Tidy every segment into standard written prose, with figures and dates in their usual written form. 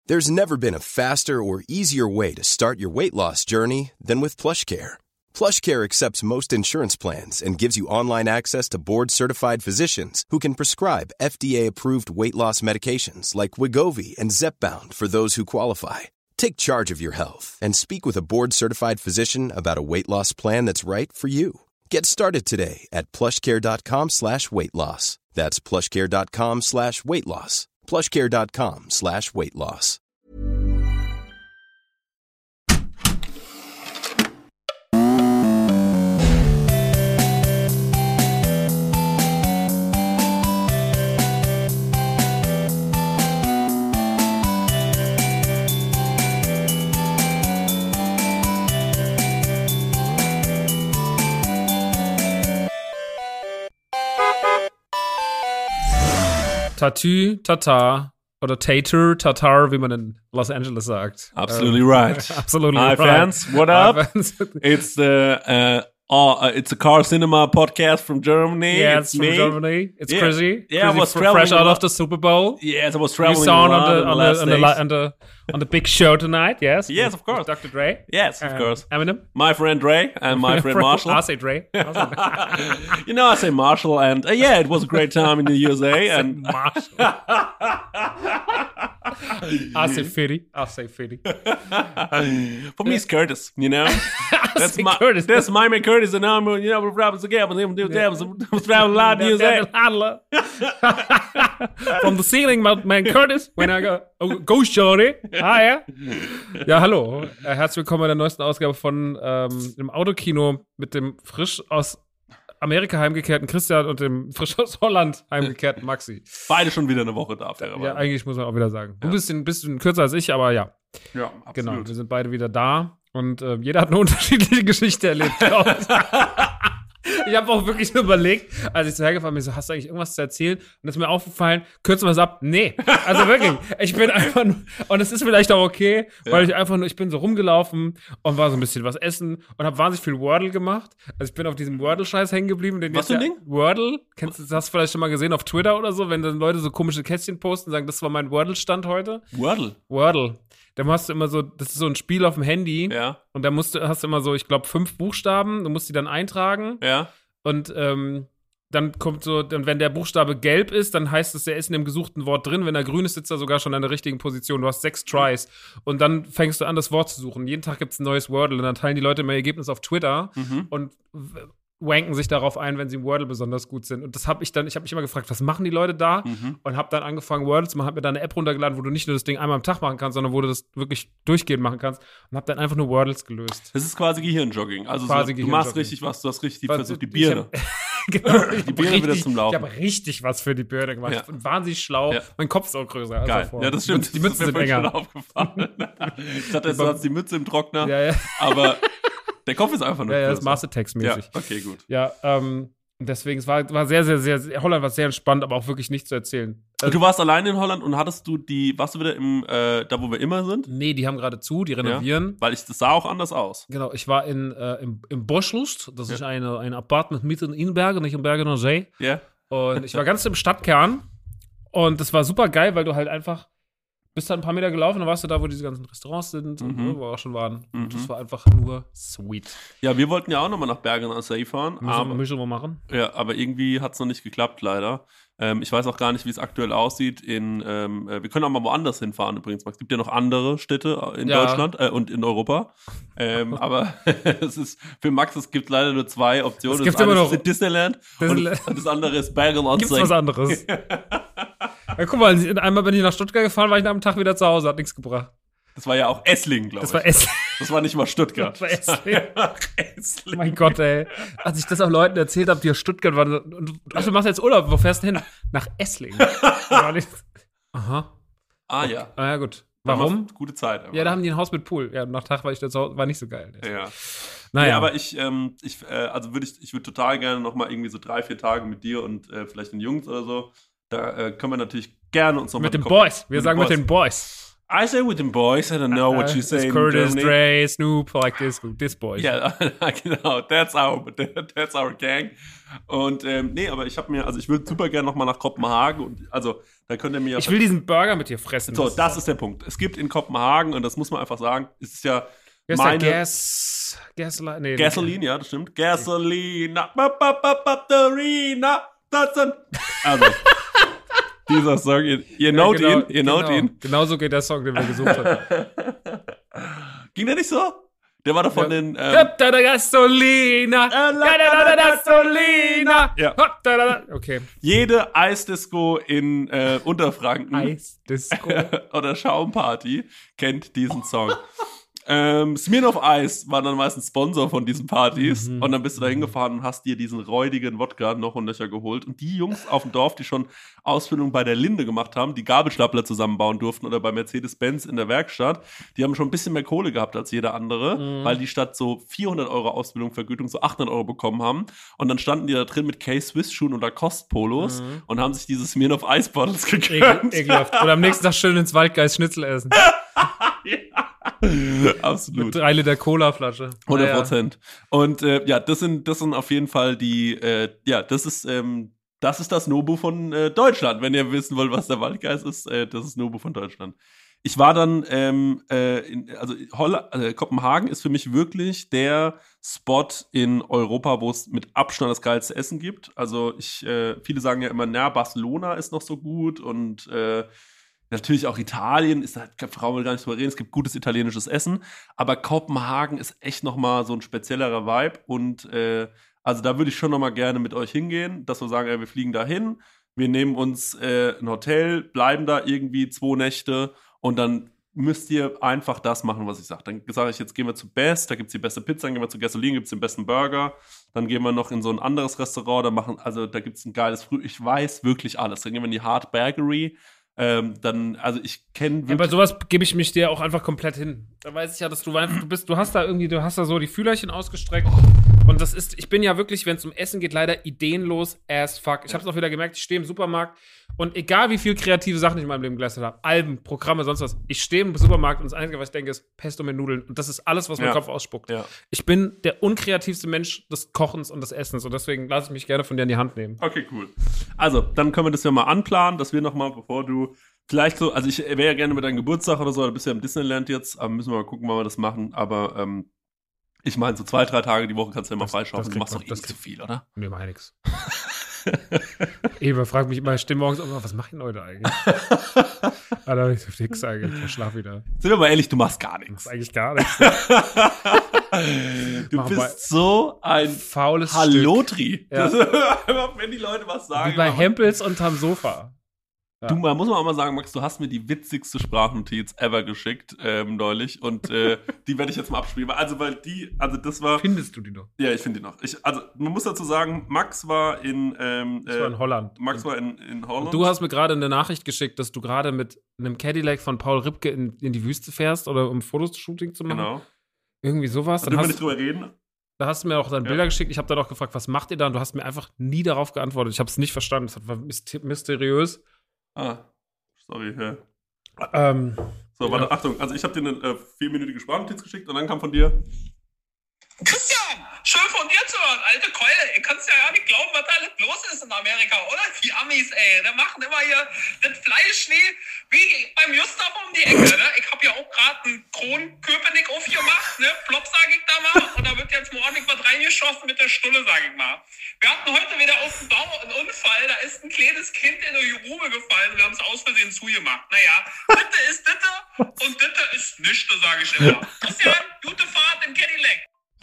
There's never been a faster or easier way to start your weight loss journey than with PlushCare. PlushCare accepts most insurance plans and gives you online access to board-certified physicians who can prescribe FDA-approved weight loss medications like Wegovy and Zepbound for those who qualify. Take charge of your health and speak with a board-certified physician about a weight loss plan that's right for you. Get started today at plushcare.com/weightloss. That's plushcare.com/weightloss. plushcare.com/weightloss. Tatü, Tatar oder Tater, Tatar, wie man in Los Angeles sagt. Absolutely right. Absolutely Hi, right. fans. What Hi, up? fans. It's it's a car cinema podcast from Germany. Yeah, it's it's from me. Germany. It's Yeah. Chrissy. Yeah, I Chrissy was fresh traveling out a of lot. the Super Bowl. Yes, I was You traveling saw around on the big show tonight, yes? Yes, of course. With Dr. Dre. Yes, of course. Eminem. My friend Dre and my friend Marshall. I'll say Dre. You know, I say Marshall, and yeah, it was a great time in the USA. And Marshall. I'll say Fitty. for me, it's Curtis. You know, that's say my Curtis. That's my man Curtis, and I'm we're rapping together. Was traveling a lot in the USA. From the ceiling, man Curtis. When I go shorty. Ah, ja. Ja, hallo. Herzlich willkommen bei der neuesten Ausgabe von dem Autokino mit dem frisch aus Amerika heimgekehrten Christian und dem frisch aus Holland heimgekehrten Maxi. Beide schon wieder eine Woche da. Ja, eigentlich muss man auch wieder sagen. Du bist ein bisschen kürzer als ich, aber ja. Ja, absolut. Genau, wir sind beide wieder da und jeder hat eine unterschiedliche Geschichte erlebt, glaube ich. Ich habe auch wirklich so überlegt, als ich so hergefahren bin, so, hast du eigentlich irgendwas zu erzählen? Und es ist mir aufgefallen, kürzen wir es ab? Nee. Also wirklich, ich bin einfach nur, und es ist vielleicht auch okay, weil ich bin so rumgelaufen und war so ein bisschen was essen und habe wahnsinnig viel Wordle gemacht. Also ich bin auf diesem Wordle-Scheiß hängen geblieben. Was für ein Ding? Wordle? Hast du vielleicht schon mal gesehen auf Twitter oder so, wenn dann Leute so komische Kästchen posten und sagen, das war mein Wordle-Stand heute? Wordle. Da hast du immer so, das ist so ein Spiel auf dem Handy. Ja. Und da hast du immer so, ich glaube, 5 Buchstaben. Du musst die dann eintragen. Ja. Und dann kommt so, dann, wenn der Buchstabe gelb ist, dann heißt es, der ist in dem gesuchten Wort drin. Wenn er grün ist, sitzt er sogar schon an der richtigen Position. Du hast 6 Tries. Und dann fängst du an, das Wort zu suchen. Jeden Tag gibt es ein neues Wordle. Und dann teilen die Leute immer ihr Ergebnis auf Twitter und wanken sich darauf ein, wenn sie im Wordle besonders gut sind. Und das habe ich mich immer gefragt, was machen die Leute da? Und habe dann angefangen, Wordle zu machen, habe mir da eine App runtergeladen, wo du nicht nur das Ding einmal am Tag machen kannst, sondern wo du das wirklich durchgehend machen kannst. Und habe dann einfach nur Wordles gelöst. Das ist quasi Gehirnjogging. Also quasi du machst richtig was, du hast richtig versucht, die Birne. Birne. Genau, Die Birne wieder zum Laufen. Ich habe richtig was für die Birne gemacht. Ja. Ich bin wahnsinnig schlau. Ja. Mein Kopf ist auch größer. Geil. Als Ja, das stimmt. Die Mützen sind mir enger. schon aufgefallen. Ich dachte, du hast die Mütze im Trockner. Ja. Aber der Kopf ist einfach nur Ja, größer. das ist Mastertext-mäßig. Ja, okay, gut. Ja, deswegen, es war sehr, sehr, sehr, Holland war sehr entspannt, aber auch wirklich nichts zu erzählen. Und du warst alleine in Holland und warst du wieder da wo wir immer sind? Nee, die haben gerade zu, die renovieren. Ja, weil das sah auch anders aus. Genau, ich war im Boschlust, das ist ein Apartment mitten in Bergen, nicht in Bergen am See. Ja. Und ich war ganz im Stadtkern und das war super geil, weil du halt einfach bist halt ein paar Meter gelaufen, dann warst du da, wo diese ganzen Restaurants sind und wo wir auch schon waren. Und das war einfach nur sweet. Ja, wir wollten ja auch nochmal nach Bergen am See fahren. Müssen wir machen. Ja, aber irgendwie hat es noch nicht geklappt, leider. Ich weiß auch gar nicht, wie es aktuell aussieht. Wir können auch mal woanders hinfahren übrigens. Es gibt ja noch andere Städte in Deutschland und in Europa. Aber für Max, es gibt leider nur 2 Optionen. Es gibt immer noch Disneyland und das andere ist Bergen am See. Gibt's was anderes? Ja, guck mal, einmal bin ich nach Stuttgart gefahren, war ich nach einem Tag wieder zu Hause, hat nichts gebracht. Das war ja auch Esslingen, glaube ich. Das war Esslingen. Das war nicht mal Stuttgart. Das war Esslingen. Esslingen. Mein Gott, ey. Als ich das auch Leuten erzählt habe, die aus Stuttgart waren, und du machst jetzt Urlaub, wo fährst du hin? Nach Esslingen. Aha. Ah, ja. Ah, ja, gut. Warum? Gute Zeit. Aber. Ja, da haben die ein Haus mit Pool. Ja, nach Tag war ich da zu Hause, war nicht so geil. Ja. Naja. Ja, aber ich würde total gerne noch mal irgendwie so 3-4 Tage mit dir und vielleicht den Jungs oder so. Da können wir natürlich gerne uns noch mit den Boys. Wir sagen mit den Boys. I say with them boys, I don't know what you say in Curtis, Germany. Dre, Snoop, like this boys. Ja, genau, that's our gang. Und nee, aber ich würde super gerne nochmal nach Kopenhagen und also da könnt ihr mir. Ich will diesen Burger mit dir fressen. So, das ist der Punkt. Es gibt in Kopenhagen und das muss man einfach sagen, es ist ja Gasoline, ja, das stimmt. Gasolina, Batterina, also dieser Song, ihr note ihn. Genau so geht der Song, den wir gesucht haben. Ging der nicht so? Der war doch von den Gasolina. Gasolina. Ja. Okay. Jede Eisdisco in Unterfranken Eisdisco oder Schaumparty kennt diesen Song. Smirnoff Ice war dann meistens Sponsor von diesen Partys und dann bist du da hingefahren und hast dir diesen räudigen Wodka noch und nöcher geholt und die Jungs auf dem Dorf, die schon Ausbildung bei der Linde gemacht haben, die Gabelstapler zusammenbauen durften oder bei Mercedes-Benz in der Werkstatt, die haben schon ein bisschen mehr Kohle gehabt als jeder andere, weil die statt so 400 € Ausbildung, Vergütung so 800 € bekommen haben und dann standen die da drin mit K-Swiss-Schuhen und Lacoste-Polos und haben sich diese Smirnoff Ice Bottles gegönnt. Ekelhaft. Oder am nächsten Tag schön ins Waldgeist Schnitzel essen. Ja. Absolut. Mit 3 Liter Cola-Flasche. 100%. Und das sind auf jeden Fall die, das ist das Nobu von Deutschland. Wenn ihr wissen wollt, was der Waldgeist ist, das ist Nobu von Deutschland. Ich war dann, Kopenhagen ist für mich wirklich der Spot in Europa, wo es mit Abstand das geilste Essen gibt. Also viele sagen ja immer, Barcelona ist noch so gut und natürlich auch Italien, brauchen wir gar nicht drüber reden, es gibt gutes italienisches Essen, aber Kopenhagen ist echt nochmal so ein speziellerer Vibe und also da würde ich schon nochmal gerne mit euch hingehen, dass wir sagen, wir fliegen da hin, wir nehmen uns ein Hotel, bleiben da irgendwie 2 Nächte und dann müsst ihr einfach das machen, was ich sage. Dann sage ich, jetzt gehen wir zu Best, da gibt es die beste Pizza, dann gehen wir zu Gasoline, gibt es den besten Burger, dann gehen wir noch in so ein anderes Restaurant, da gibt es ein geiles Frühstück, ich weiß wirklich alles, dann gehen wir in die Hard Bakery. Ich kenne wirklich. Ja, bei sowas gebe ich mich dir auch einfach komplett hin. Da weiß ich ja, dass du hast da so die Fühlerchen ausgestreckt. Und ich bin ja wirklich, wenn es um Essen geht, leider ideenlos as fuck. Ich habe es auch wieder gemerkt, ich stehe im Supermarkt und egal wie viel kreative Sachen ich in meinem Leben geleistet habe, Alben, Programme, sonst was, ich stehe im Supermarkt und das Einzige, was ich denke, ist Pesto mit Nudeln. Und das ist alles, was mein Kopf ausspuckt. Ja. Ich bin der unkreativste Mensch des Kochens und des Essens und deswegen lasse ich mich gerne von dir in die Hand nehmen. Okay, cool. Also, dann können wir das ja mal anplanen, dass wir nochmal, bevor du vielleicht so, also ich wäre ja gerne mit deinem Geburtstag oder so, da bist du ja im Disneyland jetzt, aber müssen wir mal gucken, wann wir das machen, aber ich meine, so 2-3 Tage die Woche kannst du ja mal freischaffen. Du machst doch nicht zu viel, oder? Mir mach nix. Eva fragt mich immer, ich stehe morgens auf, was macht ihr heute eigentlich? Alter, ich so fix eigentlich, ich schlaf wieder. Sind wir mal ehrlich, du machst gar nichts. Das ist eigentlich gar nichts. Du bist so ein faules Hallotri. Ja. Wenn die Leute was sagen. Wie bei Hempels unterm Sofa. Ja. Muss man auch mal sagen, Max, du hast mir die witzigste Sprachnotiz ever geschickt neulich und die werde ich jetzt mal abspielen. Das war. Findest du die noch? Ja, ich finde die noch. Man muss dazu sagen, Max war in Holland. Max war in Holland. Und du hast mir gerade eine Nachricht geschickt, dass du gerade mit einem Cadillac von Paul Ripke in die Wüste fährst oder um Fotoshooting zu machen. Genau. Irgendwie sowas. Dann dürfen wir nicht drüber reden. Da hast du mir auch dann Bilder geschickt. Ich habe dann auch gefragt, was macht ihr da? Und du hast mir einfach nie darauf geantwortet. Ich habe es nicht verstanden. Das war mysteriös. Sorry, ja. Warte, Achtung, also ich habe dir eine 4-minütige Sprachnotiz geschickt und dann kam von dir. Christian, schön von dir zu hören, alte Keule. Ihr kannst ja nicht glauben, was da alles los ist in Amerika, oder? Die Amis, ey, die machen immer hier das Fleisch wie beim Gustav um die Ecke, ne? Ich hab ja auch gerade einen Kronköpenick aufgemacht, ne? Plop, sag ich da mal. Und da wird jetzt ordentlich was reingeschossen mit der Stulle, sag ich mal. Wir hatten heute wieder auf dem Bau einen Unfall, da ist ein kleines Kind in eine Grube gefallen und wir haben es aus Versehen zugemacht. Naja, Ditte ist Ditte und Ditte ist Nischte, sag ich immer. Christian, gute Fahrt im Cadillac.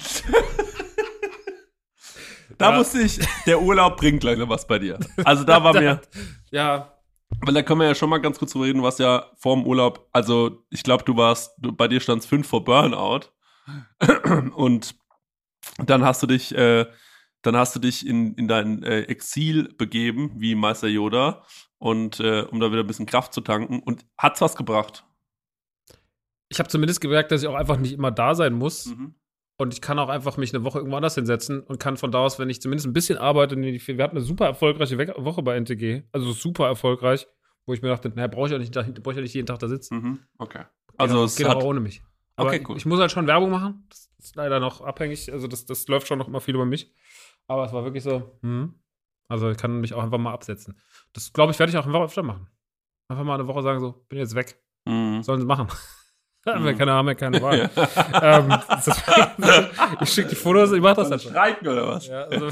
Da wusste ich, der Urlaub bringt gleich noch was bei dir. Also da war mir. Ja. Weil da können wir ja schon mal ganz kurz drüber reden, was ja vorm Urlaub, also ich glaube, bei dir stand es 5 vor Burnout. Und dann hast du dich in dein Exil begeben, wie Meister Yoda, und um da wieder ein bisschen Kraft zu tanken. Und hat's was gebracht? Ich habe zumindest gemerkt, dass ich auch einfach nicht immer da sein muss. Mhm. Und ich kann auch einfach mich eine Woche irgendwo anders hinsetzen und kann von da aus, wenn ich zumindest ein bisschen arbeite, wir hatten eine super erfolgreiche Woche bei NTG, also super erfolgreich. wo ich mir dachte, naja, brauche ich ja nicht jeden Tag da sitzen. Okay. Also es geht auch ohne mich. Aber okay, cool. Ich muss halt schon Werbung machen. Das ist leider noch abhängig. Also das läuft schon noch immer viel über mich. Aber es war wirklich so, also ich kann mich auch einfach mal absetzen. Das, glaube ich, werde ich auch einfach öfter machen. Einfach mal eine Woche sagen so, bin jetzt weg. Sollen sie machen. Haben wir keine Wahl. Ich schicke die Fotos, ich mache das dann schon. Streiken oder was? Ja, also,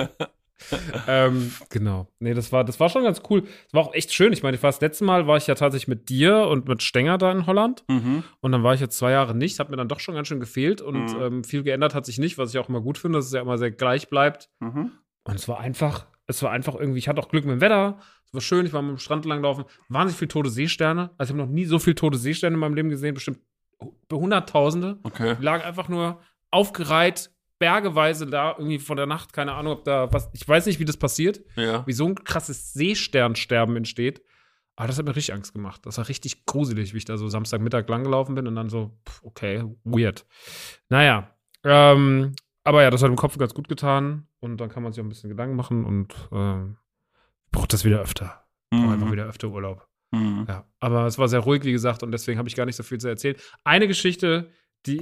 genau. Nee, das war schon ganz cool. Es war auch echt schön. Ich meine, das letzte Mal war ich ja tatsächlich mit dir und mit Stenger da in Holland. Und dann war ich jetzt 2 Jahre nicht. Hat mir dann doch schon ganz schön gefehlt. Und viel geändert hat sich nicht, was ich auch immer gut finde, dass es ja immer sehr gleich bleibt. Und es war einfach irgendwie, ich hatte auch Glück mit dem Wetter. Es war schön, ich war am Strand langlaufen. Wahnsinnig viele tote Seesterne. Also ich habe noch nie so viele tote Seesterne in meinem Leben gesehen. Bestimmt Hunderttausende. Okay. Die lagen einfach nur aufgereiht, bergeweise da irgendwie von der Nacht. Keine Ahnung, ob da was, ich weiß nicht, wie das passiert. Ja. Wie so ein krasses Seesternsterben entsteht. Aber das hat mir richtig Angst gemacht. Das war richtig gruselig, wie ich da so Samstagmittag langgelaufen bin und dann so, okay, weird. Naja, aber ja, das hat im Kopf ganz gut getan und dann kann man sich auch ein bisschen Gedanken machen und braucht das wieder öfter. Braucht einfach wieder öfter Urlaub. Ja, aber es war sehr ruhig, wie gesagt, und deswegen habe ich gar nicht so viel zu erzählen. Eine Geschichte, die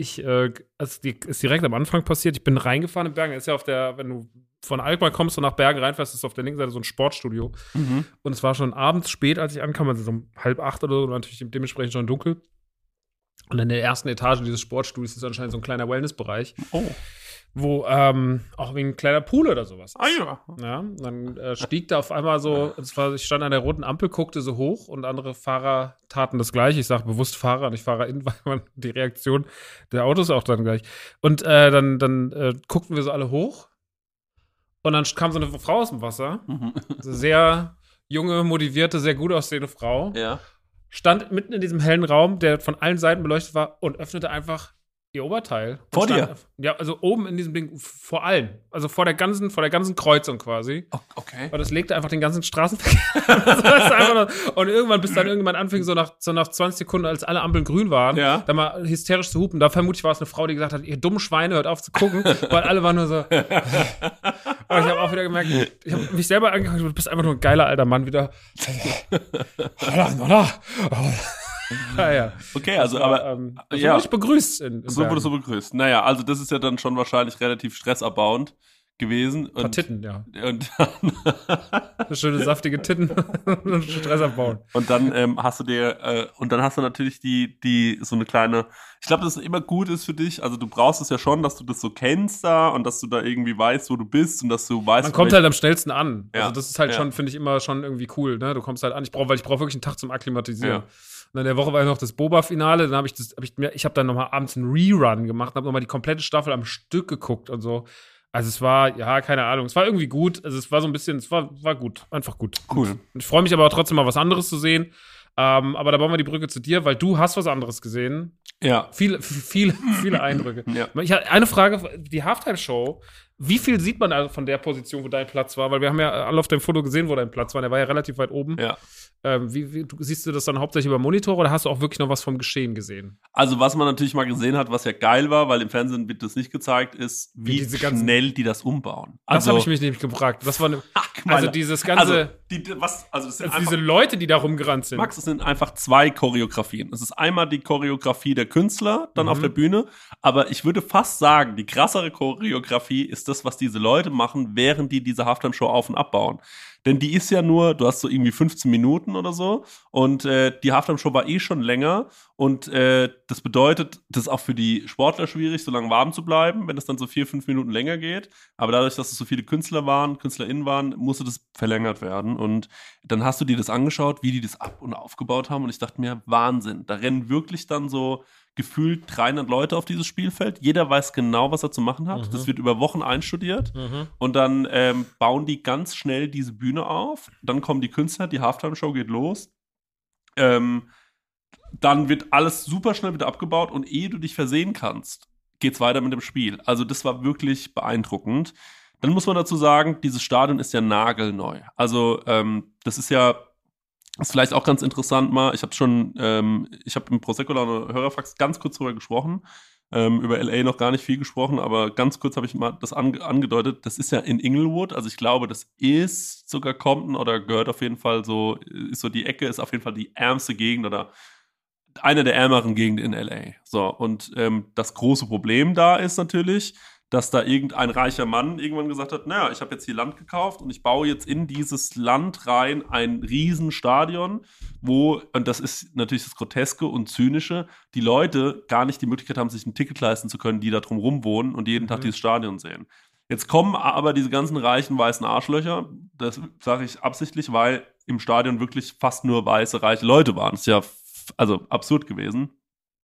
ist direkt am Anfang passiert. Ich bin reingefahren in Bergen. Das ist ja wenn du von Alkmaar kommst und nach Bergen reinfährst, ist auf der linken Seite so ein Sportstudio. Und es war schon abends spät, als ich ankam, also so um 7:30 oder so, und natürlich dementsprechend schon dunkel. Und in der ersten Etage dieses Sportstudios ist anscheinend so ein kleiner Wellnessbereich. Oh. Wo auch wie ein kleiner Pool oder sowas ist. Ah ja. Ja, dann stieg da auf einmal so, ich stand an der roten Ampel, guckte so hoch und andere Fahrer taten das gleiche. Ich sage bewusst Fahrer, nicht FahrerInnen, weil die Reaktion der Autos auch dann gleich. Und dann guckten wir so alle hoch und dann kam so eine Frau aus dem Wasser. So sehr junge, motivierte, sehr gut aussehende Frau. Ja. Stand mitten in diesem hellen Raum, der von allen Seiten beleuchtet war und öffnete einfach ihr Oberteil. Vor dir? Ja, also oben in diesem Ding, vor allen. Also vor der ganzen Kreuzung quasi. Okay. Und das legte einfach den ganzen Straßenverkehr. Und bis dann irgendwann anfing, so nach 20 Sekunden, als alle Ampeln grün waren, da mal hysterisch zu hupen. Da vermutlich war es eine Frau, die gesagt hat, ihr dummen Schweine, hört auf zu gucken. Weil alle waren nur so. Und ich habe auch wieder gemerkt, ich habe mich selber angeguckt, du bist einfach nur ein geiler alter Mann wieder. Ja. Okay, also aber so wurde ich begrüßt. So wurde so begrüßt. Naja, also das ist ja dann schon wahrscheinlich relativ stressabbauend gewesen. Ein paar Titten, ja. Und dann schöne saftige Titten und Stress abbauen. Und dann hast du natürlich die so eine kleine, ich glaube, dass es immer gut ist für dich, also du brauchst es ja schon, dass du das so kennst da und dass du da irgendwie weißt, wo du bist und dass du weißt, man kommt halt am schnellsten an. Ja. Also das ist halt ja. finde ich, immer schon irgendwie cool, ne? Du kommst halt an, ich brauche wirklich einen Tag zum Akklimatisieren. Ja. Und in der Woche war ja noch das Boba-Finale, dann ich habe dann nochmal abends einen Rerun gemacht, habe nochmal die komplette Staffel am Stück geguckt und so. Also es war, ja, keine Ahnung, es war irgendwie gut, also es war so ein bisschen, es war gut, einfach gut. Cool. Und ich freue mich aber auch trotzdem mal was anderes zu sehen, aber da bauen wir die Brücke zu dir, weil du hast was anderes gesehen. Ja. Viele Eindrücke. Ja. Ich habe eine Frage, die Halftime-Show, wie viel sieht man also von der Position, wo dein Platz war? Weil wir haben ja alle auf dem Foto gesehen, wo dein Platz war, der war ja relativ weit oben. Ja. Siehst du das dann hauptsächlich über Monitor oder hast du auch wirklich noch was vom Geschehen gesehen? Also was man natürlich mal gesehen hat, was ja geil war, weil im Fernsehen wird das nicht gezeigt, ist, wie schnell die das umbauen. Das habe ich mich nämlich gefragt. Das war also dieses ganze, diese Leute, die da rumgerannt sind. Max, es sind einfach 2 Choreografien. Es ist einmal die Choreografie der Künstler, dann auf der Bühne, aber ich würde fast sagen, die krassere Choreografie ist das, was diese Leute machen, während die diese Halftime-Show auf- und abbauen. Denn die ist ja nur, du hast so irgendwie 15 Minuten oder so und die Halftime-Show war schon länger und das bedeutet, das ist auch für die Sportler schwierig, so lange warm zu bleiben, wenn es dann so 4-5 Minuten länger geht. Aber dadurch, dass es so viele KünstlerInnen waren, musste das verlängert werden. Und dann hast du dir das angeschaut, wie die das ab- und aufgebaut haben und ich dachte mir, Wahnsinn, da rennen wirklich dann so gefühlt 300 Leute auf dieses Spielfeld. Jeder weiß genau, was er zu machen hat. Das wird über Wochen einstudiert. Und dann bauen die ganz schnell diese Bühne auf. Dann kommen die Künstler, die Halftime-Show geht los. Dann wird alles super schnell wieder abgebaut und ehe du dich versehen kannst, geht's weiter mit dem Spiel. Also das war wirklich beeindruckend. Dann muss man dazu sagen, dieses Stadion ist ja nagelneu. Also das ist vielleicht auch ganz interessant mal. Ich habe im Prosecco Laune Hörerfax ganz kurz drüber gesprochen. Über LA noch gar nicht viel gesprochen, aber ganz kurz habe ich mal das angedeutet. Das ist ja in Inglewood, also ich glaube, das ist sogar Compton oder gehört auf jeden Fall so, ist so die Ecke, ist auf jeden Fall die ärmste Gegend oder eine der ärmeren Gegenden in LA. So, und das große Problem da ist natürlich, dass da irgendein reicher Mann irgendwann gesagt hat, naja, ich habe jetzt hier Land gekauft und ich baue jetzt in dieses Land rein ein Riesenstadion, wo, und das ist natürlich das Groteske und Zynische, die Leute gar nicht die Möglichkeit haben, sich ein Ticket leisten zu können, die da drumherum wohnen und jeden Tag dieses Stadion sehen. Jetzt kommen aber diese ganzen reichen weißen Arschlöcher, das sage ich absichtlich, weil im Stadion wirklich fast nur weiße, reiche Leute waren. Das ist ja also absurd gewesen.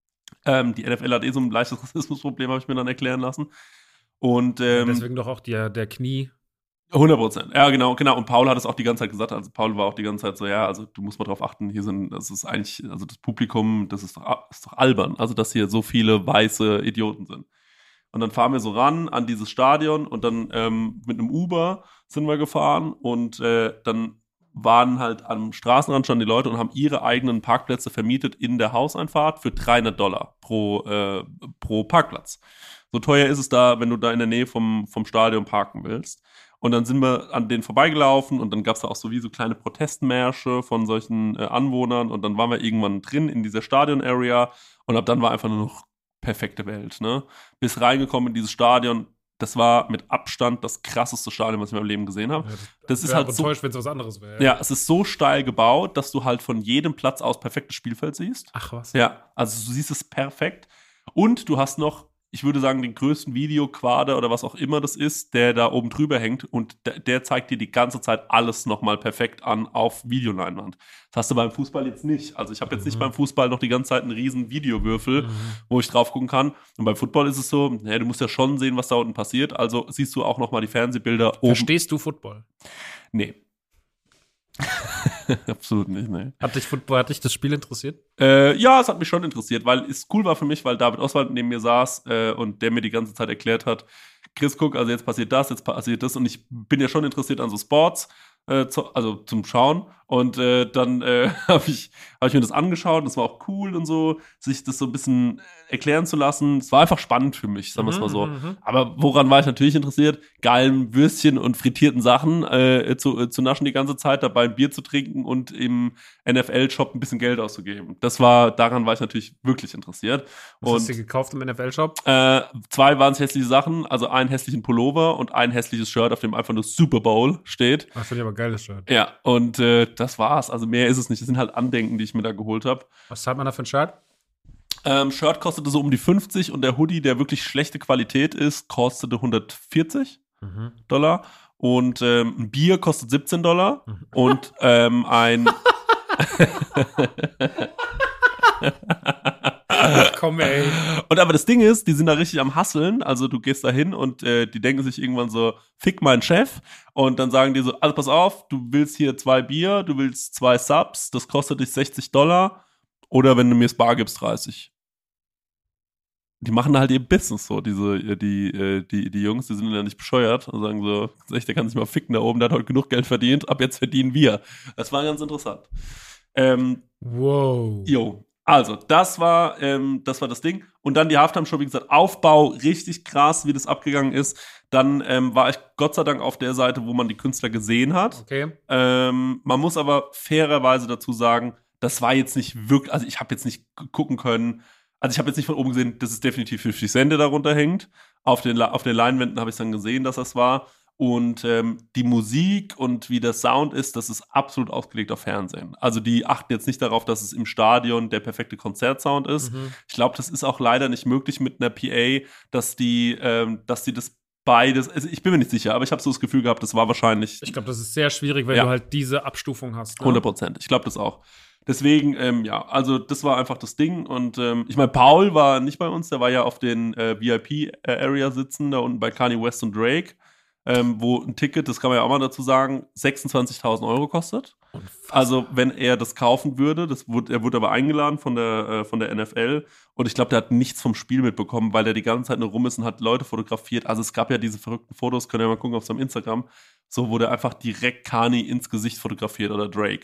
Die NFL hat so ein leichtes Rassismusproblem, habe ich mir dann erklären lassen. Und deswegen doch auch der Knie. 100%. Ja, genau. Und Paul hat es auch die ganze Zeit gesagt. Also Paul war auch die ganze Zeit so, ja, also du musst mal drauf achten, das ist eigentlich, also das Publikum, das ist doch albern. Also, dass hier so viele weiße Idioten sind. Und dann fahren wir so ran an dieses Stadion und dann mit einem Uber sind wir gefahren und dann waren halt am Straßenrand schon die Leute und haben ihre eigenen Parkplätze vermietet in der Hauseinfahrt für $300 pro Parkplatz. So teuer ist es da, wenn du da in der Nähe vom Stadion parken willst. Und dann sind wir an denen vorbeigelaufen und dann gab es da auch so kleine Protestmärsche von solchen Anwohnern und dann waren wir irgendwann drin in dieser Stadion-Area und ab dann war einfach nur noch perfekte Welt, ne? Bis reingekommen in dieses Stadion, das war mit Abstand das krasseste Stadion, was ich in meinem Leben gesehen habe. Ja, das ist halt enttäuscht, wenn es was anderes wäre. Ja, es ist so steil gebaut, dass du halt von jedem Platz aus perfektes Spielfeld siehst. Ach was. Ja, also du siehst es perfekt. Und du hast noch, ich würde sagen, den größten Videoquader oder was auch immer das ist, der da oben drüber hängt und der zeigt dir die ganze Zeit alles nochmal perfekt an auf Videoleinwand. Das hast du beim Fußball jetzt nicht. Also ich habe jetzt nicht beim Fußball noch die ganze Zeit einen riesen Videowürfel, wo ich drauf gucken kann. Und beim Football ist es so, du musst ja schon sehen, was da unten passiert. Also siehst du auch nochmal die Fernsehbilder oben. Verstehst du Football? Nee. Absolut nicht, ne. Hat dich das Spiel interessiert? Ja, es hat mich schon interessiert, weil es cool war für mich, weil David Oswald neben mir saß und der mir die ganze Zeit erklärt hat, Chris, guck, also jetzt passiert das und ich bin ja schon interessiert an so Sports, also zum Schauen und dann habe ich mir das angeschaut und es war auch cool und so, sich das so ein bisschen erklären zu lassen. Es war einfach spannend für mich, sagen wir es mal so. Aber woran war ich natürlich interessiert? Geilen Würstchen und frittierten Sachen zu naschen die ganze Zeit, dabei ein Bier zu trinken und im NFL-Shop ein bisschen Geld auszugeben. Daran war ich natürlich wirklich interessiert. Was hast du gekauft im NFL-Shop? 2 waren hässliche Sachen, also einen hässlichen Pullover und ein hässliches Shirt, auf dem einfach nur Super Bowl steht. Ach, finde ich aber ein geiles Shirt. Ja, und das war's. Also mehr ist es nicht. Das sind halt Andenken, die ich mir da geholt habe. Was zahlt man da für ein Shirt? Shirt kostete so um die 50 und der Hoodie, der wirklich schlechte Qualität ist, kostete $140. Und ein Bier kostet $17 und ein Komm, ey. Und aber das Ding ist, die sind da richtig am Hustlen, also du gehst da hin und die denken sich irgendwann so, fick meinen Chef und dann sagen die so, also pass auf, du willst hier 2 Bier, du willst 2 Subs, das kostet dich $60 oder wenn du mir das Bar gibst, 30. Die machen halt ihr Business so, die Jungs, die sind ja nicht bescheuert und sagen so, der kann sich mal ficken da oben, der hat heute genug Geld verdient, ab jetzt verdienen wir. Das war ganz interessant. Wow. Jo. Also, das war das Ding. Und dann die Halftime-Show, wie gesagt, Aufbau, richtig krass, wie das abgegangen ist. Dann war ich Gott sei Dank auf der Seite, wo man die Künstler gesehen hat. Okay. Man muss aber fairerweise dazu sagen, das war jetzt nicht wirklich, also ich habe jetzt nicht gucken können, also ich habe jetzt nicht von oben gesehen, dass es definitiv 50 Cent darunter hängt. Auf den Leinwänden habe ich dann gesehen, dass das war. Und die Musik und wie der Sound ist, das ist absolut ausgelegt auf Fernsehen. Also die achten jetzt nicht darauf, dass es im Stadion der perfekte Konzertsound ist. Ich glaube, das ist auch leider nicht möglich mit einer PA, dass die das beides, also ich bin mir nicht sicher, aber ich habe so das Gefühl gehabt, das war wahrscheinlich. Ich glaube, das ist sehr schwierig, wenn du halt diese Abstufung hast. Ne? 100%, ich glaube das auch. Deswegen, also das war einfach das Ding und ich meine, Paul war nicht bei uns, der war ja auf den VIP-Area sitzen, da unten bei Kanye West und Drake. Wo ein Ticket, das kann man ja auch mal dazu sagen, 26.000 € kostet. Unfassbar. Also wenn er das kaufen würde, er wurde aber eingeladen von der NFL und ich glaube, der hat nichts vom Spiel mitbekommen, weil der die ganze Zeit nur rum ist und hat Leute fotografiert. Also es gab ja diese verrückten Fotos, könnt ihr mal gucken auf seinem Instagram, so wo der einfach direkt Kanye ins Gesicht fotografiert oder Drake.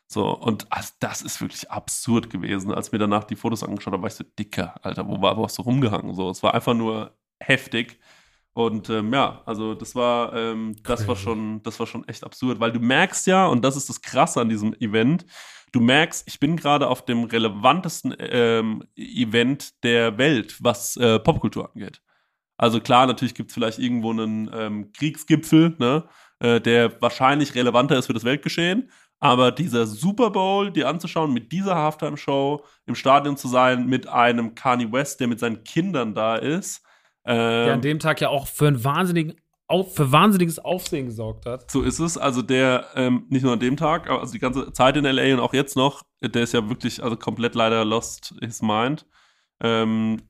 So, und also das ist wirklich absurd gewesen. Als mir danach die Fotos angeschaut habe, war ich so, Dicker, Alter, wo hast du rumgehangen? So, es war einfach nur heftig. Und also das war schon echt absurd, weil du merkst ja, und das ist das Krasse an diesem Event, du merkst, ich bin gerade auf dem relevantesten Event der Welt, was Popkultur angeht. Also klar, natürlich gibt es vielleicht irgendwo einen Kriegsgipfel, ne, der wahrscheinlich relevanter ist für das Weltgeschehen. Aber dieser Super Bowl, dir anzuschauen, mit dieser Halftime-Show im Stadion zu sein, mit einem Kanye West, der mit seinen Kindern da ist. Der an dem Tag ja auch für wahnsinniges Aufsehen gesorgt hat. So ist es. Also der, nicht nur an dem Tag, aber also die ganze Zeit in L.A. und auch jetzt noch, der ist ja wirklich also komplett leider lost his mind. Ich meine,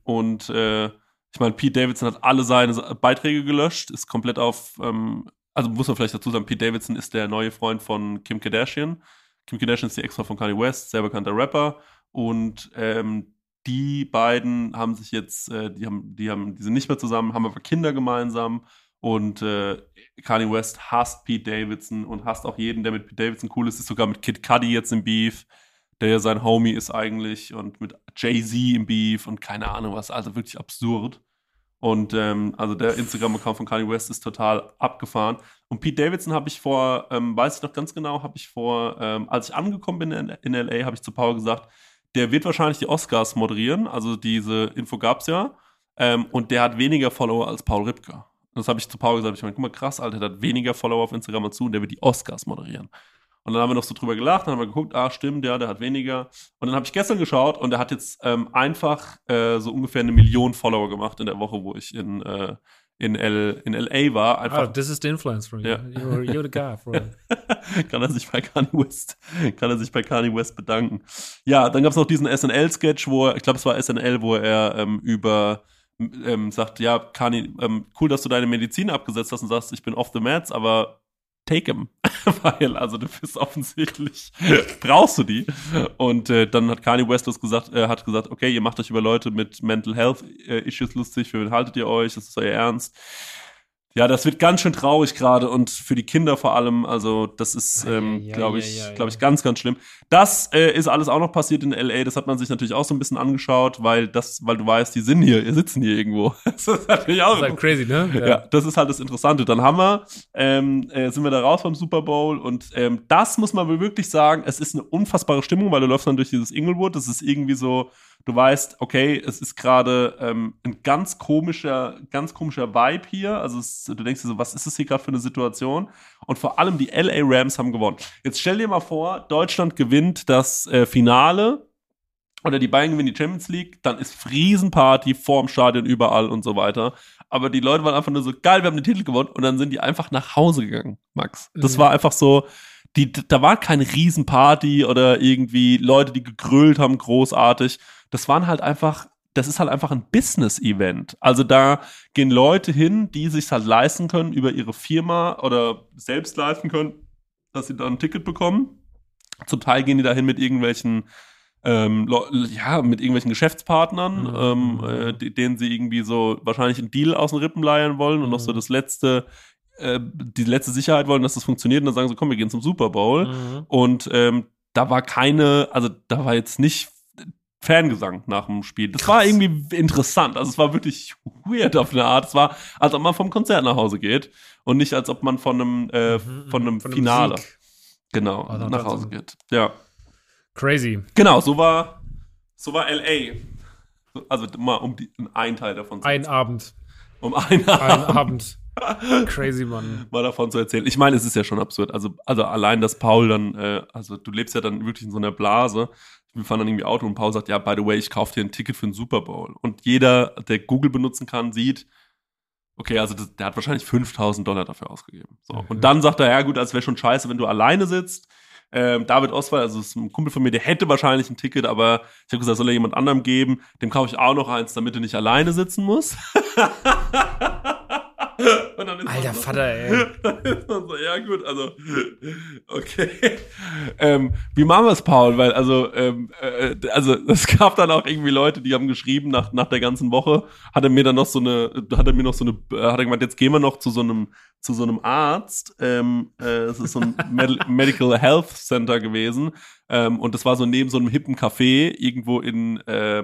Pete Davidson hat alle seine Beiträge gelöscht, ist komplett auf also muss man vielleicht dazu sagen, Pete Davidson ist der neue Freund von Kim Kardashian. Kim Kardashian ist die Ex-Frau von Kanye West, sehr bekannter Rapper. Und die beiden haben sich jetzt, die sind nicht mehr zusammen, haben aber Kinder gemeinsam. Und Kanye West hasst Pete Davidson und hasst auch jeden, der mit Pete Davidson cool ist. Ist sogar mit Kid Cudi jetzt im Beef, der ja sein Homie ist eigentlich. Und mit Jay-Z im Beef und keine Ahnung was. Also wirklich absurd. Und also der Instagram-Account von Kanye West ist total abgefahren. Und Pete Davidson habe ich weiß ich noch ganz genau, als ich angekommen bin in L.A., habe ich zu Paul gesagt, der wird wahrscheinlich die Oscars moderieren. Also diese Info gab es ja. Und der hat weniger Follower als Paul Ripke. Das habe ich zu Paul gesagt. Ich meine, guck mal, krass, Alter, der hat weniger Follower auf Instagram als du und der wird die Oscars moderieren. Und dann haben wir noch so drüber gelacht, dann haben wir geguckt, stimmt, ja, der hat weniger. Und dann habe ich gestern geschaut und der hat jetzt einfach so ungefähr 1 Million Follower gemacht in der Woche, wo ich in L.A. war. Einfach, this is the influence for you. Ja. You're the guy for it. Kann er sich bei Kanye West bedanken. Ja, dann gab es noch diesen SNL-Sketch, ich glaube, es war SNL, wo er sagt, ja, Kanye, cool, dass du deine Medizin abgesetzt hast und sagst, ich bin off the meds, aber take him. Weil, also du bist offensichtlich, brauchst du die. Und dann hat Kanye West gesagt, okay, ihr macht euch über Leute mit Mental Health Issues lustig, für wen haltet ihr euch, das ist euer Ernst. Ja, das wird ganz schön traurig gerade und für die Kinder vor allem, also das ist, glaube ich, ganz, ganz schlimm. Das ist alles auch noch passiert in L.A., das hat man sich natürlich auch so ein bisschen angeschaut, weil du weißt, die sitzen hier irgendwo. Das ist natürlich auch halt crazy, ne? Ja, das ist halt das Interessante. Dann sind wir da raus vom Super Bowl und das muss man wirklich sagen, es ist eine unfassbare Stimmung, weil du läufst dann durch dieses Inglewood, das ist irgendwie so, du weißt, okay, es ist gerade ein ganz komischer Vibe hier. Also du denkst dir so, was ist das hier gerade für eine Situation? Und vor allem die LA Rams haben gewonnen. Jetzt stell dir mal vor, Deutschland gewinnt das Finale oder die Bayern gewinnen die Champions League, dann ist Riesenparty vorm Stadion überall und so weiter. Aber die Leute waren einfach nur so, geil, wir haben den Titel gewonnen und dann sind die einfach nach Hause gegangen, Max. Das war einfach so, da war keine Riesenparty oder irgendwie Leute, die gegrölt haben, großartig. Das ist halt einfach ein Business-Event. Also da gehen Leute hin, die sich halt leisten können über ihre Firma oder selbst leisten können, dass sie da ein Ticket bekommen. Zum Teil gehen die dahin mit irgendwelchen Geschäftspartnern, denen sie irgendwie so wahrscheinlich einen Deal aus den Rippen leiern wollen und noch so die letzte Sicherheit wollen, dass das funktioniert und dann sagen sie, komm, wir gehen zum Super Bowl. Und da war jetzt nicht Fangesang nach dem Spiel. Das war irgendwie interessant. Also es war wirklich weird auf eine Art. Es war, als ob man vom Konzert nach Hause geht und nicht, als ob man von einem Finale nach Hause geht. Ja. Crazy. Genau, so war L.A. Also mal einen Teil davon zu erzählen. Einen Abend. Crazy, Mann. Mal davon zu erzählen. Ich meine, es ist ja schon absurd. Also allein, dass Paul dann, du lebst ja dann wirklich in so einer Blase. Wir fahren dann irgendwie Auto und Paul sagt, ja, by the way, ich kaufe dir ein Ticket für den Super Bowl. Und jeder, der Google benutzen kann, sieht, okay, also der hat wahrscheinlich $5.000 dafür ausgegeben. So. Und dann sagt er, ja gut, also wäre schon scheiße, wenn du alleine sitzt. David Oswald, also ist ein Kumpel von mir, der hätte wahrscheinlich ein Ticket, aber ich habe gesagt, soll er jemand anderem geben. Dem kaufe ich auch noch eins, damit er nicht alleine sitzen muss. Und dann ist Alter Vater, ey. Dann ist man so, ja gut, also, okay. Wie machen wir es, Paul? Weil, also, es gab dann auch irgendwie Leute, die haben geschrieben, nach der ganzen Woche, hat er gemeint, jetzt gehen wir noch zu so einem Arzt, es ist so ein Medical Health Center gewesen, und das war so neben so einem hippen Café, irgendwo in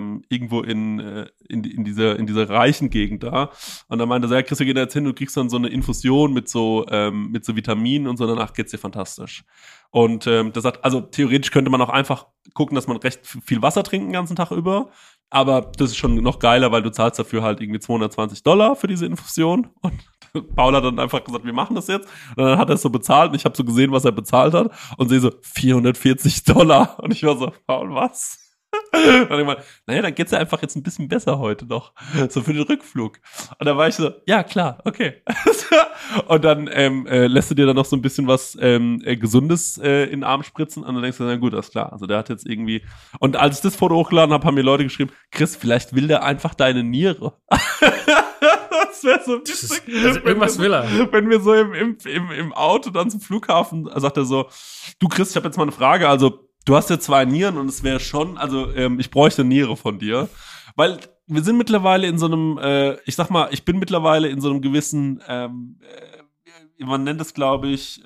dieser reichen Gegend da. Und dann meinte er, ja, Chris, wir gehen da jetzt hin, du kriegst dann so eine Infusion mit so Vitaminen und so, danach geht's dir fantastisch. Und der sagt, also theoretisch könnte man auch einfach gucken, dass man recht viel Wasser trinkt den ganzen Tag über. Aber das ist schon noch geiler, weil du zahlst dafür halt irgendwie $220 für diese Infusion. Und Paul hat dann einfach gesagt, wir machen das jetzt. Und dann hat er es so bezahlt und ich habe so gesehen, was er bezahlt hat. Und sehe so, $440. Und ich war so, Paul, was? Und dann ich mal, naja, dann geht's ja einfach jetzt ein bisschen besser heute noch. So für den Rückflug. Und dann war ich so, ja, klar, okay. Und dann lässt du dir dann noch so ein bisschen was Gesundes in den Arm spritzen und dann denkst du, na gut, das ist klar. Also der hat jetzt irgendwie. Und als ich das Foto hochgeladen habe, haben mir Leute geschrieben, Chris, vielleicht will der einfach deine Niere. Das wäre so witzig. Also irgendwas will er. Wenn wir so im Auto dann zum Flughafen, sagt er so, du Chris, ich habe jetzt mal eine Frage, also du hast ja 2 Nieren und es wäre schon, also ich bräuchte eine Niere von dir, weil wir sind mittlerweile in so einem, ich bin mittlerweile in so einem gewissen, man nennt es, glaube ich,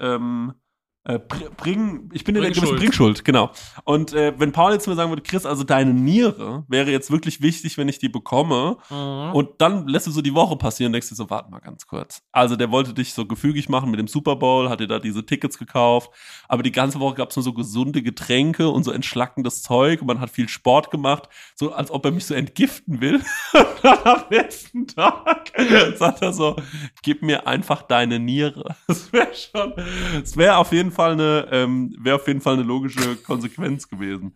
ich bin in der gewissen Bringschuld, genau. Und wenn Paul jetzt mir sagen würde, Chris, also deine Niere wäre jetzt wirklich wichtig, wenn ich die bekomme, und dann lässt du so die Woche passieren, denkst du so, warte mal ganz kurz. Also der wollte dich so gefügig machen mit dem Super Bowl, hat dir da diese Tickets gekauft, aber die ganze Woche gab es nur so gesunde Getränke und so entschlackendes Zeug und man hat viel Sport gemacht, so als ob er mich so entgiften will. Und dann am letzten Tag sagt er so, gib mir einfach deine Niere. Das wäre auf jeden Fall eine logische Konsequenz gewesen.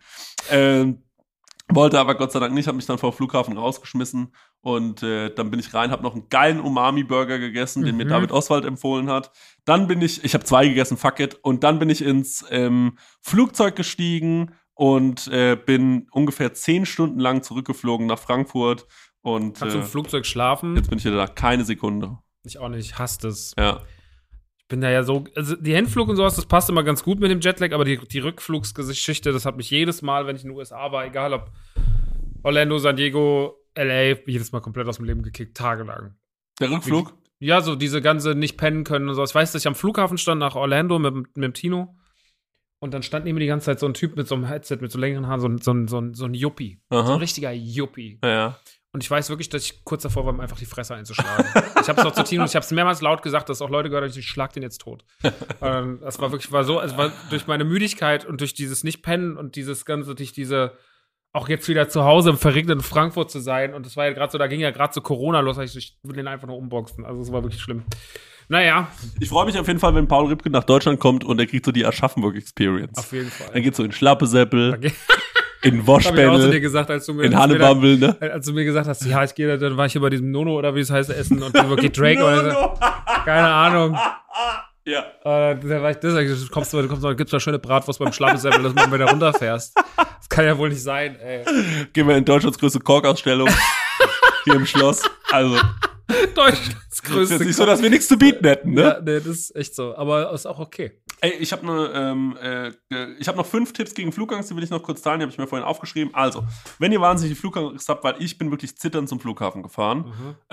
Wollte aber Gott sei Dank nicht, habe mich dann vor dem Flughafen rausgeschmissen und dann bin ich rein, habe noch einen geilen Umami-Burger gegessen, den mir David Oswald empfohlen hat. Dann bin ich habe 2 gegessen, fuck it, und dann bin ich ins Flugzeug gestiegen und bin ungefähr 10 Stunden lang zurückgeflogen nach Frankfurt. Und kannst du im Flugzeug schlafen? Jetzt bin ich wieder da, keine Sekunde. Ich auch nicht, ich hasse das. Ja. Ich bin da ja so, also die Hinflug und sowas, das passt immer ganz gut mit dem Jetlag, aber die Rückflugsgeschichte, das hat mich jedes Mal, wenn ich in den USA war, egal ob Orlando, San Diego, LA, jedes Mal komplett aus dem Leben gekickt, tagelang. Der Rückflug? Ja, so diese ganze nicht pennen können und so. Ich weiß, dass ich am Flughafen stand nach Orlando mit dem Tino und dann stand neben mir die ganze Zeit so ein Typ mit so einem Headset, mit so längeren Haaren, so ein Yuppie. Aha. So ein richtiger Yuppie. Ja. Und ich weiß wirklich, dass ich kurz davor war, ihm einfach die Fresse einzuschlagen. Ich habe es noch zu Tino, ich habe es mehrmals laut gesagt, dass auch Leute gehört haben, ich schlag den jetzt tot. Das war wirklich, es war durch meine Müdigkeit und durch dieses Nicht-Pennen und dieses Ganze, durch diese, auch jetzt wieder zu Hause im verregneten Frankfurt zu sein. Und das war ja gerade so, da ging ja gerade so Corona los, ich will den einfach nur umboxen. Also es war wirklich schlimm. Naja. Ich freue mich auf jeden Fall, wenn Paul Ripke nach Deutschland kommt und er kriegt so die Aschaffenburg-Experience. Auf jeden Fall. Dann geht's so in Schlappesäppel. Okay. In Waschbändel, in Hannebumble, ne? Als du mir gesagt hast, ja, ich gehe da, dann war ich hier bei diesem Nono oder wie es heißt, essen und dann geht Drake oder keine Ahnung. Ja. Da war ich, gibt's da schöne Bratwurst beim Schlappesäppel, dass man wieder runterfährst. Das kann ja wohl nicht sein, ey. Gehen wir in Deutschlands größte Korkausstellung hier im Schloss. Also Deutschlands größte. Das ist nicht so, dass wir nichts zu bieten hätten, ne? Ja, nee, das ist echt so. Aber ist auch okay. Ey, ich habe noch 5 Tipps gegen Flugangst, die will ich noch kurz teilen, die habe ich mir vorhin aufgeschrieben. Also, wenn ihr wahnsinnig Flugangst habt, weil ich bin wirklich zitternd zum Flughafen gefahren.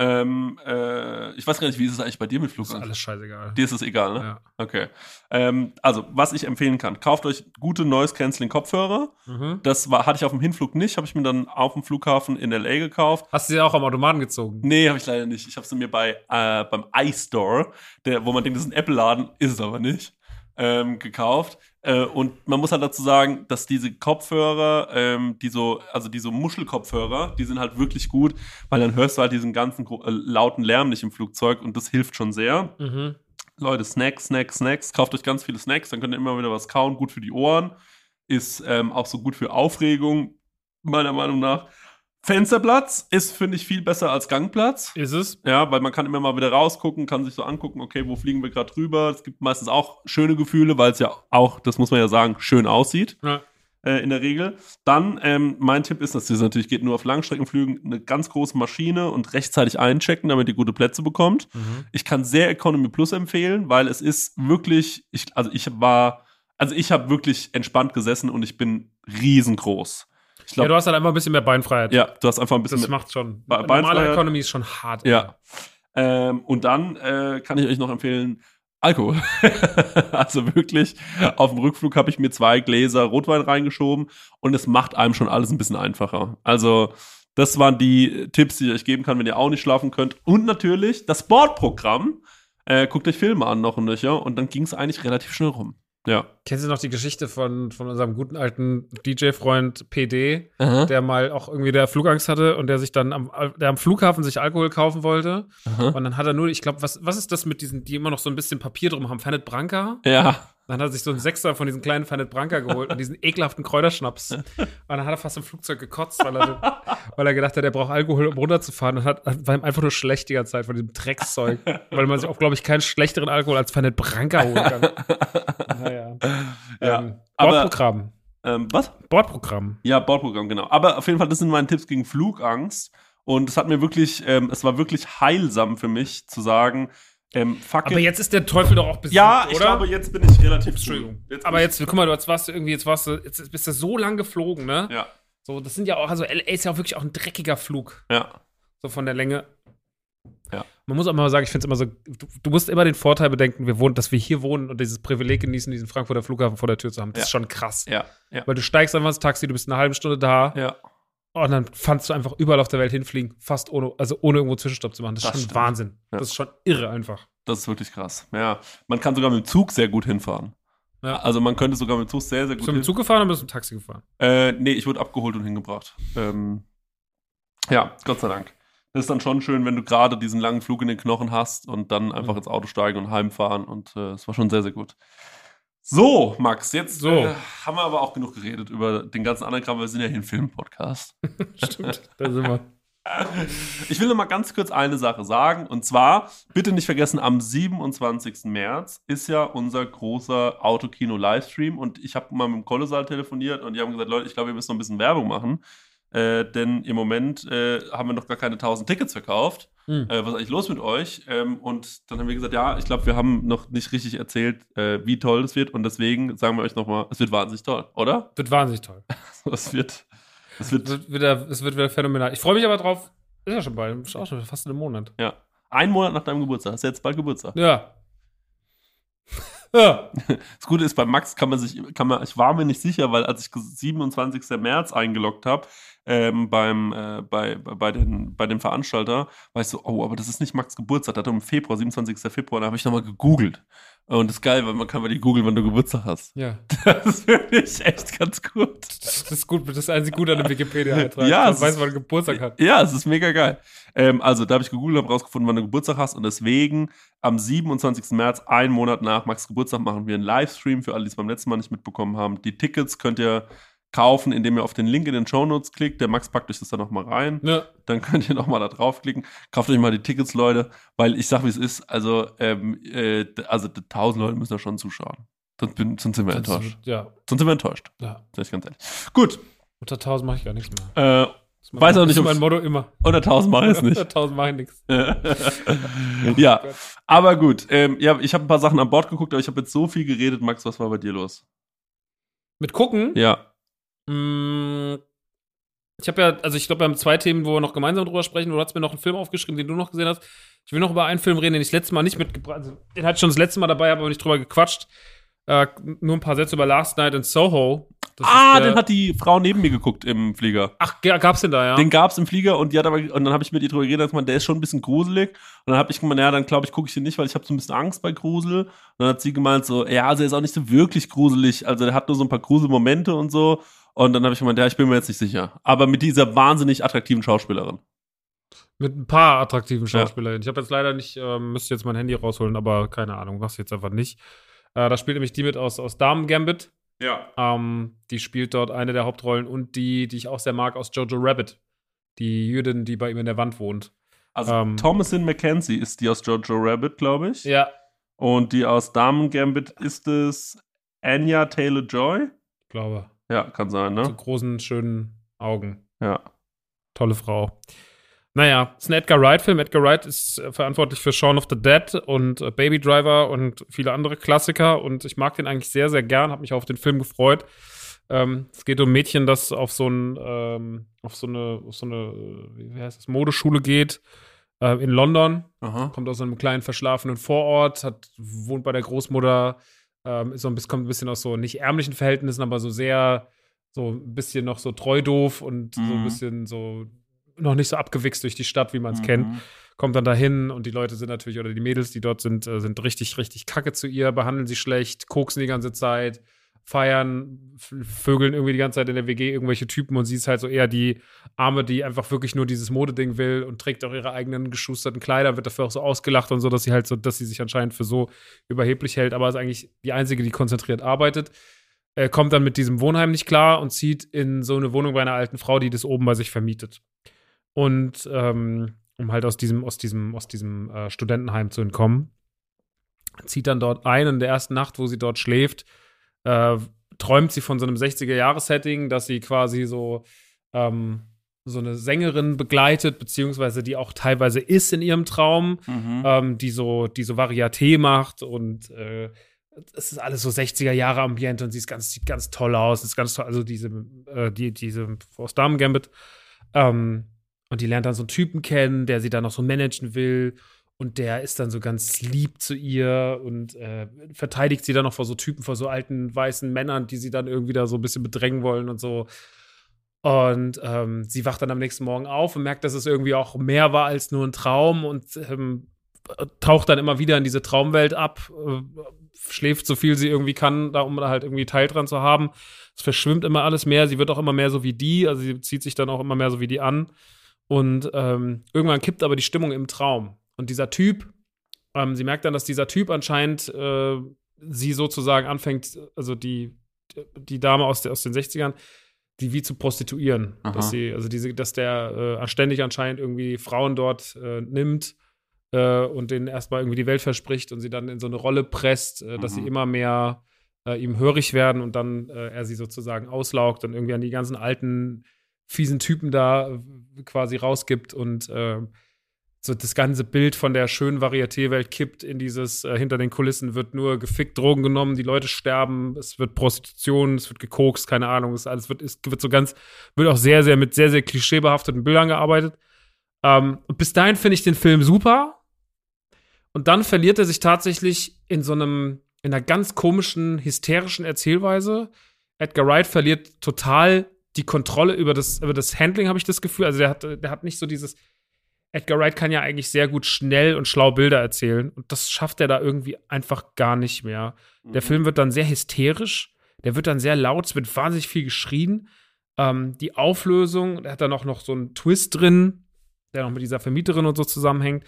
Ich weiß gar nicht, wie ist es eigentlich bei dir mit Flugangst? Das ist alles scheißegal. Dir ist es egal, ne? Ja. Okay. Also, was ich empfehlen kann, kauft euch gute Noise-Canceling-Kopfhörer. Das hatte ich auf dem Hinflug nicht, habe ich mir dann auf dem Flughafen in L.A. gekauft. Hast du sie auch am Automaten gezogen? Nee, habe ich leider nicht. Ich habe sie mir beim iStore, wo man denkt, das ist ein Apple-Laden, ist es aber nicht, gekauft. Und man muss halt dazu sagen, dass diese Kopfhörer, diese Muschelkopfhörer, die sind halt wirklich gut, weil dann hörst du halt diesen ganzen lauten Lärm nicht im Flugzeug und das hilft schon sehr. Leute, Snacks. Kauft euch ganz viele Snacks, dann könnt ihr immer wieder was kauen. Gut für die Ohren. Ist auch so gut für Aufregung, meiner Meinung nach. Fensterplatz ist, finde ich, viel besser als Gangplatz. Ist es? Ja, weil man kann immer mal wieder rausgucken, kann sich so angucken, okay, wo fliegen wir gerade drüber. Es gibt meistens auch schöne Gefühle, weil es ja auch, das muss man ja sagen, schön aussieht. Ja. in der Regel. Dann, mein Tipp ist, dass das natürlich geht nur auf Langstreckenflügen, eine ganz große Maschine und rechtzeitig einchecken, damit ihr gute Plätze bekommt. Ich kann sehr Economy Plus empfehlen, weil es ist wirklich, ich habe wirklich entspannt gesessen und ich bin riesengroß. Ich glaub, du hast halt einfach ein bisschen mehr Beinfreiheit. Ja, du hast einfach ein bisschen das macht schon. Beinfreiheit. Normale Economy ist schon hart. Ja. Und dann kann ich euch noch empfehlen, Alkohol. Also wirklich, auf dem Rückflug habe ich mir 2 Gläser Rotwein reingeschoben und es macht einem schon alles ein bisschen einfacher. Also das waren die Tipps, die ich euch geben kann, wenn ihr auch nicht schlafen könnt. Und natürlich das Sportprogramm. Guckt euch Filme an noch und nöcher und dann ging es eigentlich relativ schnell rum. Ja. Kennst du noch die Geschichte von unserem guten alten DJ-Freund PD, der mal auch irgendwie der Flugangst hatte und der sich dann am Flughafen sich Alkohol kaufen wollte? Und dann hat er nur, ich glaube, was ist das mit diesen, die immer noch so ein bisschen Papier drum haben? Fernet Branca? Ja. Dann hat er sich so einen Sechser von diesen kleinen Fernet Branca geholt und diesen ekelhaften Kräuterschnaps. Und dann hat er fast im Flugzeug gekotzt, weil er gedacht hat, er braucht Alkohol, um runterzufahren. Und war ihm einfach nur schlecht die ganze Zeit von diesem Dreckszeug. Weil man sich auch, glaube ich, keinen schlechteren Alkohol als Fernet Branca holen kann. Naja. Bordprogramm. Was? Bordprogramm. Ja, Bordprogramm, genau. Aber auf jeden Fall, das sind meine Tipps gegen Flugangst. Und es hat mir wirklich, es war wirklich heilsam für mich zu sagen, aber jetzt ist der Teufel doch auch besiegt, ja, ich oder? glaube, jetzt bin ich relativ Entschuldigung. Aber jetzt, guck mal, jetzt bist du so lang geflogen, ne? Ja. So, das sind ja auch, also LA ist ja auch wirklich auch ein dreckiger Flug. Ja. So von der Länge. Ja. Man muss auch mal sagen, ich finde es immer so, du musst immer den Vorteil bedenken, dass wir hier wohnen und dieses Privileg genießen, diesen Frankfurter Flughafen vor der Tür zu haben. Das ist schon krass. Ja. Weil du steigst einfach ins Taxi, du bist eine halbe Stunde da. Ja. Und dann fandst du einfach überall auf der Welt hinfliegen, fast ohne irgendwo Zwischenstopp zu machen. Das ist schon stimmt. Wahnsinn. Ja. Das ist schon irre einfach. Das ist wirklich krass. Ja. Man kann sogar mit dem Zug sehr gut hinfahren. Ja. Also man könnte sogar mit dem Zug sehr, sehr gut Bist du mit dem Zug gefahren oder bist du mit dem Taxi gefahren? Nee, ich wurde abgeholt und hingebracht. Ja, Gott sei Dank. Das ist dann schon schön, wenn du gerade diesen langen Flug in den Knochen hast und dann einfach ins Auto steigen und heimfahren. Und es war schon sehr, sehr gut. So, Max, jetzt haben wir aber auch genug geredet über den ganzen anderen Kram, weil wir sind ja hier ein Film-Podcast. Stimmt, da sind wir. Ich will noch mal ganz kurz eine Sache sagen. Und zwar, bitte nicht vergessen, am 27. März ist ja unser großer Autokino-Livestream. Und ich habe mal mit dem Kolossal telefoniert und die haben gesagt, Leute, ich glaube, wir müssen noch ein bisschen Werbung machen. Denn im Moment haben wir noch gar keine 1000 Tickets verkauft. Was ist eigentlich los mit euch? Und dann haben wir gesagt, ja, ich glaube, wir haben noch nicht richtig erzählt, wie toll das wird. Und deswegen sagen wir euch nochmal, es wird wahnsinnig toll, oder? Wird wahnsinnig toll. Es wird wieder phänomenal. Ich freue mich aber drauf. Ist ja schon bald. Ist auch schon fast in einem Monat. Ja. 1 Monat nach deinem Geburtstag. Hast du jetzt bald Geburtstag? Ja. Ja. Das Gute ist, bei Max ich war mir nicht sicher, weil als ich 27. März eingeloggt habe, bei dem Veranstalter, war ich so, oh, aber das ist nicht Max Geburtstag, der hat im Februar, 27. Februar, da habe ich nochmal gegoogelt. Und das ist geil, weil man kann bei dir googeln, wann du Geburtstag hast. Ja. Das ist wirklich echt ganz gut. Das ist gut, das ist einzig gut an dem Wikipedia-Eintrag. Ja, man weiß, wann er Geburtstag hat. Ja, es ist mega geil. Also, da habe ich gegoogelt, habe rausgefunden, wann du Geburtstag hast und deswegen am 27. März, 1 Monat nach Max Geburtstag, machen wir einen Livestream für alle, die es beim letzten Mal nicht mitbekommen haben. Die Tickets könnt ihr kaufen, indem ihr auf den Link in den Shownotes klickt. Der Max packt euch das da nochmal rein. Ja. Dann könnt ihr nochmal da draufklicken. Kauft euch mal die Tickets, Leute, weil ich sag, wie es ist. Also 1000 Leute müssen da schon zuschauen. Sonst sind wir enttäuscht. Ja. Sonst sind wir enttäuscht. Ja. Sag ich ganz ehrlich. Gut. Unter 1000 mache ich gar nichts mehr. Weiß auch nicht, das ist mein Motto immer. Unter 1000 mache ich es nicht. Unter 1000 mache ich nichts. Ja, aber gut. Ich habe ein paar Sachen an Bord geguckt, aber ich habe jetzt so viel geredet. Max, was war bei dir los? Mit gucken? Ja. Ich habe ja, also ich glaube, wir haben 2 Themen, wo wir noch gemeinsam drüber sprechen. Du hast mir noch einen Film aufgeschrieben, den du noch gesehen hast. Ich will noch über einen Film reden, den ich das letzte Mal nicht mitgebracht habe. Also, den hatte ich schon das letzte Mal dabei, habe aber nicht drüber gequatscht. Nur ein paar Sätze über Last Night in Soho. Den hat die Frau neben mir geguckt im Flieger. Ach, gab's den da, ja? Den gab's im Flieger und dann habe ich mit ihr drüber geredet, der ist schon ein bisschen gruselig. Und dann habe ich gemeint, ja, dann glaube ich, gucke ich den nicht, weil ich habe so ein bisschen Angst bei Grusel. Und dann hat sie gemeint so, ja, also er ist auch nicht so wirklich gruselig. Also der hat nur so ein paar Gruselmomente und so. Und dann habe ich gemeint, ja, ich bin mir jetzt nicht sicher. Aber mit dieser wahnsinnig attraktiven Schauspielerin. Mit ein paar attraktiven Schauspielerinnen. Ja. Ich habe jetzt leider nicht, müsste jetzt mein Handy rausholen, aber keine Ahnung, mach's jetzt einfach nicht. Da spielt nämlich die mit aus Damen Gambit. Ja. Die spielt dort eine der Hauptrollen und die ich auch sehr mag, aus Jojo Rabbit. Die Jüdin, die bei ihm in der Wand wohnt. Also Thomasin McKenzie ist die aus Jojo Rabbit, glaube ich. Ja. Und die aus Damen Gambit ist es Anya Taylor-Joy. Glaube. Ja, kann sein, ne? So großen, schönen Augen. Ja. Tolle Frau. Naja, es ist ein Edgar Wright-Film. Edgar Wright ist verantwortlich für Shaun of the Dead und Baby Driver und viele andere Klassiker. Und ich mag den eigentlich sehr, sehr gern. Habe mich auf den Film gefreut. Es geht um ein Mädchen, das auf so eine, wie heißt das, Modeschule geht in London. Aha. Kommt aus einem kleinen verschlafenen Vorort, wohnt bei der Großmutter, kommt ein bisschen aus so nicht ärmlichen Verhältnissen, aber so ein bisschen noch so treu doof und so ein bisschen so noch nicht so abgewichst durch die Stadt, wie man es kennt. Kommt dann dahin und die Leute sind natürlich, oder die Mädels, die dort sind richtig, richtig kacke zu ihr, behandeln sie schlecht, koksen die ganze Zeit, feiern, vögeln irgendwie die ganze Zeit in der WG irgendwelche Typen und sie ist halt so eher die Arme, die einfach wirklich nur dieses Modeding will und trägt auch ihre eigenen geschusterten Kleider, wird dafür auch so ausgelacht und so, dass sie sich anscheinend für so überheblich hält, aber ist eigentlich die Einzige, die konzentriert arbeitet. Kommt dann mit diesem Wohnheim nicht klar und zieht in so eine Wohnung bei einer alten Frau, die das oben bei sich vermietet. Und um halt aus diesem Studentenheim zu entkommen, zieht dann dort ein. In der ersten Nacht, wo sie dort schläft, träumt sie von so einem 60er-Jahres-Setting, dass sie quasi so eine Sängerin begleitet, beziehungsweise die auch teilweise ist in ihrem Traum, die so Varieté macht und es ist alles so 60er-Jahre-Ambiente und sieht ganz toll aus. Es ist ganz toll, also diese aus Damen Gambit. Und die lernt dann so einen Typen kennen, der sie dann noch so managen will. Und der ist dann so ganz lieb zu ihr und verteidigt sie dann noch vor so Typen, vor so alten weißen Männern, die sie dann irgendwie da so ein bisschen bedrängen wollen und so. Und sie wacht dann am nächsten Morgen auf und merkt, dass es irgendwie auch mehr war als nur ein Traum und taucht dann immer wieder in diese Traumwelt ab, schläft so viel sie irgendwie kann, um da halt irgendwie Teil dran zu haben. Es verschwimmt immer alles mehr, sie wird auch immer mehr so wie die, also sie zieht sich dann auch immer mehr so wie die an. Und irgendwann kippt aber die Stimmung im Traum. Und dieser Typ, sie merkt dann, dass dieser Typ anscheinend sie sozusagen anfängt, also die Dame aus den 60ern, die wie zu prostituieren. Dass der ständig anscheinend irgendwie Frauen dort nimmt und denen erstmal irgendwie die Welt verspricht und sie dann in so eine Rolle presst, dass sie immer mehr ihm hörig werden und dann er sie sozusagen auslaugt und irgendwie an die ganzen alten fiesen Typen da quasi rausgibt und so das ganze Bild von der schönen Varieté-Welt kippt in dieses, hinter den Kulissen wird nur gefickt, Drogen genommen, die Leute sterben, es wird Prostitution, es wird gekokst, keine Ahnung, wird auch sehr, sehr mit sehr, sehr klischeebehafteten Bildern gearbeitet. Und bis dahin finde ich den Film super und dann verliert er sich tatsächlich in einer ganz komischen, hysterischen Erzählweise. Edgar Wright verliert total die Kontrolle über das Handling, habe ich das Gefühl. Also der hat nicht so dieses Edgar Wright kann ja eigentlich sehr gut schnell und schlau Bilder erzählen und das schafft er da irgendwie einfach gar nicht mehr. Der Film wird dann sehr hysterisch, der wird dann sehr laut, es wird wahnsinnig viel geschrien. Die Auflösung, der hat dann auch noch so einen Twist drin, der noch mit dieser Vermieterin und so zusammenhängt.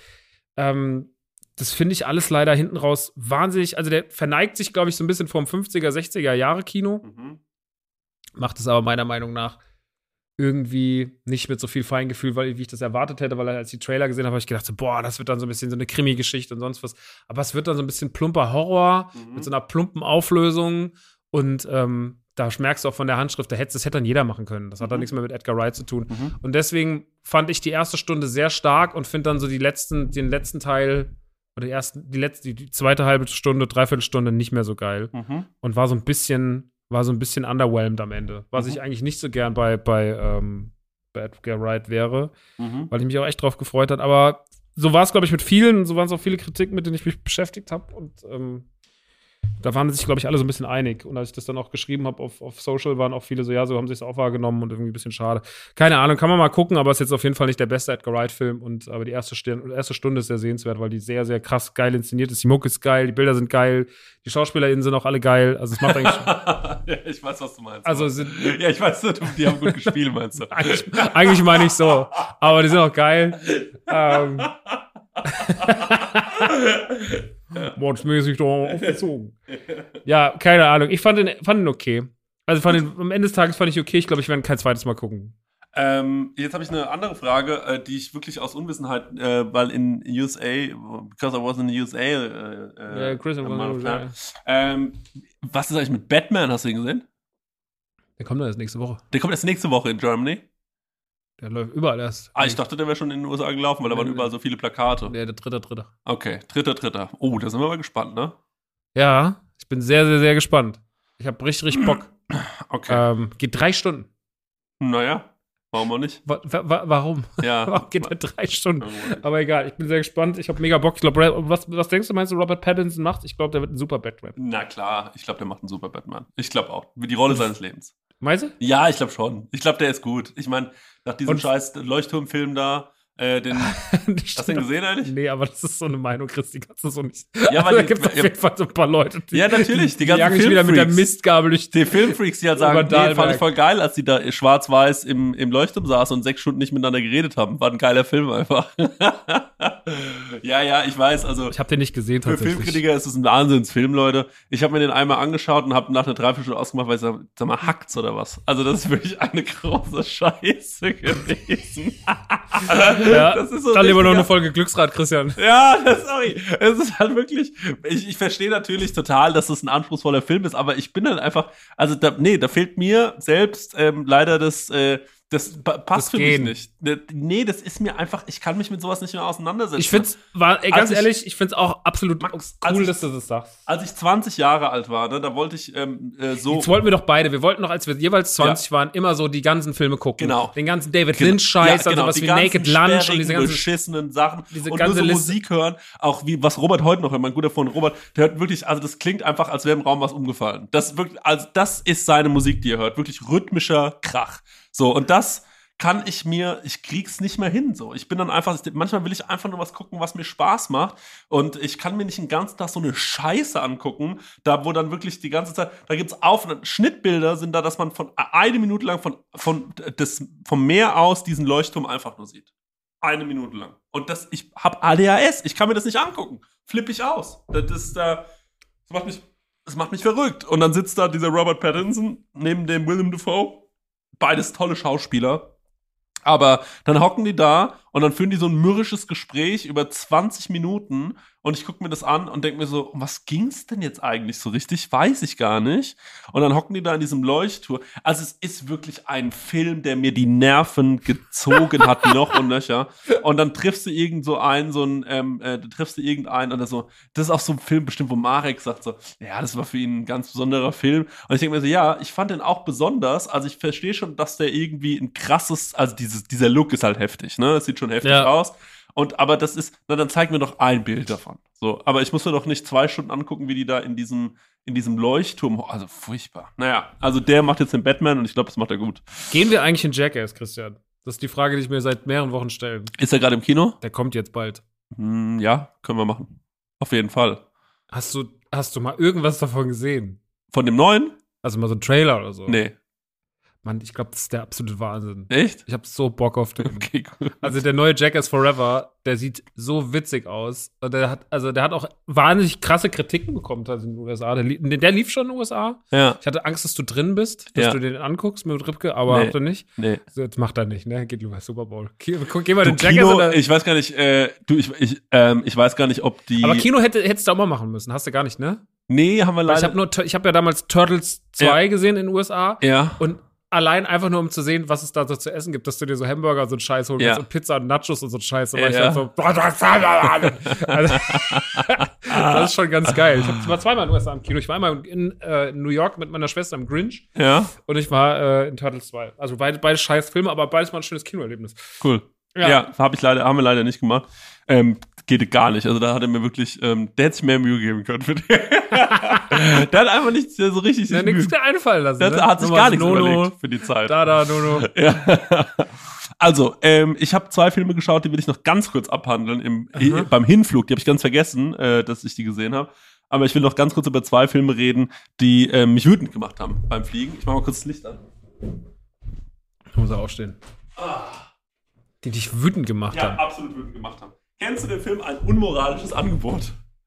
Das finde ich alles leider hinten raus wahnsinnig, also der verneigt sich, glaube ich, so ein bisschen vom 50er, 60er Jahre Kino. Macht es aber meiner Meinung nach irgendwie nicht mit so viel Feingefühl, wie ich das erwartet hätte, weil als ich die Trailer gesehen habe, habe ich gedacht, so, boah, das wird dann so ein bisschen so eine Krimi-Geschichte und sonst was. Aber es wird dann so ein bisschen plumper Horror mit so einer plumpen Auflösung und da merkst du auch von der Handschrift, das hätte dann jeder machen können. Das hat dann nichts mehr mit Edgar Wright zu tun. Und deswegen fand ich die erste Stunde sehr stark und finde dann so den letzten Teil oder die zweite halbe Stunde, Dreiviertelstunde nicht mehr so geil. Und war so ein bisschen underwhelmed am Ende. Was ich eigentlich nicht so gern bei Edgar Wright wäre, weil ich mich auch echt drauf gefreut habe. Aber so war es, glaube ich, mit vielen, so waren es auch viele Kritiken, mit denen ich mich beschäftigt habe. Und da waren sich, glaube ich, alle so ein bisschen einig. Und als ich das dann auch geschrieben habe auf Social, waren auch viele so, ja, so haben sie es auch wahrgenommen und irgendwie ein bisschen schade. Keine Ahnung, kann man mal gucken, aber es ist jetzt auf jeden Fall nicht der beste Edgar Wright-Film. Aber die erste Stunde ist sehr sehenswert, weil die sehr, sehr krass geil inszeniert ist. Die Mucke ist geil, die Bilder sind geil, die SchauspielerInnen sind auch alle geil. Also es macht eigentlich ja, ich weiß, was du meinst. Also ja, ich weiß, die haben gut gespielt, meinst du. eigentlich meine ich so. Aber die sind auch geil. Mordsmäßig doch aufgezogen. Ja, keine Ahnung. Ich fand ihn okay. Also am Ende des Tages fand ich okay. Ich glaube, ich werde kein zweites Mal gucken. Jetzt habe ich eine andere Frage, die ich wirklich aus Unwissenheit, weil in USA, because I was in the USA, Chris was in the USA. Was ist eigentlich mit Batman? Hast du ihn gesehen? Der kommt dann erst nächste Woche. Der kommt erst nächste Woche in Germany. Der läuft überall erst. Ich dachte, der wäre schon in den USA gelaufen, weil da waren überall so viele Plakate. Der 3.3. Okay, 3.3. Oh, da sind wir mal gespannt, ne? Ja, ich bin sehr, sehr, sehr gespannt. Ich habe richtig Bock. Okay. Geht 3 Stunden. Naja, warum auch nicht? Warum? Ja. Warum geht der 3 Stunden? Aber egal, ich bin sehr gespannt. Ich habe mega Bock. Ich glaube, was denkst du, meinst du, Robert Pattinson macht? Ich glaube, der wird ein super Batman. Na klar, ich glaube, der macht einen super Batman. Ich glaube auch. Die Rolle seines Lebens. Meinst du? Ja, ich glaube schon. Ich glaube, der ist gut. Ich meine, nach diesem scheiß Leuchtturmfilm da, hast du den gesehen eigentlich? Nee, aber das ist so eine Meinung, Chris, die kannst du so nicht. Ja, weil da gibt es auf jeden Fall so ein paar Leute, die. Ja, natürlich, die ganzen jagen sich wieder mit der Mistgabel durch die Filmfreaks, die halt sagen, nee, fand ich voll geil, als die da schwarz-weiß im Leuchtturm saßen und 6 Stunden nicht miteinander geredet haben. War ein geiler Film einfach. Ja, ich weiß, also. Ich habe den nicht gesehen, tatsächlich. Für Filmkritiker ist es ein Wahnsinnsfilm, Leute. Ich habe mir den einmal angeschaut und habe nach einer Dreiviertelstunde ausgemacht, weil ich sag mal, hackt's oder was? Also, das ist wirklich eine große Scheiße gewesen. Ja, das ist so dann lieber noch eine Folge Glücksrad, Christian. Ja, sorry. Es ist halt wirklich, ich verstehe natürlich total, dass das ein anspruchsvoller Film ist, aber ich bin halt einfach, also da fehlt mir selbst leider das passt für mich nicht. Nee, das ist mir einfach, ich kann mich mit sowas nicht mehr auseinandersetzen. Ich find's, ehrlich, ich find's auch absolut cool, dass du das sagst. Als ich 20 Jahre alt war, ne, da wollte ich so. Jetzt wollten wir doch beide, wir wollten doch, als wir jeweils 20 waren, immer so die ganzen Filme gucken. Genau. Den ganzen David Lynch-Scheiß, also was wie Naked Lunch und diese ganzen beschissenen Sachen. Diese und ganze nur so Liste. Musik hören, auch wie, was Robert heute noch hört, mein guter Freund Robert, der hört wirklich, also das klingt einfach, als wäre im Raum was umgefallen. Das wirklich, also das ist seine Musik, die er hört. Wirklich rhythmischer Krach. So, und das ich krieg's nicht mehr hin, so. Ich bin dann einfach, manchmal will ich einfach nur was gucken, was mir Spaß macht und ich kann mir nicht den ganzen Tag so eine Scheiße angucken, da wo dann wirklich die ganze Zeit, da gibt's Schnittbilder sind da, dass man von 1 Minute lang vom Meer aus diesen Leuchtturm einfach nur sieht. 1 Minute lang. Und ich hab ADHS, ich kann mir das nicht angucken. Flipp ich aus. Das macht mich verrückt. Und dann sitzt da dieser Robert Pattinson neben dem Willem Dafoe. Beides tolle Schauspieler. Aber dann hocken die da und dann führen die so ein mürrisches Gespräch über 20 Minuten und ich gucke mir das an und denke mir so, um was ging's denn jetzt eigentlich so richtig? Weiß ich gar nicht. Und dann hocken die da in diesem Leuchtturm. Also es ist wirklich ein Film, der mir die Nerven gezogen hat, noch und nöcher. Und dann triffst du irgendeinen oder so. Das ist auch so ein Film bestimmt, wo Marek sagt so, ja, das war für ihn ein ganz besonderer Film. Und ich denke mir so, ja, ich fand den auch besonders. Also ich verstehe schon, dass der irgendwie ein krasses, also dieser Look ist halt heftig, ne? Das sieht schon heftig aus. Aber das ist, dann zeig mir doch ein Bild davon. So, aber ich muss mir doch nicht 2 Stunden angucken, wie die da in diesem Leuchtturm, also furchtbar. Naja, also der macht jetzt den Batman und ich glaube, das macht er gut. Gehen wir eigentlich in Jackass, Christian? Das ist die Frage, die ich mir seit mehreren Wochen stelle. Ist er gerade im Kino? Der kommt jetzt bald. Ja, können wir machen. Auf jeden Fall. Hast du mal irgendwas davon gesehen? Von dem neuen? Also mal so ein Trailer oder so? Nee. Mann, ich glaube, das ist der absolute Wahnsinn. Echt? Ich habe so Bock auf den. Okay, cool. Also der neue Jackass Forever, der sieht so witzig aus. Und der hat auch wahnsinnig krasse Kritiken bekommen in den USA. Der lief schon in den USA. Ja. Ich hatte Angst, dass du drin bist, dass du den anguckst mit Ripke, aber habt ihr nicht. Nee. So, jetzt macht er nicht, ne? Geht lieber Super Bowl. Geh mal den Jackass. Kino, ich weiß gar nicht, ich weiß gar nicht, ob die. Aber Kino hättest du auch mal machen müssen. Hast du gar nicht, ne? Nee, haben wir leider. Ich habe ja damals Turtles 2 gesehen in den USA. Ja. Und allein einfach nur, um zu sehen, was es da so zu essen gibt, dass du dir so Hamburger und so einen Scheiß holen kannst und Pizza und Nachos und so einen Scheiß. Und ich halt so, also, das ist schon ganz geil. Ich war 2-mal in den USA im Kino. Ich war einmal in New York mit meiner Schwester im Grinch. Ja. Und ich war in Turtles 2. Also beide scheiß Filme, aber beides mal ein schönes Kinoerlebnis. Cool. Ja, haben wir leider nicht gemacht. Geht gar nicht. Also da hat er mir wirklich, der hätte sich mehr Mühe geben können für den. Der hat einfach nicht so richtig sich nichts einfallen lassen. Der hat sich gar nichts überlegt für die Zeit. Nono. Ja. Also, ich habe 2 Filme geschaut, die will ich noch ganz kurz abhandeln beim Hinflug. Die habe ich ganz vergessen, dass ich die gesehen habe. Aber ich will noch ganz kurz über 2 Filme reden, die mich wütend gemacht haben beim Fliegen. Ich mache mal kurz das Licht an. Ich muss aufstehen. Die dich wütend gemacht haben. Ja, absolut wütend gemacht haben. Kennst du den Film Ein unmoralisches Angebot?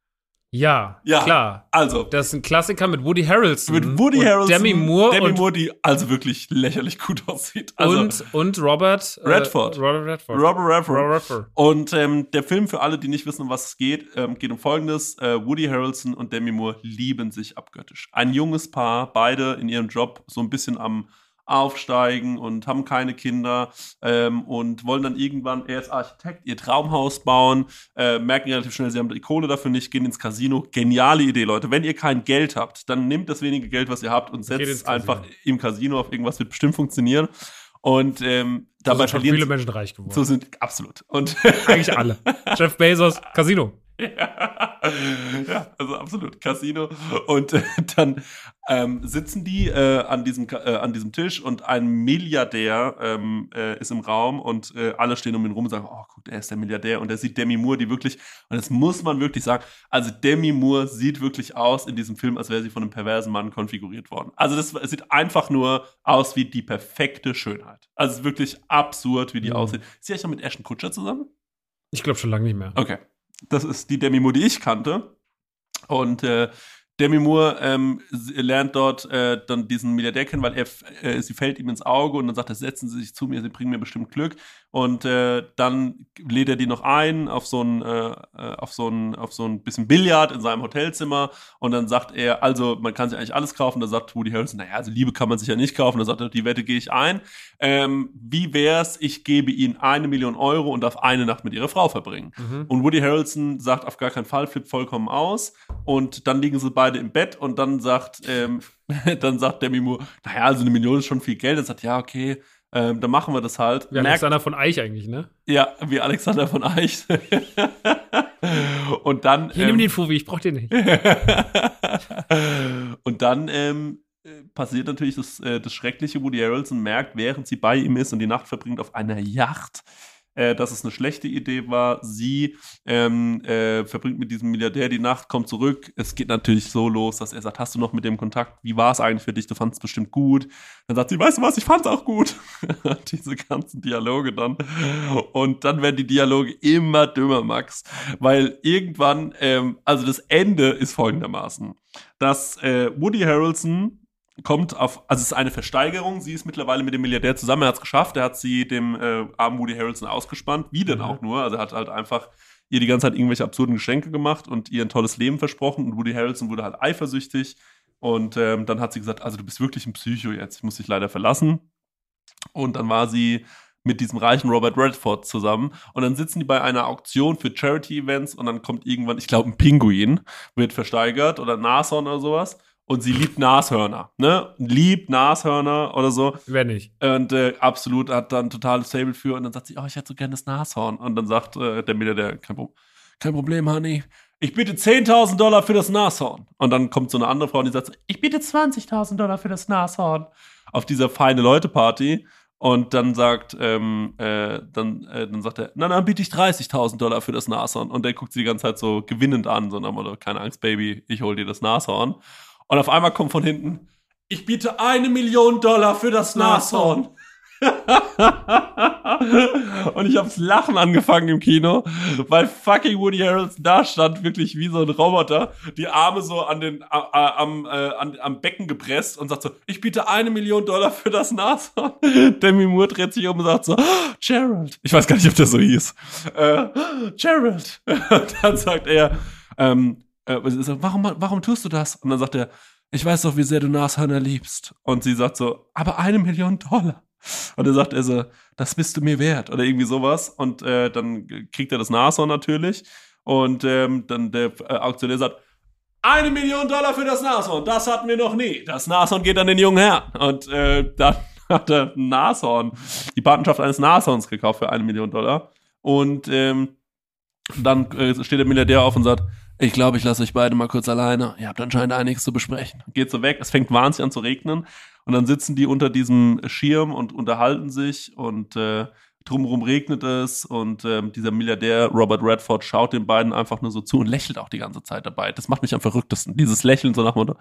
Ja, klar. Also. Das ist ein Klassiker mit Woody Harrelson. Mit Woody Harrelson. Demi Moore, die also wirklich lächerlich gut aussieht. Also, und Robert Redford. Robert Redford. Und der Film, für alle, die nicht wissen, um was es geht um Folgendes. Woody Harrelson und Demi Moore lieben sich abgöttisch. Ein junges Paar, beide in ihrem Job so ein bisschen am Aufsteigen und haben keine Kinder und wollen dann irgendwann, er ist Architekt, ihr Traumhaus bauen, merken relativ schnell, sie haben die Kohle dafür nicht, gehen ins Casino. Geniale Idee, Leute. Wenn ihr kein Geld habt, dann nehmt das wenige Geld, was ihr habt und setzt es einfach im Casino auf irgendwas, wird bestimmt funktionieren. Und dabei sind viele Menschen reich geworden. So sind, absolut. Und eigentlich alle. Jeff Bezos, Casino. Ja, also absolut. Casino. Und dann sitzen die an diesem Tisch und ein Milliardär ist im Raum und alle stehen um ihn rum und sagen, oh, guck, er ist der Milliardär. Und er sieht Demi Moore, die wirklich, und das muss man wirklich sagen, also Demi Moore sieht wirklich aus in diesem Film, als wäre sie von einem perversen Mann konfiguriert worden. Also es sieht einfach nur aus wie die perfekte Schönheit. Also es ist wirklich absurd, wie die aussieht. Ist sie eigentlich noch mit Ashton Kutcher zusammen? Ich glaube schon lange nicht mehr. Okay. Das ist die Demi Moore, die ich kannte. Und Demi Moore lernt dort dann diesen Milliardär kennen, weil sie fällt ihm ins Auge und dann sagt er, setzen Sie sich zu mir, Sie bringen mir bestimmt Glück. Und dann lädt er die noch ein auf so ein bisschen Billard in seinem Hotelzimmer und dann sagt er, also man kann sich eigentlich alles kaufen. Da sagt Woody Harrelson, naja, also Liebe kann man sich ja nicht kaufen. Da sagt er, die Wette gehe ich ein. Wie wär's, ich gebe Ihnen 1 Million Euro und darf eine Nacht mit Ihrer Frau verbringen. Und Woody Harrelson sagt auf gar keinen Fall, flippt vollkommen aus und dann liegen sie beide im Bett und dann sagt Demi Moore, naja, also 1 Million ist schon viel Geld. Dann sagt, ja, okay, dann machen wir das halt. Wie Alexander von Eich eigentlich, ne? Ja, wie Alexander von Eich. Und dann Hier, nimm den Fuvi, ich brauch den nicht. Und dann passiert natürlich das Schreckliche. Woody Harrelson merkt, während sie bei ihm ist und die Nacht verbringt auf einer Yacht, dass es eine schlechte Idee war. Sie verbringt mit diesem Milliardär die Nacht, kommt zurück. Es geht natürlich so los, dass er sagt, hast du noch mit dem Kontakt? Wie war es eigentlich für dich? Du fandest es bestimmt gut. Dann sagt sie, weißt du was, ich fand es auch gut. Diese ganzen Dialoge dann. Und dann werden die Dialoge immer dümmer, Max. Weil irgendwann, also das Ende ist folgendermaßen, dass Woody Harrelson kommt also es ist eine Versteigerung, sie ist mittlerweile mit dem Milliardär zusammen, er hat es geschafft, er hat sie dem armen Woody Harrelson ausgespannt, wie denn auch nur, also er hat halt einfach ihr die ganze Zeit irgendwelche absurden Geschenke gemacht und ihr ein tolles Leben versprochen und Woody Harrelson wurde halt eifersüchtig und dann hat sie gesagt, also du bist wirklich ein Psycho jetzt, ich muss dich leider verlassen und dann war sie mit diesem reichen Robert Redford zusammen und dann sitzen die bei einer Auktion für Charity-Events und dann kommt irgendwann, ich glaube ein Pinguin wird versteigert oder ein Nashorn oder sowas. Und sie liebt Nashörner, ne? Liebt Nashörner oder so. Wer nicht? Und absolut hat dann totales Faible für. Und dann sagt sie, oh, ich hätte so gerne das Nashorn. Und dann sagt der Milliardär, kein Problem, Honey. Ich biete $10.000 für das Nashorn. Und dann kommt so eine andere Frau und die sagt so, ich biete $20.000 für das Nashorn. Auf dieser feine Leute-Party. Und dann sagt dann sagt er, na, dann biete ich $30.000 für das Nashorn. Und der guckt sie die ganze Zeit so gewinnend an, so nach dem Motto, keine Angst, Baby, ich hol dir das Nashorn. Und auf einmal kommt von hinten, ich biete $1 Million für das Nashorn. Und ich hab's Lachen angefangen im Kino, weil fucking Woody Harrelson da stand, wirklich wie so ein Roboter, die Arme so am Becken gepresst und sagt so, ich biete $1 Million für das Nashorn. Demi Moore dreht sich um und sagt so, oh, Gerald. Ich weiß gar nicht, ob der so hieß. Gerald. Und dann sagt er, warum tust du das? Und dann sagt er, ich weiß doch, wie sehr du Nashörner liebst. Und sie sagt so, aber $1 Million. Und dann sagt er so, das bist du mir wert. Oder irgendwie sowas. Und dann kriegt er das Nashorn natürlich. Und dann der Auktionär sagt, $1 Million für das Nashorn. Das hatten wir noch nie. Das Nashorn geht an den jungen Herrn. Und dann hat er ein Nashorn, die Patenschaft eines Nashorns gekauft für $1 Million. Und dann steht der Milliardär auf und sagt, ich glaube, ich lasse euch beide mal kurz alleine. Ihr habt anscheinend einiges zu besprechen. Geht so weg, es fängt wahnsinnig an zu regnen. Und dann sitzen die unter diesem Schirm und unterhalten sich und drumherum regnet es. Und dieser Milliardär Robert Redford schaut den beiden einfach nur so zu und lächelt auch die ganze Zeit dabei. Das macht mich am verrücktesten. Dieses Lächeln so nach dem Motto,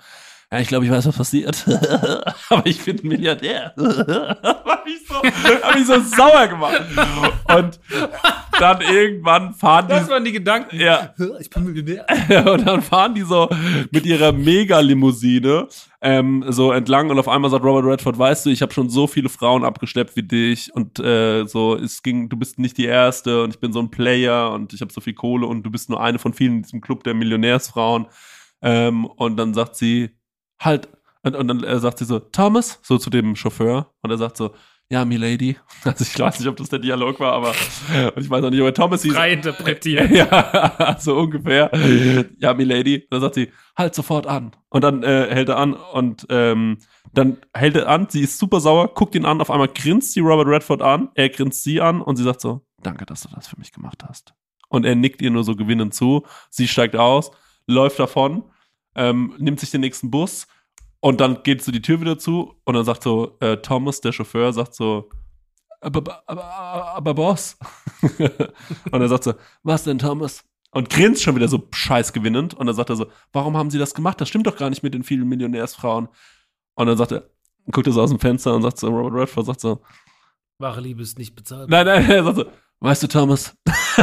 ja, ich glaube, ich weiß, was passiert. Aber ich bin Milliardär. Hab ich so sauer gemacht. Und dann irgendwann fahren Das waren die Gedanken. Ja. Ich bin Millionär. Und dann fahren die so mit ihrer Mega-Limousine so entlang und auf einmal sagt Robert Redford, weißt du, ich habe schon so viele Frauen abgeschleppt wie dich und du bist nicht die Erste und ich bin so ein Player und ich habe so viel Kohle und du bist nur eine von vielen in diesem Club der Millionärsfrauen. Und dann sagt sie, halt, und dann sagt sie so, Thomas, so zu dem Chauffeur, und er sagt so, ja, Milady. Also ich weiß nicht, ob das der Dialog war, aber und ich weiß auch nicht, ob Thomas hieß. Frei interpretiert. Ja, so ungefähr. Ja, Milady. Und dann sagt sie, halt sofort an. Und dann hält er an und dann hält er an, sie ist super sauer, guckt ihn an, auf einmal grinst sie Robert Redford an, er grinst sie an und sie sagt so, danke, dass du das für mich gemacht hast. Und er nickt ihr nur so gewinnend zu, sie steigt aus, läuft davon, nimmt sich den nächsten Bus. Und dann geht so die Tür wieder zu und dann sagt so Thomas, der Chauffeur, sagt so, aber Boss. Und er sagt so, was denn, Thomas? Und grinst schon wieder so scheißgewinnend. Und dann sagt er so, warum haben Sie das gemacht? Das stimmt doch gar nicht mit den vielen Millionärsfrauen. Und dann sagt er, guckt er so aus dem Fenster und sagt so, Robert Redford sagt so, wahre Liebe ist nicht bezahlt. Nein, er sagt so, weißt du, Thomas?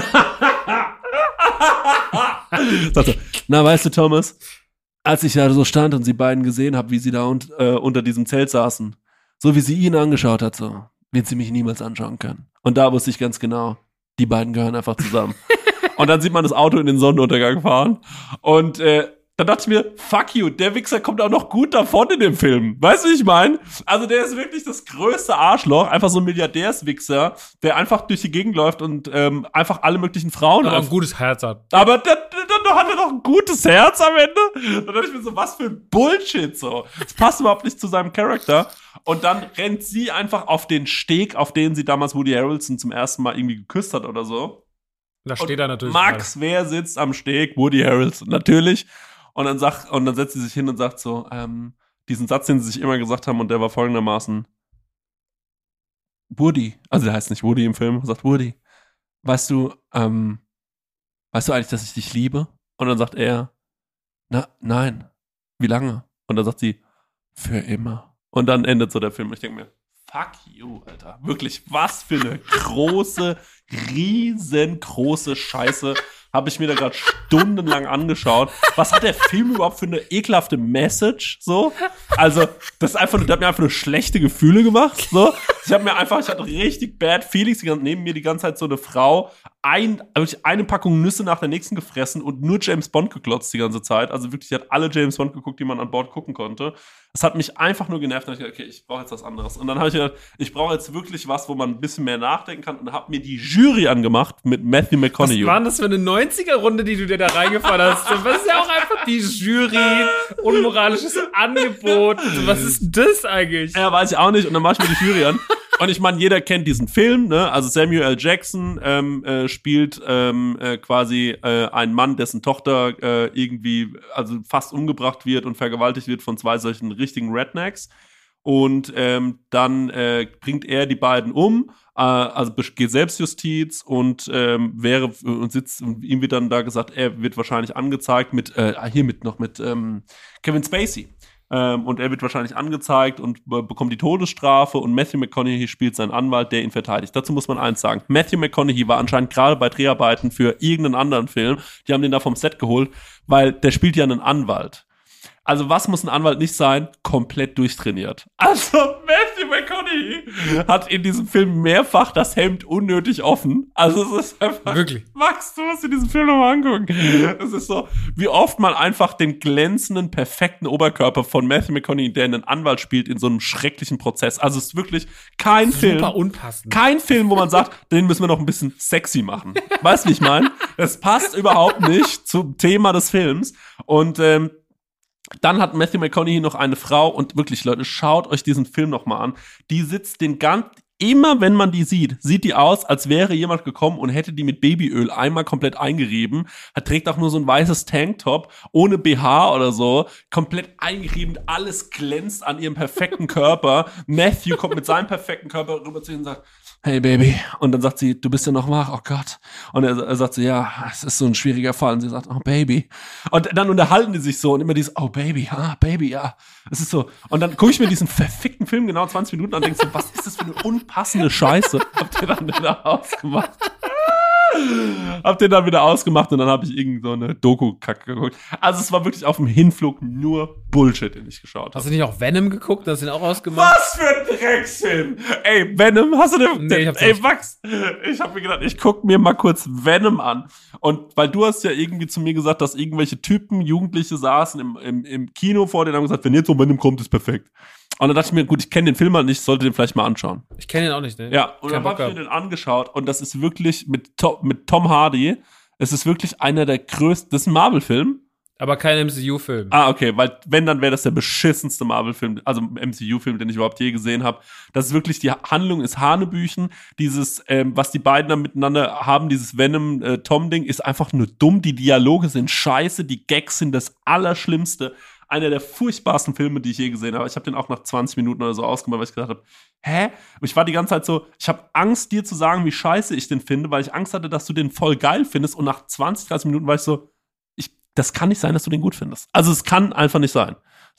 Sagt so, na, weißt du, Thomas? Als ich da so stand und sie beiden gesehen habe, wie sie da unter diesem Zelt saßen, so wie sie ihn angeschaut hat, so, wird sie mich niemals anschauen können. Und da wusste ich ganz genau, die beiden gehören einfach zusammen. Und dann sieht man das Auto in den Sonnenuntergang fahren. Und dann dachte ich mir, fuck you, der Wichser kommt auch noch gut davon in dem Film. Weißt du, wie ich meine? Also der ist wirklich das größte Arschloch, einfach so ein Milliardärswichser, der einfach durch die Gegend läuft und einfach alle möglichen Frauen Aber ein gutes Herz hat. Aber dann hat er doch ein gutes Herz am Ende. Dann dachte ich mir so, was für ein Bullshit so. Das passt überhaupt nicht zu seinem Charakter. Und dann rennt sie einfach auf den Steg, auf den sie damals Woody Harrelson zum ersten Mal irgendwie geküsst hat oder so. Da steht er natürlich. Max, wer sitzt am Steg? Woody Harrelson, natürlich. Und dann setzt sie sich hin und sagt so, diesen Satz, den sie sich immer gesagt haben, und der war folgendermaßen: Woody, also der heißt nicht Woody im Film, sagt Woody, weißt du eigentlich, dass ich dich liebe? Und dann sagt er, nein, wie lange? Und dann sagt sie, für immer. Und dann endet so der Film. Und ich denke mir, fuck you, Alter. Wirklich, was für eine riesengroße Scheiße habe ich mir da gerade stundenlang angeschaut. Was hat der Film überhaupt für eine ekelhafte Message? So? Also, das ist einfach, der hat mir einfach nur schlechte Gefühle gemacht. So? Ich hatte richtig bad feelings. Neben mir die ganze Zeit so eine Frau, wirklich eine Packung Nüsse nach der nächsten gefressen und nur James Bond geklotzt die ganze Zeit. Also wirklich, die hat alle James Bond geguckt, die man an Bord gucken konnte. Das hat mich einfach nur genervt. Und ich dachte, okay, ich brauche jetzt was anderes. Und dann habe ich gedacht, ich brauche jetzt wirklich was, wo man ein bisschen mehr nachdenken kann, und habe mir die Jury angemacht mit Matthew McConaughey. Was war denn das für eine 90er-Runde, die du dir da reingefahren hast? Was ist ja auch einfach die Jury, unmoralisches Angebot. Was ist denn das eigentlich? Ja, weiß ich auch nicht. Und dann mach ich mir die Jury an. Und ich meine, jeder kennt diesen Film, ne? Also Samuel L. Jackson spielt quasi einen Mann, dessen Tochter irgendwie also fast umgebracht wird und vergewaltigt wird von zwei solchen richtigen Rednecks. Und dann bringt er die beiden um, also geht Selbstjustiz und ihm wird dann da gesagt, er wird wahrscheinlich angezeigt mit Kevin Spacey. Und er wird wahrscheinlich angezeigt und bekommt die Todesstrafe, und Matthew McConaughey spielt seinen Anwalt, der ihn verteidigt. Dazu muss man eins sagen: Matthew McConaughey war anscheinend gerade bei Dreharbeiten für irgendeinen anderen Film. Die haben den da vom Set geholt, weil der spielt ja einen Anwalt. Also was muss ein Anwalt nicht sein? Komplett durchtrainiert. Also Matthew McConaughey hat in diesem Film mehrfach das Hemd unnötig offen. Also es ist einfach... Wirklich? Max, du musst dir diesen Film nochmal angucken. Es ist so, wie oft man einfach den glänzenden, perfekten Oberkörper von Matthew McConaughey, der einen Anwalt spielt, in so einem schrecklichen Prozess. Also es ist wirklich kein Film... Super unpassend. Kein Film, wo man sagt, den müssen wir noch ein bisschen sexy machen. Weißt du, wie ich meine? Das passt überhaupt nicht zum Thema des Films. Und dann hat Matthew McConaughey noch eine Frau, und wirklich, Leute, schaut euch diesen Film noch mal an. Die sitzt immer wenn man die sieht die aus, als wäre jemand gekommen und hätte die mit Babyöl einmal komplett eingerieben. Trägt auch nur so ein weißes Tanktop, ohne BH oder so, komplett eingerieben, alles glänzt an ihrem perfekten Körper. Matthew kommt mit seinem perfekten Körper rüber zu ihm und sagt, hey Baby. Und dann sagt sie, du bist ja noch wach, oh Gott. Und er sagt so, ja, es ist so ein schwieriger Fall. Und sie sagt, oh Baby. Und dann unterhalten die sich so und immer dieses, oh Baby, Baby, ja. Es ist so. Und dann gucke ich mir diesen verfickten Film genau 20 Minuten an und denke so, was ist das für eine unpassende Scheiße? Habt ihr dann wieder ausgemacht? Hab den dann wieder ausgemacht und dann habe ich irgend so eine Doku-Kacke geguckt. Also es war wirklich auf dem Hinflug nur Bullshit, den ich geschaut habe. Hast du nicht auch Venom geguckt? Hast du den auch ausgemacht? Was für ein Drecksfilm! Ey, Venom, hast du den? Nee, ich hab's ey, nicht. Max, ich hab mir gedacht, ich guck mir mal kurz Venom an. Und weil du hast ja irgendwie zu mir gesagt, dass irgendwelche Typen, Jugendliche saßen im Kino vor denen und haben gesagt, wenn jetzt so Venom kommt, ist perfekt. Und dann dachte ich mir, gut, ich kenne den Film halt nicht, sollte den vielleicht mal anschauen. Ich kenne den auch nicht, ne? Ja, und dann habe ich mir den angeschaut und das ist wirklich mit Tom Hardy, es ist wirklich einer der größten, das ist ein Marvel-Film. Aber kein MCU-Film. Ah, okay, weil wenn, dann wäre das der beschissenste Marvel-Film, also MCU-Film, den ich überhaupt je gesehen habe. Das ist wirklich, die Handlung ist Hanebüchen. Dieses, was die beiden da miteinander haben, dieses Venom-Tom-Ding, ist einfach nur dumm. Die Dialoge sind scheiße, die Gags sind das Allerschlimmste. Einer der furchtbarsten Filme, die ich je gesehen habe. Ich habe den auch nach 20 Minuten oder so ausgemacht, weil ich gedacht habe, hä? Und ich war die ganze Zeit so, ich habe Angst, dir zu sagen, wie scheiße ich den finde, weil ich Angst hatte, dass du den voll geil findest. Und nach 20, 30 Minuten war ich so, das kann nicht sein, dass du den gut findest. Also es kann einfach nicht sein.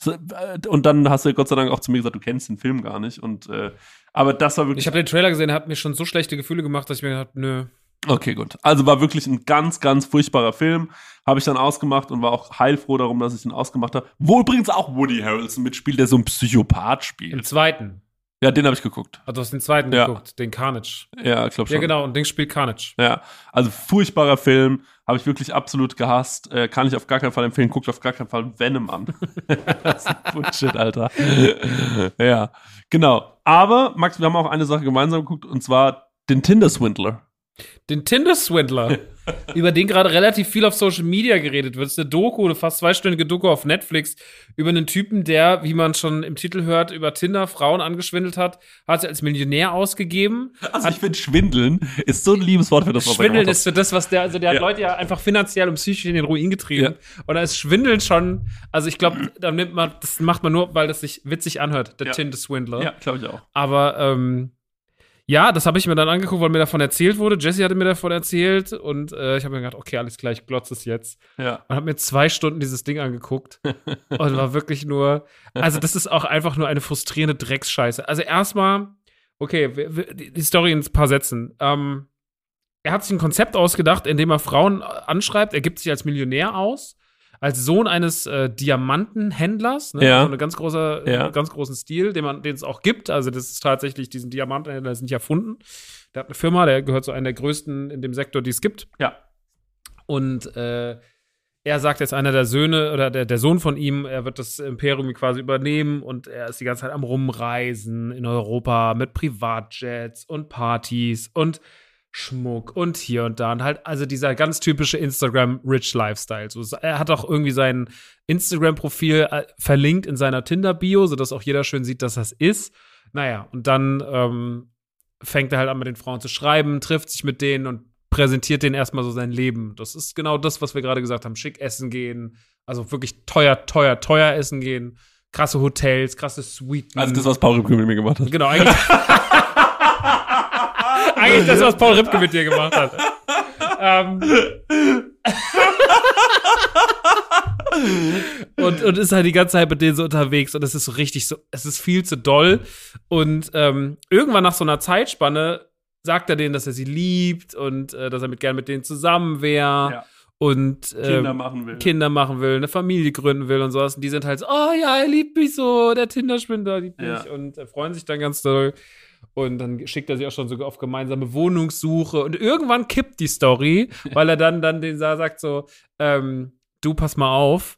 Und dann hast du Gott sei Dank auch zu mir gesagt, du kennst den Film gar nicht. Und aber das war wirklich. Ich habe den Trailer gesehen, hat mir schon so schlechte Gefühle gemacht, dass ich mir gedacht habe, nö. Okay, gut. Also war wirklich ein ganz, ganz furchtbarer Film. Habe ich dann ausgemacht und war auch heilfroh darum, dass ich den ausgemacht habe. Wo übrigens auch Woody Harrelson mitspielt, der so einen Psychopath spielt. Im zweiten. Ja, den habe ich geguckt. Du hast den zweiten geguckt, den Carnage. Ja, ich glaube schon. Ja, genau, und Ding spielt Carnage. Ja, also furchtbarer Film, habe ich wirklich absolut gehasst. Kann ich auf gar keinen Fall empfehlen. Guckt auf gar keinen Fall Venom an. Das ist Bullshit, Alter. Ja, genau. Aber, Max, wir haben auch eine Sache gemeinsam geguckt, und zwar den Tinder-Swindler. Den Tinder-Swindler, über den gerade relativ viel auf Social Media geredet wird. Das ist eine Doku, eine fast 2-stündige Doku auf Netflix über einen Typen, der, wie man schon im Titel hört, über Tinder Frauen angeschwindelt hat sich als Millionär ausgegeben. Also ich finde, Schwindeln ist so ein liebes Wort für das, was Schwindeln ist für das, was der hat Leute ja einfach finanziell und psychisch in den Ruin getrieben. Ja. Und da ist Schwindeln schon, also ich glaube, das macht man nur, weil das sich witzig anhört, der Tinder-Swindler. Ja, glaube ich auch. Aber, ja, das habe ich mir dann angeguckt, weil mir davon erzählt wurde. Jessie hatte mir davon erzählt und ich habe mir gedacht, okay, alles klar, ich glotze es jetzt. Ja. Und habe mir 2 Stunden dieses Ding angeguckt und war wirklich nur, also das ist auch einfach nur eine frustrierende Drecksscheiße. Also erstmal, okay, die Story in ein paar Sätzen. Er hat sich ein Konzept ausgedacht, in dem er Frauen anschreibt, er gibt sich als Millionär aus, als Sohn eines Diamantenhändlers, ne? So eine ganz großen Stil, den es auch gibt. Also das ist tatsächlich, diesen Diamantenhändler ist nicht erfunden. Der hat eine Firma, der gehört zu einer der größten in dem Sektor, die es gibt. Ja. Und er sagt jetzt, einer der Söhne oder der Sohn von ihm, er wird das Imperium quasi übernehmen und er ist die ganze Zeit am Rumreisen in Europa mit Privatjets und Partys und Schmuck und hier und da und halt, also dieser ganz typische Instagram-Rich-Lifestyle. So, er hat auch irgendwie sein Instagram-Profil verlinkt in seiner Tinder-Bio, sodass auch jeder schön sieht, dass das ist. Naja, und dann fängt er halt an, mit den Frauen zu schreiben, trifft sich mit denen und präsentiert denen erstmal so sein Leben. Das ist genau das, was wir gerade gesagt haben. Schick essen gehen, also wirklich teuer essen gehen, krasse Hotels, krasse Suiten. Also das, was Paul Ripke mit mir gemacht hat. Genau, eigentlich. Eigentlich das, was Paul Ripke mit dir gemacht hat. Und ist halt die ganze Zeit mit denen so unterwegs und es ist so richtig so, es ist viel zu doll. Und irgendwann nach so einer Zeitspanne sagt er denen, dass er sie liebt und dass er gerne mit denen zusammen wäre. Ja. Und Kinder machen will, eine Familie gründen will und sowas. Und die sind halt so, oh ja, er liebt mich so, der Tinder-Schwindler liebt mich. Und freuen sich dann ganz doll. Und dann schickt er sie auch schon sogar auf gemeinsame Wohnungssuche. Und irgendwann kippt die Story, weil er dann den sagt so, du, pass mal auf,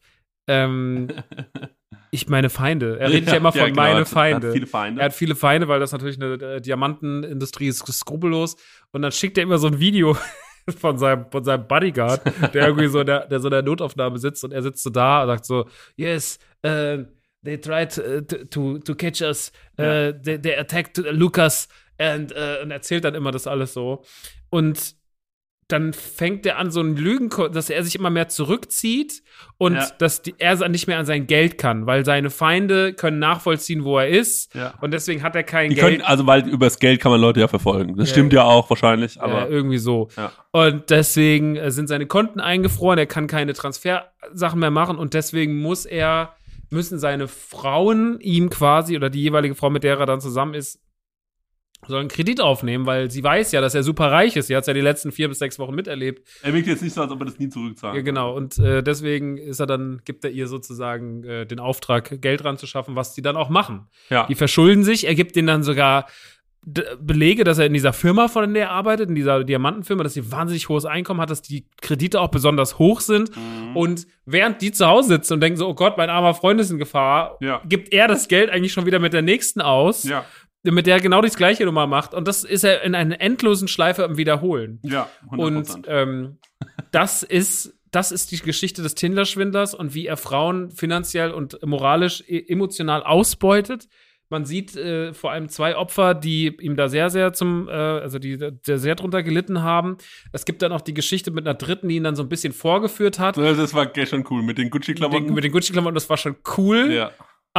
ich meine Feinde. Er redet ja immer von meine Feinde. Er hat viele Feinde, weil das natürlich eine Diamantenindustrie ist, skrupellos. Und dann schickt er immer so ein Video von seinem Bodyguard, der irgendwie so der so in der Notaufnahme sitzt und er sitzt so da und sagt so, yes, they tried to catch us, they attacked Lucas und erzählt dann immer das alles so. Und dann fängt er an, so ein Lügen, dass er sich immer mehr zurückzieht und dass er nicht mehr an sein Geld kann, weil seine Feinde können nachvollziehen, wo er ist und deswegen hat er kein Geld. Weil übers Geld kann man Leute ja verfolgen. Das stimmt ja auch wahrscheinlich, aber irgendwie so. Ja. Und deswegen sind seine Konten eingefroren, er kann keine Transfersachen mehr machen und deswegen müssen seine Frauen ihm quasi oder die jeweilige Frau, mit der er dann zusammen ist, soll einen Kredit aufnehmen, weil sie weiß ja, dass er super reich ist. Sie hat es ja die letzten 4 bis 6 Wochen miterlebt. Er wirkt jetzt nicht so, als ob er das nie zurückzahlt. Ja, genau. Und deswegen gibt er ihr sozusagen den Auftrag, Geld ranzuschaffen, was sie dann auch machen. Ja. Die verschulden sich. Er gibt denen dann sogar Belege, dass er in dieser Firma, von der er arbeitet, in dieser Diamantenfirma, dass sie wahnsinnig hohes Einkommen hat, dass die Kredite auch besonders hoch sind. Und während die zu Hause sitzen und denken so, oh Gott, mein armer Freund ist in Gefahr, gibt er das Geld eigentlich schon wieder mit der nächsten aus. Mit der genau das gleiche Nummer macht. Und das ist er in einer endlosen Schleife am Wiederholen. Ja, 100%. Und das ist die Geschichte des Tinder-Schwindlers und wie er Frauen finanziell und moralisch, emotional ausbeutet. Man sieht vor allem 2 Opfer, die ihm da sehr, sehr die sehr drunter gelitten haben. Es gibt dann auch die Geschichte mit einer dritten, die ihn dann so ein bisschen vorgeführt hat. Das war schon cool. Mit den Gucci-Klamotten. Mit den Gucci-Klamotten, das war schon cool. Ja.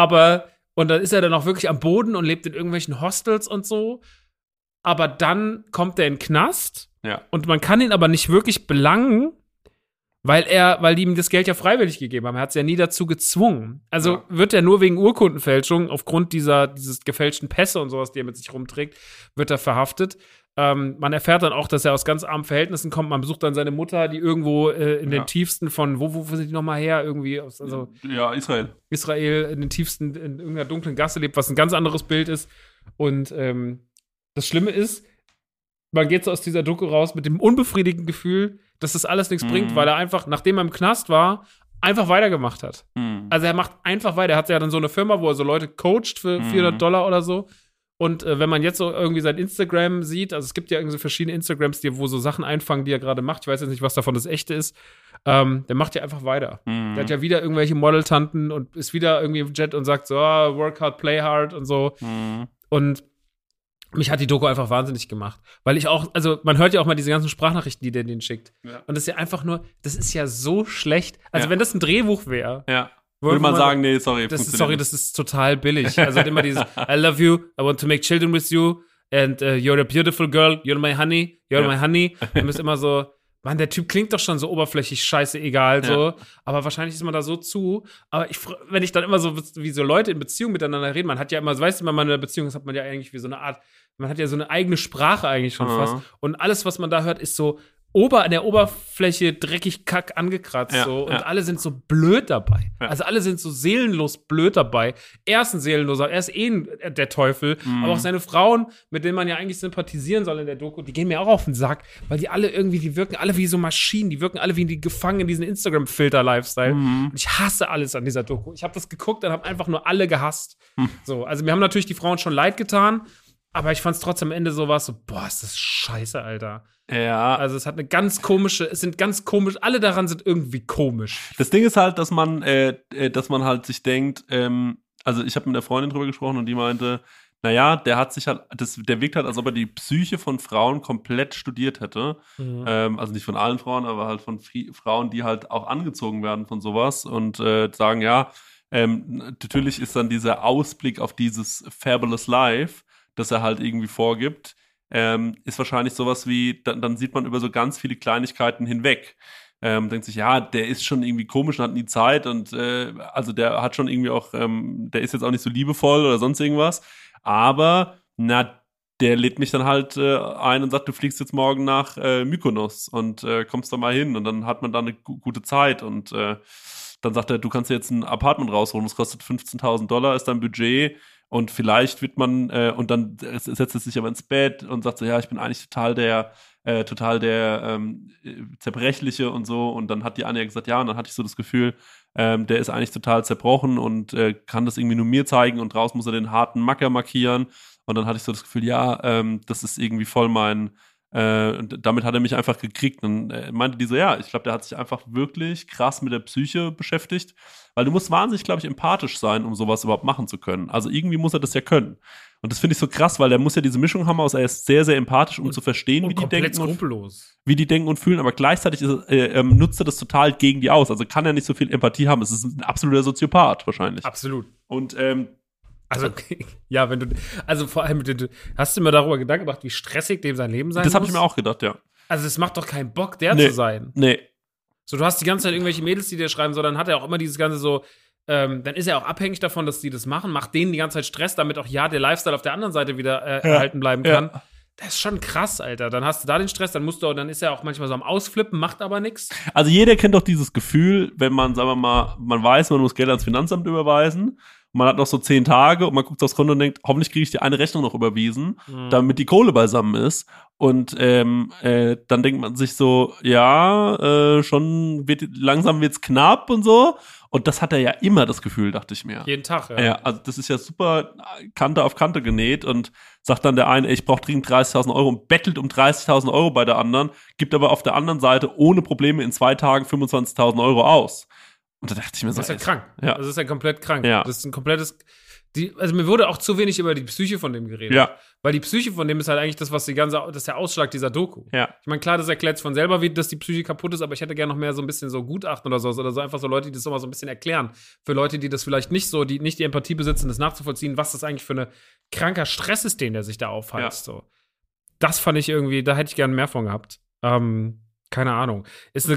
Und dann ist er dann auch wirklich am Boden und lebt in irgendwelchen Hostels und so. Aber dann kommt er in den Knast. Ja. Und man kann ihn aber nicht wirklich belangen, weil die ihm das Geld ja freiwillig gegeben haben. Er hat es ja nie dazu gezwungen. Also wird er nur wegen Urkundenfälschung, aufgrund dieses gefälschten Pässe und sowas, die er mit sich rumträgt, wird er verhaftet. Man erfährt dann auch, dass er aus ganz armen Verhältnissen kommt. Man besucht dann seine Mutter, die irgendwo in den tiefsten von, wo sind die nochmal her? Irgendwie aus, Israel. Israel in den tiefsten, in irgendeiner dunklen Gasse lebt, was ein ganz anderes Bild ist. Und das Schlimme ist, man geht so aus dieser Doku raus mit dem unbefriedigenden Gefühl, dass das alles nichts bringt, weil er einfach, nachdem er im Knast war, einfach weitergemacht hat. Also er macht einfach weiter. Er hat ja dann so eine Firma, wo er so Leute coacht für $400 oder so. Und wenn man jetzt so irgendwie sein Instagram sieht, also es gibt ja irgendwie verschiedene Instagrams, wo so Sachen einfangen, die er gerade macht. Ich weiß jetzt nicht, was davon das echte ist. Der macht ja einfach weiter. Der hat ja wieder irgendwelche Modeltanten und ist wieder irgendwie im Jet und sagt so, work hard, play hard und so. Und mich hat die Doku einfach wahnsinnig gemacht. Weil ich auch, also man hört ja auch mal diese ganzen Sprachnachrichten, die der denen schickt. Ja. Und das ist ja einfach nur, das ist ja so schlecht. Also wenn das ein Drehbuch wäre, würde man sagen, nee, sorry. Das ist total billig. Also immer dieses, I love you, I want to make children with you and you're a beautiful girl, you're my honey, my honey. Und ist immer so, Mann, der Typ klingt doch schon so oberflächlich scheiße egal, so. Aber wahrscheinlich ist man da so zu. Aber wenn ich dann immer so, wie so Leute in Beziehung miteinander reden, man hat ja immer, weißt du, wenn man in einer Beziehung ist, hat man ja eigentlich wie so eine Art, man hat ja so eine eigene Sprache eigentlich schon fast. Und alles, was man da hört, ist so an der Oberfläche dreckig kack angekratzt. Und alle sind so blöd dabei. Also alle sind so seelenlos blöd dabei. Er ist ein Seelenloser, er ist der Teufel. Aber auch seine Frauen, mit denen man ja eigentlich sympathisieren soll in der Doku, die gehen mir auch auf den Sack, weil die alle irgendwie, die wirken alle wie so Maschinen, die wirken alle wie die gefangen in diesen Instagram-Filter-Lifestyle. Und ich hasse alles an dieser Doku. Ich habe das geguckt und habe einfach nur alle gehasst. So, also mir haben natürlich die Frauen schon leid getan, aber ich fand es trotzdem am Ende sowas so, boah, ist das scheiße, Alter. Ja. Also es sind ganz komisch, alle daran sind irgendwie komisch. Das Ding ist halt, dass man halt sich denkt, also ich habe mit der Freundin drüber gesprochen und die meinte, naja, der wirkt halt, als ob er die Psyche von Frauen komplett studiert hätte. Also nicht von allen Frauen, aber halt von Frauen, die halt auch angezogen werden von sowas und sagen, natürlich ist dann dieser Ausblick auf dieses Fabulous Life, das er halt irgendwie vorgibt, ist wahrscheinlich sowas wie, dann sieht man über so ganz viele Kleinigkeiten hinweg. Denkt sich, ja, der ist schon irgendwie komisch und hat nie Zeit und also der hat schon irgendwie auch, der ist jetzt auch nicht so liebevoll oder sonst irgendwas, aber der lädt mich dann halt ein und sagt, du fliegst jetzt morgen nach Mykonos und kommst da mal hin und dann hat man da eine gute Zeit und dann sagt er, du kannst dir jetzt ein Apartment rausholen, das kostet $15.000, ist dein Budget. Und vielleicht wird man, und dann setzt es sich aber ins Bett und sagt so, ja, ich bin eigentlich total der Zerbrechliche und so. Und dann hat die Anja gesagt, ja, und dann hatte ich so das Gefühl, der ist eigentlich total zerbrochen und kann das irgendwie nur mir zeigen und draußen muss er den harten Macker markieren. Und dann hatte ich so das Gefühl, ja, das ist irgendwie voll mein Und damit hat er mich einfach gekriegt. Und meinte die so, ja, ich glaube, der hat sich einfach wirklich krass mit der Psyche beschäftigt, weil du musst wahnsinnig, glaube ich, empathisch sein, um sowas überhaupt machen zu können. Also irgendwie muss er das ja können. Und das finde ich so krass, weil der muss ja diese Mischung haben aus, er ist sehr, sehr empathisch, um zu verstehen, wie die denken. Skrupellos. Wie die denken und fühlen, aber gleichzeitig nutzt er das total gegen die aus. Also kann er nicht so viel Empathie haben. Es ist ein absoluter Soziopath wahrscheinlich. Absolut. Und also, ja, vor allem, hast du mir darüber Gedanken gemacht, wie stressig dem sein Leben sein muss? Das habe ich mir auch gedacht, ja. Also, es macht doch keinen Bock, der zu sein. Nee. So, du hast die ganze Zeit irgendwelche Mädels, die dir schreiben, so, dann hat er auch immer dieses ganze so, dann ist er auch abhängig davon, dass die das machen, macht denen die ganze Zeit Stress, damit auch, der Lifestyle auf der anderen Seite wieder erhalten bleiben kann. Ja. Das ist schon krass, Alter. Dann hast du da den Stress, dann ist er auch manchmal so am Ausflippen, macht aber nichts. Also jeder kennt doch dieses Gefühl, wenn man, sagen wir mal, man weiß, man muss Geld ans Finanzamt überweisen, und man hat noch so 10 Tage und man guckt aufs Konto und denkt, hoffentlich kriege ich die eine Rechnung noch überwiesen, damit die Kohle beisammen ist. Und dann denkt man sich so, schon langsam wird's knapp und so. Und das hat er ja immer, das Gefühl, dachte ich mir. Jeden Tag, ja. Ja, also das ist ja super Kante auf Kante genäht und sagt dann der eine, ich brauche dringend 30.000 Euro und bettelt um 30.000 Euro bei der anderen, gibt aber auf der anderen Seite ohne Probleme in 2 Tagen 25.000 Euro aus. Und da dachte ich mir so, das ist ja krank. Ja. Das ist ja komplett krank. Ja. Das ist ein komplettes. Also mir wurde auch zu wenig über die Psyche von dem geredet. Ja. Weil die Psyche von dem ist halt eigentlich das, das ist der Ausschlag dieser Doku. Ja. Ich meine, klar, das erklärt es von selber, wie dass die Psyche kaputt ist, aber ich hätte gerne noch mehr so ein bisschen so Gutachten oder so einfach so Leute, die das nochmal so ein bisschen erklären. Für Leute, die das vielleicht nicht so, die nicht die Empathie besitzen, das nachzuvollziehen, was das eigentlich für ein kranker Stress ist, den der sich da aufheizt. So. Das fand ich irgendwie, da hätte ich gerne mehr von gehabt. Keine Ahnung.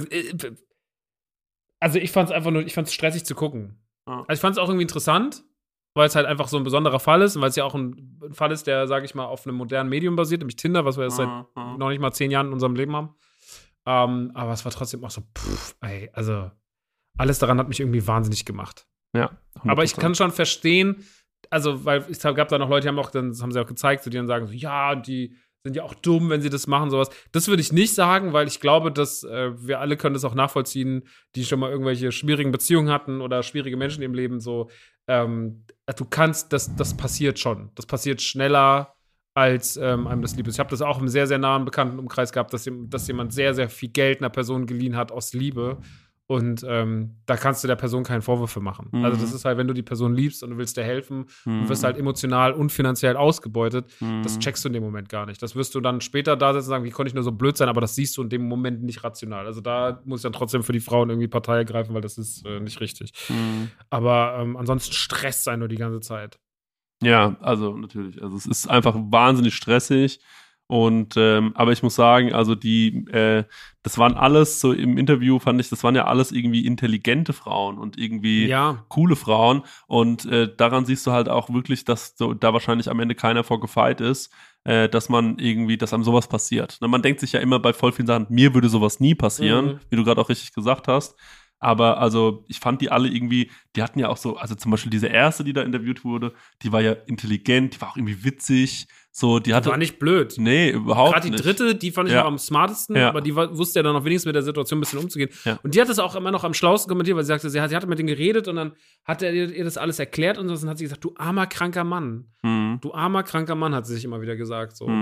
Also ich fand es stressig zu gucken. Ja. Also ich fand es auch irgendwie interessant, weil es halt einfach so ein besonderer Fall ist und weil es ja auch ein Fall ist, der, sage ich mal, auf einem modernen Medium basiert, nämlich Tinder, was wir jetzt seit noch nicht mal 10 Jahren in unserem Leben haben. Aber es war trotzdem auch so, also alles daran hat mich irgendwie wahnsinnig gemacht. Ja. 100%. Aber ich kann schon verstehen, also, weil es gab da noch Leute, das haben sie auch gezeigt, die dann sagen so, ja, die sind ja auch dumm, wenn sie das machen, sowas. Das würde ich nicht sagen, weil ich glaube, dass wir alle können das auch nachvollziehen, die schon mal irgendwelche schwierigen Beziehungen hatten oder schwierige Menschen im Leben, so, du kannst, das passiert schon. Das passiert schneller, als einem das lieb ist. Ich habe das auch im sehr, sehr nahen Bekanntenumkreis gehabt, dass jemand sehr, sehr viel Geld einer Person geliehen hat aus Liebe. Und da kannst du der Person keinen Vorwurf für machen. Mhm. Also das ist halt, wenn du die Person liebst und du willst dir helfen und wirst halt emotional und finanziell ausgebeutet, das checkst du in dem Moment gar nicht. Das wirst du dann später da sitzen und sagen, wie konnte ich nur so blöd sein, aber das siehst du in dem Moment nicht rational. Also da muss ich dann trotzdem für die Frauen irgendwie Partei ergreifen, weil das ist nicht richtig. Aber ansonsten stresst sein nur die ganze Zeit. Ja, also natürlich. Also es ist einfach wahnsinnig stressig. Und aber ich muss sagen, also das waren alles so im Interview, fand ich, das waren ja alles irgendwie intelligente Frauen und irgendwie coole Frauen. Und daran siehst du halt auch wirklich, dass da wahrscheinlich am Ende keiner vor gefeit ist, dass einem sowas passiert. Na, man denkt sich ja immer bei voll vielen Sachen, mir würde sowas nie passieren, wie du gerade auch richtig gesagt hast. Aber also ich fand die alle irgendwie, die hatten ja auch so, also zum Beispiel diese erste, die da interviewt wurde, die war ja intelligent, die war auch irgendwie witzig. So, die war nicht blöd. Nee, überhaupt nicht. Gerade die dritte, die fand ich noch am smartesten, aber die wusste ja dann noch wenigstens mit der Situation ein bisschen umzugehen. Ja. Und die hat das auch immer noch am schlauesten kommentiert, weil sie sagte, sie hatte mit denen geredet und dann hat er ihr das alles erklärt und dann hat sie gesagt, du armer, kranker Mann. Du armer, kranker Mann, hat sie sich immer wieder gesagt. So.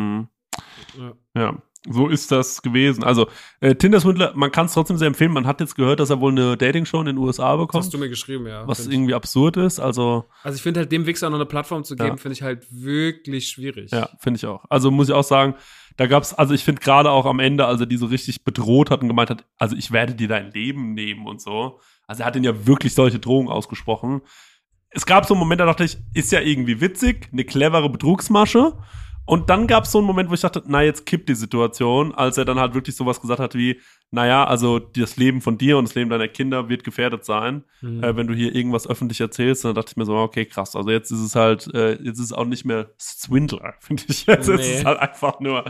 Ja. So ist das gewesen. Also, Tinder Swindler, man kann es trotzdem sehr empfehlen. Man hat jetzt gehört, dass er wohl eine Dating-Show in den USA bekommt. Das hast du mir geschrieben, ja. Was irgendwie absurd ist. Also ich finde halt, dem Wichser noch eine Plattform zu geben, finde ich halt wirklich schwierig. Ja, finde ich auch. Also muss ich auch sagen, da gab's, also ich finde gerade auch am Ende, als er die so richtig bedroht hat und gemeint hat, also ich werde dir dein Leben nehmen und so. Also er hat ihn ja wirklich solche Drohungen ausgesprochen. Es gab so einen Moment, da dachte ich, ist ja irgendwie witzig, eine clevere Betrugsmasche. Und dann gab es so einen Moment, wo ich dachte, na, jetzt kippt die Situation, als er dann halt wirklich sowas gesagt hat wie, naja, also das Leben von dir und das Leben deiner Kinder wird gefährdet sein, wenn du hier irgendwas öffentlich erzählst. Und dann dachte ich mir so, okay, krass, also jetzt ist es halt, jetzt ist es auch nicht mehr Swindler, finde ich. Jetzt ist es halt einfach nur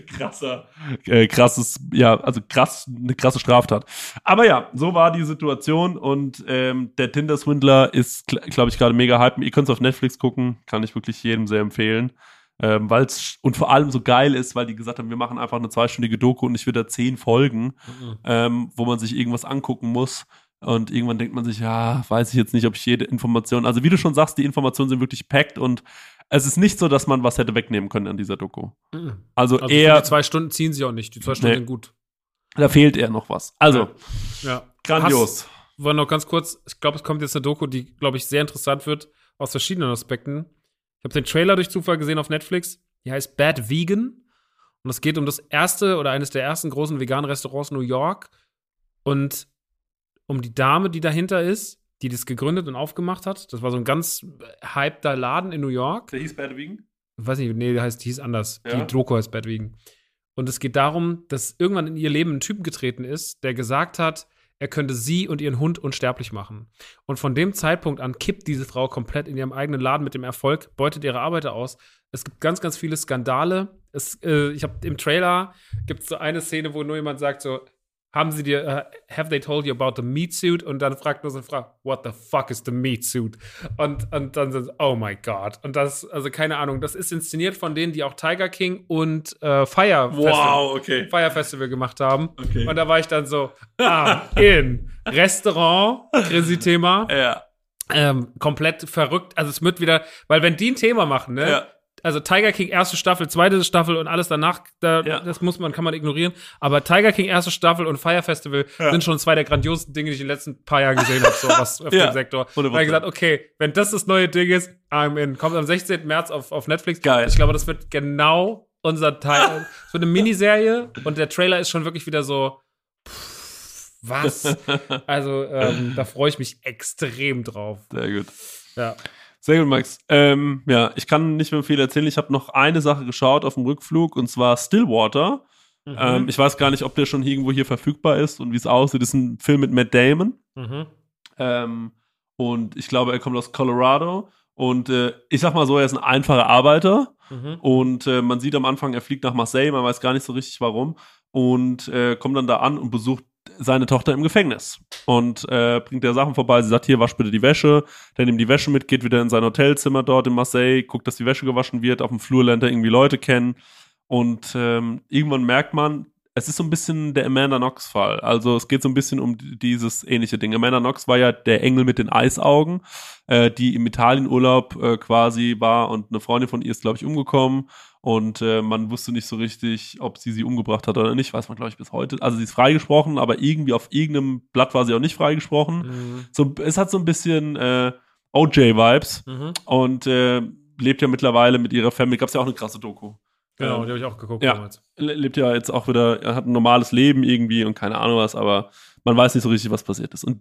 eine krasse Straftat. Aber ja, so war die Situation und der Tinder-Swindler ist, glaube ich, gerade mega hype. Ihr könnt es auf Netflix gucken, kann ich wirklich jedem sehr empfehlen. Weil es und vor allem so geil ist, weil die gesagt haben, wir machen einfach eine 2-stündige Doku und nicht wieder 10 Folgen, wo man sich irgendwas angucken muss. Und irgendwann denkt man sich, ja, weiß ich jetzt nicht, ob ich jede Information, also wie du schon sagst, die Informationen sind wirklich packed und es ist nicht so, dass man was hätte wegnehmen können an dieser Doku. Also eher. Die 2 Stunden ziehen sich auch nicht. Die 2 Stunden sind gut. Da fehlt eher noch was. Also, grandios. War noch ganz kurz, ich glaube, es kommt jetzt eine Doku, die, glaube ich, sehr interessant wird, aus verschiedenen Aspekten. Ich habe den Trailer durch Zufall gesehen auf Netflix. Die heißt Bad Vegan. Und es geht um das erste oder eines der ersten großen veganen Restaurants New York. Und um die Dame, die dahinter ist, die das gegründet und aufgemacht hat. Das war so ein ganz hypeder Laden in New York. Der hieß Bad Vegan? Ich weiß nicht, nee, die hieß anders. Ja. Die Doku heißt Bad Vegan. Und es geht darum, dass irgendwann in ihr Leben ein Typ getreten ist, der gesagt hat, er könnte sie und ihren Hund unsterblich machen. Und von dem Zeitpunkt an kippt diese Frau komplett in ihrem eigenen Laden mit dem Erfolg, beutet ihre Arbeiter aus. Es gibt ganz, ganz viele Skandale. Ich habe im Trailer gibt's so eine Szene, wo nur jemand sagt so, have they told you about the meat suit? Und dann fragt nur so eine Frau, what the fuck is the meat suit? Und dann so, oh my God. Und das, also keine Ahnung, das ist inszeniert von denen, die auch Tiger King und Fire Festival gemacht haben. Okay. Und da war ich dann so, in Restaurant, Chrissy-Thema. Ja. Komplett verrückt. Also es wird wieder, weil wenn die ein Thema machen, ne? Ja. Also Tiger King erste Staffel, zweite Staffel und alles danach, das kann man ignorieren. Aber Tiger King erste Staffel und Fire Festival sind schon 2 der grandiosesten Dinge, die ich in den letzten paar Jahren gesehen habe, so was auf dem Sektor. Da habe ich gesagt, okay, wenn das neue Ding ist, I'm in. Kommt am 16. März auf Netflix. Geil. Ich glaube, das wird genau unser Teil. Es wird eine Miniserie und der Trailer ist schon wirklich wieder so, was? Also, da freue ich mich extrem drauf. Sehr gut. Ja. Sehr gut, Max. Ich kann nicht mehr viel erzählen. Ich habe noch eine Sache geschaut auf dem Rückflug und zwar Stillwater. Ich weiß gar nicht, ob der schon irgendwo hier verfügbar ist und wie es aussieht. Das ist ein Film mit Matt Damon. Und ich glaube, er kommt aus Colorado. Und ich sag mal so, er ist ein einfacher Arbeiter. Und man sieht am Anfang, er fliegt nach Marseille. Man weiß gar nicht so richtig, warum. Und kommt dann da an und besucht seine Tochter im Gefängnis und bringt der Sachen vorbei. Sie sagt, hier, wasch bitte die Wäsche. Der nimmt die Wäsche mit, geht wieder in sein Hotelzimmer dort in Marseille, guckt, dass die Wäsche gewaschen wird. Auf dem Flur lernt er irgendwie Leute kennen. Und irgendwann merkt man, es ist so ein bisschen der Amanda Knox-Fall. Also es geht so ein bisschen um dieses ähnliche Ding. Amanda Knox war ja der Engel mit den Eisaugen, die im Italienurlaub quasi war und eine Freundin von ihr ist, glaube ich, umgekommen. Und man wusste nicht so richtig, ob sie umgebracht hat oder nicht. Weiß man, glaube ich, bis heute. Also sie ist freigesprochen, aber irgendwie auf irgendeinem Blatt war sie auch nicht freigesprochen. So, es hat so ein bisschen OJ-Vibes. Und lebt ja mittlerweile mit ihrer Family. Gab es ja auch eine krasse Doku. Genau, die habe ich auch geguckt damals. Lebt ja jetzt auch wieder, er hat ein normales Leben irgendwie und keine Ahnung was, aber man weiß nicht so richtig, was passiert ist. Und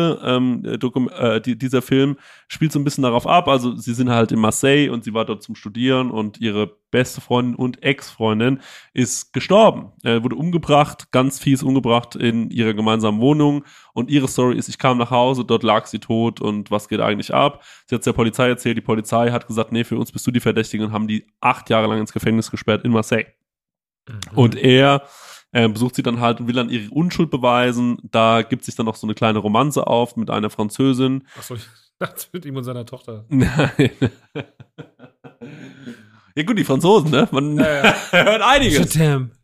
dieser Film spielt so ein bisschen darauf ab. Also sie sind halt in Marseille und sie war dort zum Studieren und ihre beste Freundin und Ex-Freundin ist gestorben. Wurde umgebracht, ganz fies umgebracht in ihrer gemeinsamen Wohnung. Und ihre Story ist, ich kam nach Hause, dort lag sie tot und was geht eigentlich ab? Sie hat es der Polizei erzählt. Die Polizei hat gesagt, nee, für uns bist du die Verdächtige und haben die 8 Jahre lang ins Gefängnis gesperrt in Marseille. Und er besucht sie dann halt und will dann ihre Unschuld beweisen. Da gibt sich dann noch so eine kleine Romanze auf mit einer Französin. Achso, ich dachte mit ihm und seiner Tochter. Nein. Ja gut, die Franzosen, ne? Man hört einiges.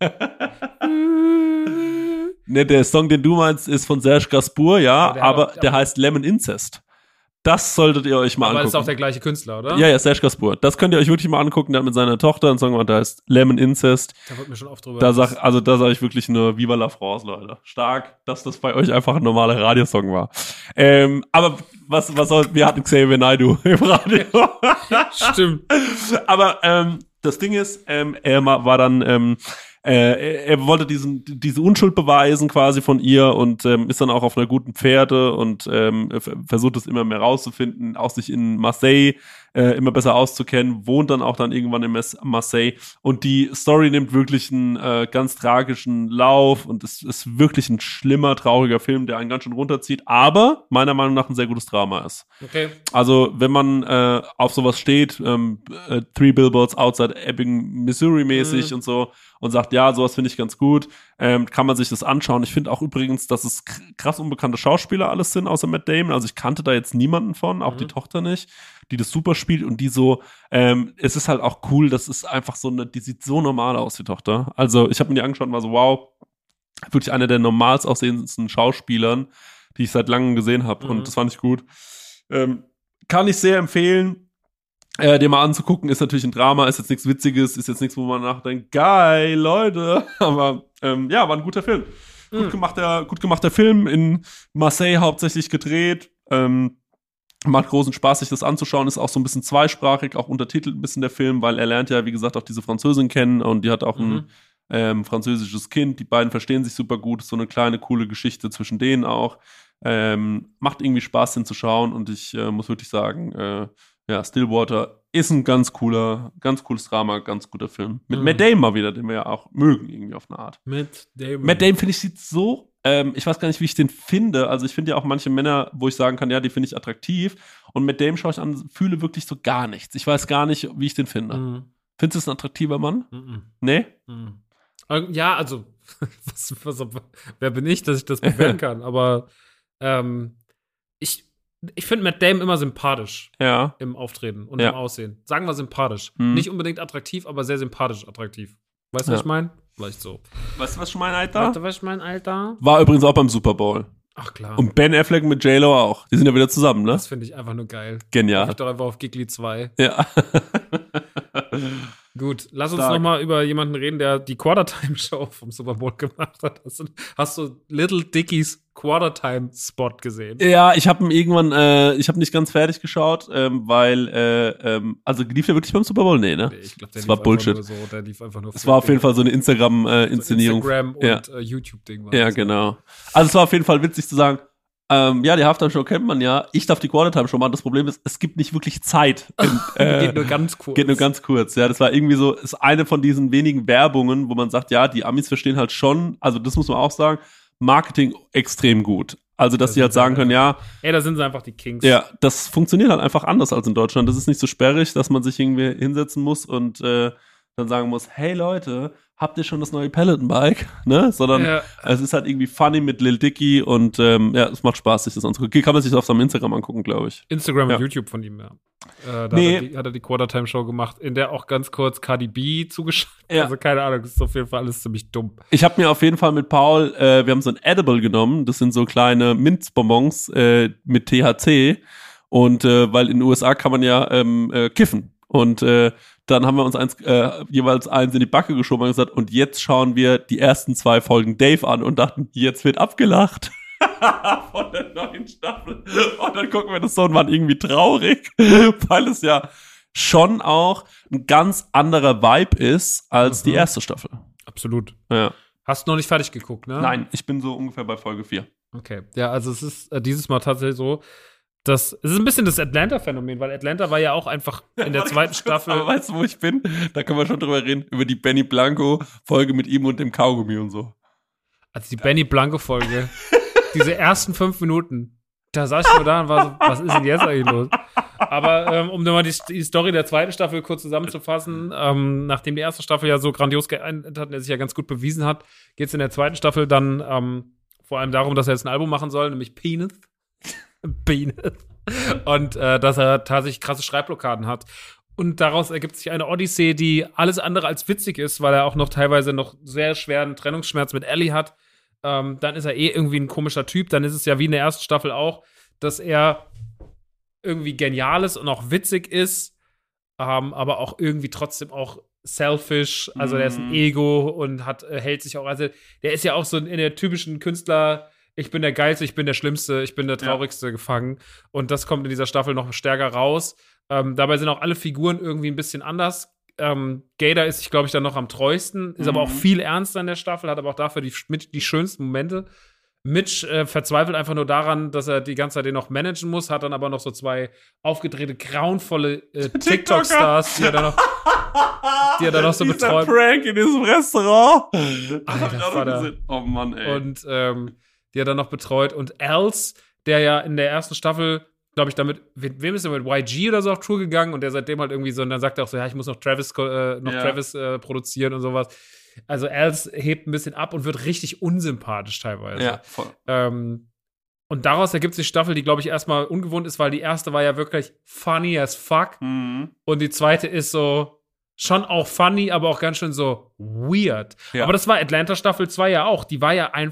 Ne, der Song, den du meinst, ist von Serge Gainsbourg, aber der heißt Lemon Incest. Das solltet ihr euch mal angucken. Aber das ist auch der gleiche Künstler, oder? Ja, Serge Gainsbourg. Das könnt ihr euch wirklich mal angucken. Der hat mit seiner Tochter einen Song gemacht, der heißt Lemon Incest. Da wird mir schon oft drüber. Da sag ich wirklich nur Viva la France, Leute. Stark, dass das bei euch einfach ein normaler Radiosong war. Aber was soll, wir hatten Xavier Naidoo im Radio. Stimmt. Aber das Ding ist, er war dann er wollte diese Unschuld beweisen quasi von ihr und ist dann auch auf einer guten Pferde und versucht es immer mehr rauszufinden, auch sich in Marseille immer besser auszukennen, wohnt dann auch irgendwann in Marseille und die Story nimmt wirklich einen ganz tragischen Lauf und es ist wirklich ein schlimmer, trauriger Film, der einen ganz schön runterzieht, aber meiner Meinung nach ein sehr gutes Drama ist. Okay. Also wenn man auf sowas steht, 3 Billboards Outside Ebbing, Missouri mäßig und so und sagt, ja, sowas finde ich ganz gut, kann man sich das anschauen. Ich finde auch übrigens, dass es krass unbekannte Schauspieler alles sind, außer Matt Damon. Also ich kannte da jetzt niemanden von, auch die Tochter nicht, die das super spielt und die so, es ist halt auch cool, das ist einfach so die sieht so normal aus, die Tochter. Also ich habe mir die angeschaut und war so, wow, wirklich einer der normalst aussehendsten Schauspielern, die ich seit langem gesehen habe. Und das fand ich gut. Kann ich sehr empfehlen, dir mal anzugucken. Ist natürlich ein Drama, ist jetzt nichts Witziges, ist jetzt nichts, wo man nachdenkt, geil, Leute. Aber war ein guter Film. Gut gemachter Film, in Marseille hauptsächlich gedreht. Macht großen Spaß, sich das anzuschauen. Ist auch so ein bisschen zweisprachig, auch untertitelt ein bisschen der Film, weil er lernt ja, wie gesagt, auch diese Französin kennen und die hat auch ein französisches Kind. Die beiden verstehen sich super gut. Ist so eine kleine, coole Geschichte zwischen denen auch. Macht irgendwie Spaß, den zu schauen und ich muss wirklich sagen, Stillwater ist ein ganz cooles Drama, ganz guter Film. Mit Matt Damon mal wieder, den wir ja auch mögen, irgendwie auf eine Art. Matt Damon, finde ich, sieht so, ich weiß gar nicht, wie ich den finde. Also ich finde ja auch manche Männer, wo ich sagen kann, ja, die finde ich attraktiv. Und Matt Damon schaue ich an, fühle wirklich so gar nichts. Ich weiß gar nicht, wie ich den finde. Findest du es ein attraktiver Mann? Nee? Ja, also, wer bin ich, dass ich das bewerten kann? Aber ich finde Matt Damon immer sympathisch im Auftreten und im Aussehen. Sagen wir sympathisch. Nicht unbedingt attraktiv, aber sehr sympathisch attraktiv. Weißt du, was ich meine? Vielleicht so. Weißt du, was ich meine, Alter? War übrigens auch beim Super Bowl. Ach klar. Und Ben Affleck mit J-Lo auch. Die sind ja wieder zusammen, ne? Das finde ich einfach nur geil. Genial. Ich doch einfach auf Gigli 2. Ja. Gut, lass uns noch mal über jemanden reden, der die Quarter-Time-Show vom Super Bowl gemacht hat. Hast du Little Dickies Quarter-Time-Spot gesehen? Ja, ich habe ihn irgendwann, ich habe nicht ganz fertig geschaut, weil, also lief der wirklich beim Super Bowl? Nee, ne? Ich glaube, der lief war Bullshit. Nur so, der lief einfach nur. Es war auf jeden Fall so eine Instagram-Inszenierung. So Instagram und YouTube-Ding war das. Ja, genau. Also es war auf jeden Fall witzig zu sagen, die Halftime-Show kennt man ja. Ich darf die Quarter-Time-Show machen. Das Problem ist, es gibt nicht wirklich Zeit. Geht nur ganz kurz. Ja, das war irgendwie so, ist eine von diesen wenigen Werbungen, wo man sagt, ja, die Amis verstehen halt schon, also das muss man auch sagen, Marketing extrem gut. Also, dass sie halt sagen können, ja. Ey, da sind sie einfach die Kings. Ja, das funktioniert halt einfach anders als in Deutschland. Das ist nicht so sperrig, dass man sich irgendwie hinsetzen muss und dann sagen muss, hey Leute, habt ihr schon das neue Peloton-Bike? Ne? Sondern es ist halt irgendwie funny mit Lil Dicky und es macht Spaß, sich das anzugucken. Kann man sich das auf seinem Instagram angucken, glaube ich. Instagram und YouTube von ihm, ja. Hat er die Quarter-Time-Show gemacht, in der auch ganz kurz Cardi B zugeschaut. Ja. Also keine Ahnung, das ist auf jeden Fall alles ziemlich dumm. Ich habe mir auf jeden Fall mit Paul, wir haben so ein Edible genommen, das sind so kleine Minzbonbons mit THC und weil in den USA kann man ja kiffen und dann haben wir uns jeweils eins in die Backe geschoben und gesagt, und jetzt schauen wir die ersten 2 Folgen Dave an und dachten, jetzt wird abgelacht. Von der neuen Staffel. Und dann gucken wir das so und waren irgendwie traurig, weil es ja schon auch ein ganz anderer Vibe ist als die erste Staffel. Absolut. Ja. Hast du noch nicht fertig geguckt, ne? Nein, ich bin so ungefähr bei Folge 4. Okay. Ja, also es ist dieses Mal tatsächlich so, es ist ein bisschen das Atlanta-Phänomen, weil Atlanta war ja auch einfach in der zweiten Staffel. Aber weißt du, wo ich bin? Da können wir schon drüber reden, über die Benny Blanco-Folge mit ihm und dem Kaugummi und so. Also die Benny Blanco-Folge, diese ersten 5 Minuten, da saß ich nur da und war so, was ist denn jetzt eigentlich los? Aber um mal die Story der zweiten Staffel kurz zusammenzufassen, nachdem die erste Staffel ja so grandios geendet hat und er sich ja ganz gut bewiesen hat, geht es in der zweiten Staffel dann vor allem darum, dass er jetzt ein Album machen soll, nämlich Penis. Und dass er tatsächlich krasse Schreibblockaden hat. Und daraus ergibt sich eine Odyssee, die alles andere als witzig ist, weil er auch noch teilweise noch sehr schweren Trennungsschmerz mit Ellie hat. Dann ist er irgendwie ein komischer Typ. Dann ist es ja wie in der ersten Staffel auch, dass er irgendwie genial ist und auch witzig ist, aber auch irgendwie trotzdem auch selfish. Also der ist ein Ego und hält sich auch, also der ist ja auch so in der typischen Künstler- ich bin der Geilste, ich bin der Schlimmste, ich bin der Traurigste gefangen. Und das kommt in dieser Staffel noch stärker raus. Dabei sind auch alle Figuren irgendwie ein bisschen anders. Gator ist sich, glaube ich, dann noch am treuesten, ist aber auch viel ernster in der Staffel, hat aber auch dafür die schönsten Momente. Mitch verzweifelt einfach nur daran, dass er die ganze Zeit den noch managen muss, hat dann aber noch so 2 aufgedrehte, grauenvolle TikTok-Stars, die er dann noch so betreut. Prank in diesem Restaurant. Alter, oh Mann, ey. Und die er dann noch betreut. Und Els, der ja in der ersten Staffel, glaube ich, damit, wem ist er mit YG oder so auf Tour gegangen und der seitdem halt irgendwie so, und dann sagt er auch so, ja, ich muss noch Travis produzieren und sowas. Also Els hebt ein bisschen ab und wird richtig unsympathisch teilweise. Ja, voll. Und daraus ergibt sich Staffel, die, glaube ich, erstmal ungewohnt ist, weil die erste war ja wirklich funny as fuck. Und die zweite ist so schon auch funny, aber auch ganz schön so weird. Ja. Aber das war Atlanta Staffel 2 ja auch. Die war ja einfach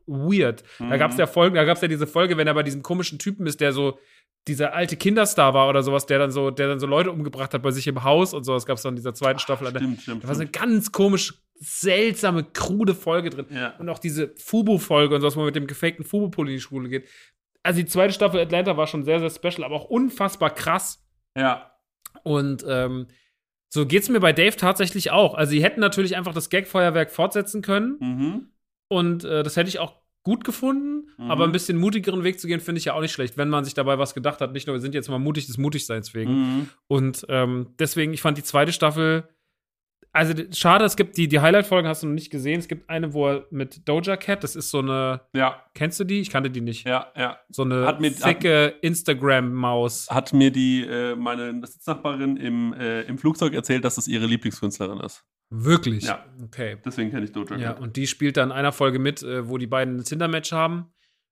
weird. Da gab's ja Folgen, da gab's ja diese Folge, wenn er bei diesem komischen Typen ist, der so dieser alte Kinderstar war oder sowas, der dann so Leute umgebracht hat bei sich im Haus und so. Das gab's dann in dieser zweiten Staffel. Stimmt. Da war so eine ganz komisch, seltsame, krude Folge drin. Ja. Und auch diese Fubu-Folge und so, was man mit dem gefakten Fubu-Pulli in die Schule geht. Also die zweite Staffel Atlanta war schon sehr, sehr special, aber auch unfassbar krass. Ja. Und so geht's mir bei Dave tatsächlich auch. Also die hätten natürlich einfach das Gag-Feuerwerk fortsetzen können. Und das hätte ich auch gut gefunden, aber ein bisschen mutigeren Weg zu gehen, finde ich ja auch nicht schlecht, wenn man sich dabei was gedacht hat. Nicht nur, wir sind jetzt mal mutig des Mutigseins wegen. Und deswegen, ich fand die zweite Staffel, also schade, es gibt die Highlight-Folgen, hast du noch nicht gesehen. Es gibt eine, wo er mit Doja Cat, das ist so eine, kennst du die? Ich kannte die nicht. Ja. So eine dicke Instagram-Maus. Hat mir meine Sitznachbarin im Flugzeug erzählt, dass das ihre Lieblingskünstlerin ist. Wirklich? Ja. Okay. Deswegen kenne ich Doja Cat. Ja, und die spielt dann in einer Folge mit, wo die beiden ein Tinder-Match haben.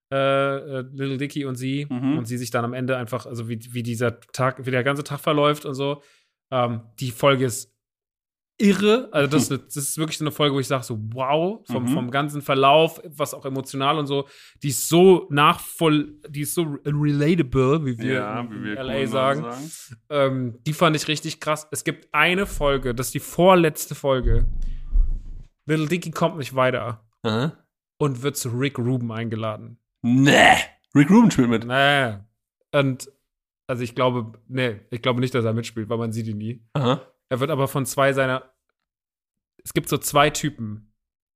Lil Dicky und sie. Und sie sich dann am Ende einfach, also wie dieser Tag, wie der ganze Tag verläuft und so. Die Folge ist irre. Also das ist wirklich so eine Folge, wo ich sage so, wow, vom ganzen Verlauf, was auch emotional und so, die ist so die ist so relatable, wie wir in LA sagen. Die fand ich richtig krass. Es gibt eine Folge, das ist die vorletzte Folge. Lil Dicky kommt nicht weiter und wird zu Rick Rubin eingeladen. Nee, Rick Rubin spielt mit. Nee. Und also ich glaube nicht, dass er mitspielt, weil man sieht ihn nie. Er wird aber von es gibt so zwei Typen.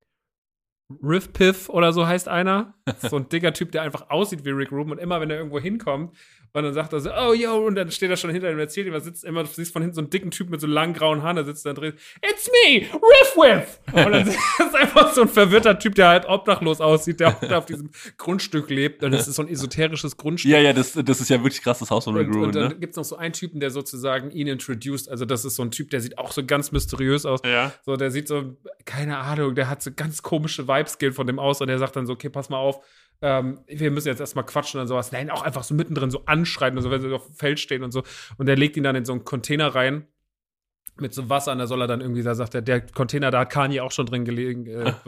Riff Piff oder so heißt einer. So ein dicker Typ, der einfach aussieht wie Rick Rubin und immer, wenn er irgendwo hinkommt, und dann sagt er so, oh, yo, und dann steht er schon hinter ihm und erzählt ihm, du siehst von hinten so einen dicken Typ mit so langen grauen Haaren, da sitzt er drin, it's me, Riff Whiff! Und dann ist einfach so ein verwirrter Typ, der halt obdachlos aussieht, der auf diesem Grundstück lebt, und das ist so ein esoterisches Grundstück. Ja, das ist ja wirklich krass, das Haus von Rick Rubin, und dann gibt's noch so einen Typen, der sozusagen ihn introduced, also das ist so ein Typ, der sieht auch so ganz mysteriös aus. Ja. So, der sieht so, keine Ahnung, der hat so ganz komische Vibes, gehen von dem aus, und der sagt dann so, okay, pass mal auf, wir müssen jetzt erstmal quatschen und sowas. Nein, auch einfach so mittendrin so anschreien und so, wenn sie auf dem Feld stehen und so. Und der legt ihn dann in so einen Container rein mit so Wasser, und da soll er dann irgendwie, da sagt er, der Container, da hat Kanye auch schon drin gelegen,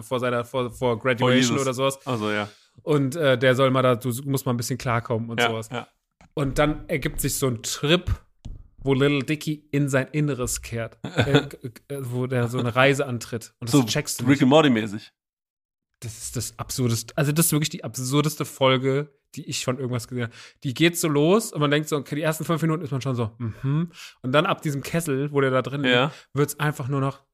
vor Graduation oder sowas. Also ja. Und der soll mal du musst mal ein bisschen klarkommen und sowas. Ja. Und dann ergibt sich so ein Trip, wo Lil Dicky in sein Inneres kehrt, wo der so eine Reise antritt. Und das so checkst du nicht. Rick and Morty mäßig. Das ist das Absurdeste. Also, das ist wirklich die absurdeste Folge, die ich von irgendwas gesehen habe. Die geht so los und man denkt so, okay, die ersten 5 Minuten ist man schon so, Und dann ab diesem Kessel, wo der da drin liegt, wird's einfach nur noch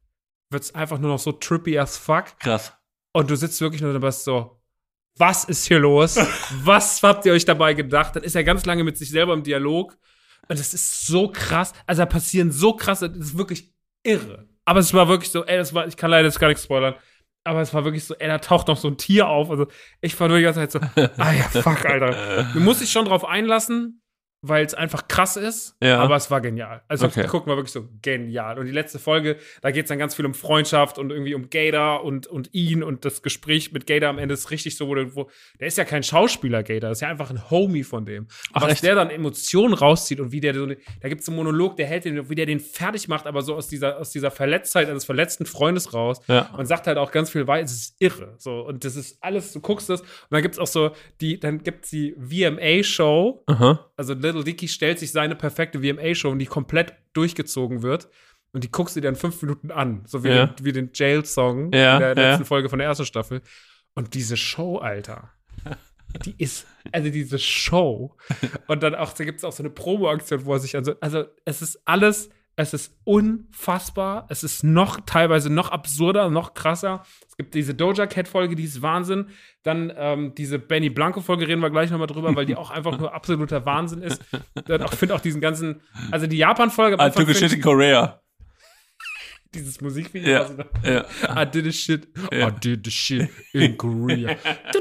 so trippy as fuck. Krass. Und du sitzt wirklich nur da, bist so, was ist hier los? Was habt ihr euch dabei gedacht? Dann ist er ganz lange mit sich selber im Dialog. Und das ist so krass. Also, da passieren so krasse, das ist wirklich irre. Aber es war wirklich so, ich kann leider jetzt gar nichts spoilern. Aber es war wirklich so, da taucht noch so ein Tier auf. Also ich war nur die ganze Zeit so, fuck, Alter. Du musst dich schon drauf einlassen, weil es einfach krass ist, aber es war genial. Also gucken wir wirklich so genial. Und die letzte Folge, da geht es dann ganz viel um Freundschaft und irgendwie um Gator und ihn, und das Gespräch mit Gator am Ende ist richtig so, wo der ist ja kein Schauspieler, Gator, das ist ja einfach ein Homie von dem. Ach, was echt? der dann Emotionen rauszieht und wie der so, da gibt es einen Monolog, der hält den, wie der den fertig macht, aber so aus dieser Verletztheit eines verletzten Freundes raus, und sagt halt auch ganz viel weiter, es ist irre. So, und das ist alles, du guckst das, und dann gibt es auch so, dann gibt es die VMA-Show, also Lil Dicky stellt sich seine perfekte VMA-Show, die komplett durchgezogen wird. Und die guckst du dir in 5 Minuten an. So wie den Jail-Song in der letzten Folge von der ersten Staffel. Und diese Show, Alter, die ist, also diese Show. Und dann auch, da gibt es auch so eine Promo-Aktion, wo er sich also es ist alles, es ist unfassbar. Es ist teilweise noch absurder, noch krasser. Es gibt diese Doja Cat-Folge, die ist Wahnsinn. Dann diese Benny Blanco-Folge, reden wir gleich nochmal drüber, weil die auch einfach nur absoluter Wahnsinn ist. Ich finde auch diesen ganzen, also die Japan-Folge. I took a shit in Korea. Dieses Musikvideo. I did a shit. I did the shit in Korea.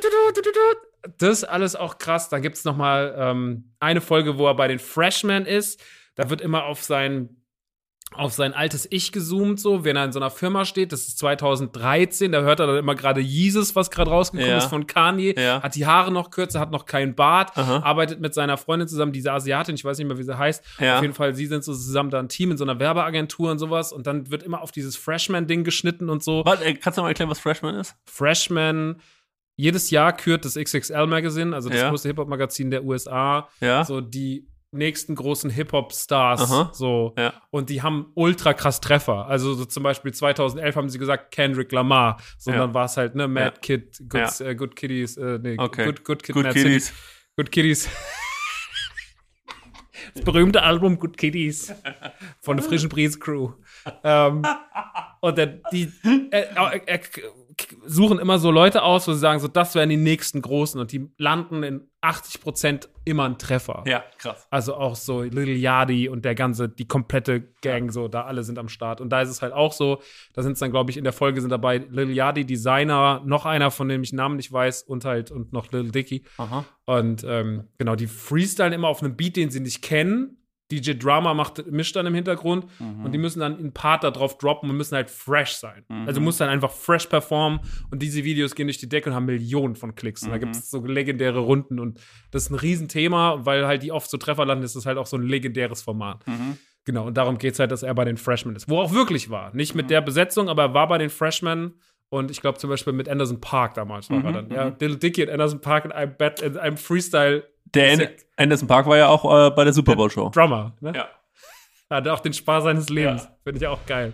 Das ist alles auch krass. Da gibt es nochmal eine Folge, wo er bei den Freshmen ist. Da wird immer auf sein altes Ich gezoomt, so, wenn er in so einer Firma steht. Das ist 2013, da hört er dann immer gerade Jesus, was gerade rausgekommen ist von Kanye. Hat die Haare noch kürzer, hat noch keinen Bart, arbeitet mit seiner Freundin zusammen, diese Asiatin, ich weiß nicht mehr, wie sie heißt. Auf jeden Fall, sie sind so zusammen da ein Team in so einer Werbeagentur und sowas. Und dann wird immer auf dieses Freshman-Ding geschnitten und so. Warte, kannst du mal erklären, was Freshman ist? Freshman, jedes Jahr kürt das XXL Magazine, also das größte Hip-Hop-Magazin der USA, so die nächsten großen Hip-Hop-Stars, so. Ja. Und die haben ultra krass Treffer. Also so zum Beispiel 2011 haben sie gesagt Kendrick Lamar, sondern war es halt, ne, Mad Kid, Good Kiddies, Good Kid, Mad City. Good Kiddies. Das berühmte Album Good Kiddies von der Frischen Brise Crew. Und die suchen immer so Leute aus, wo sie sagen, so, das wären die nächsten Großen. Und die landen in 80% immer ein Treffer. Ja, krass. Also auch so Lil Yachty und die komplette Gang, so, da alle sind am Start. Und da ist es halt auch so, da sind es dann, glaube ich, in der Folge sind dabei Lil Yachty, Designer, noch einer, von dem ich den Namen nicht weiß, und noch Lil Dicky. Aha. Und genau, die freestylen immer auf einem Beat, den sie nicht kennen. DJ Drama mischt dann im Hintergrund und die müssen dann einen Part da drauf droppen und müssen halt fresh sein. Also muss dann einfach fresh performen und diese Videos gehen durch die Decke und haben Millionen von Klicks. Und da gibt es so legendäre Runden und das ist ein Riesenthema, weil halt die oft so Treffer landen, ist das halt auch so ein legendäres Format. Genau, und darum geht es halt, dass er bei den Freshmen ist. Wo er auch wirklich war. Nicht mit der Besetzung, aber er war bei den Freshmen. Und ich glaube zum Beispiel mit Anderson .Paak damals war er dann. Ja, Lil Dicky und Anderson .Paak in einem Freestyle. Der Anderson .Paak war ja auch bei der Super Bowl Show. Drummer, ne? Ja. Hatte auch den Spaß seines Lebens. Ja. Finde ich auch geil.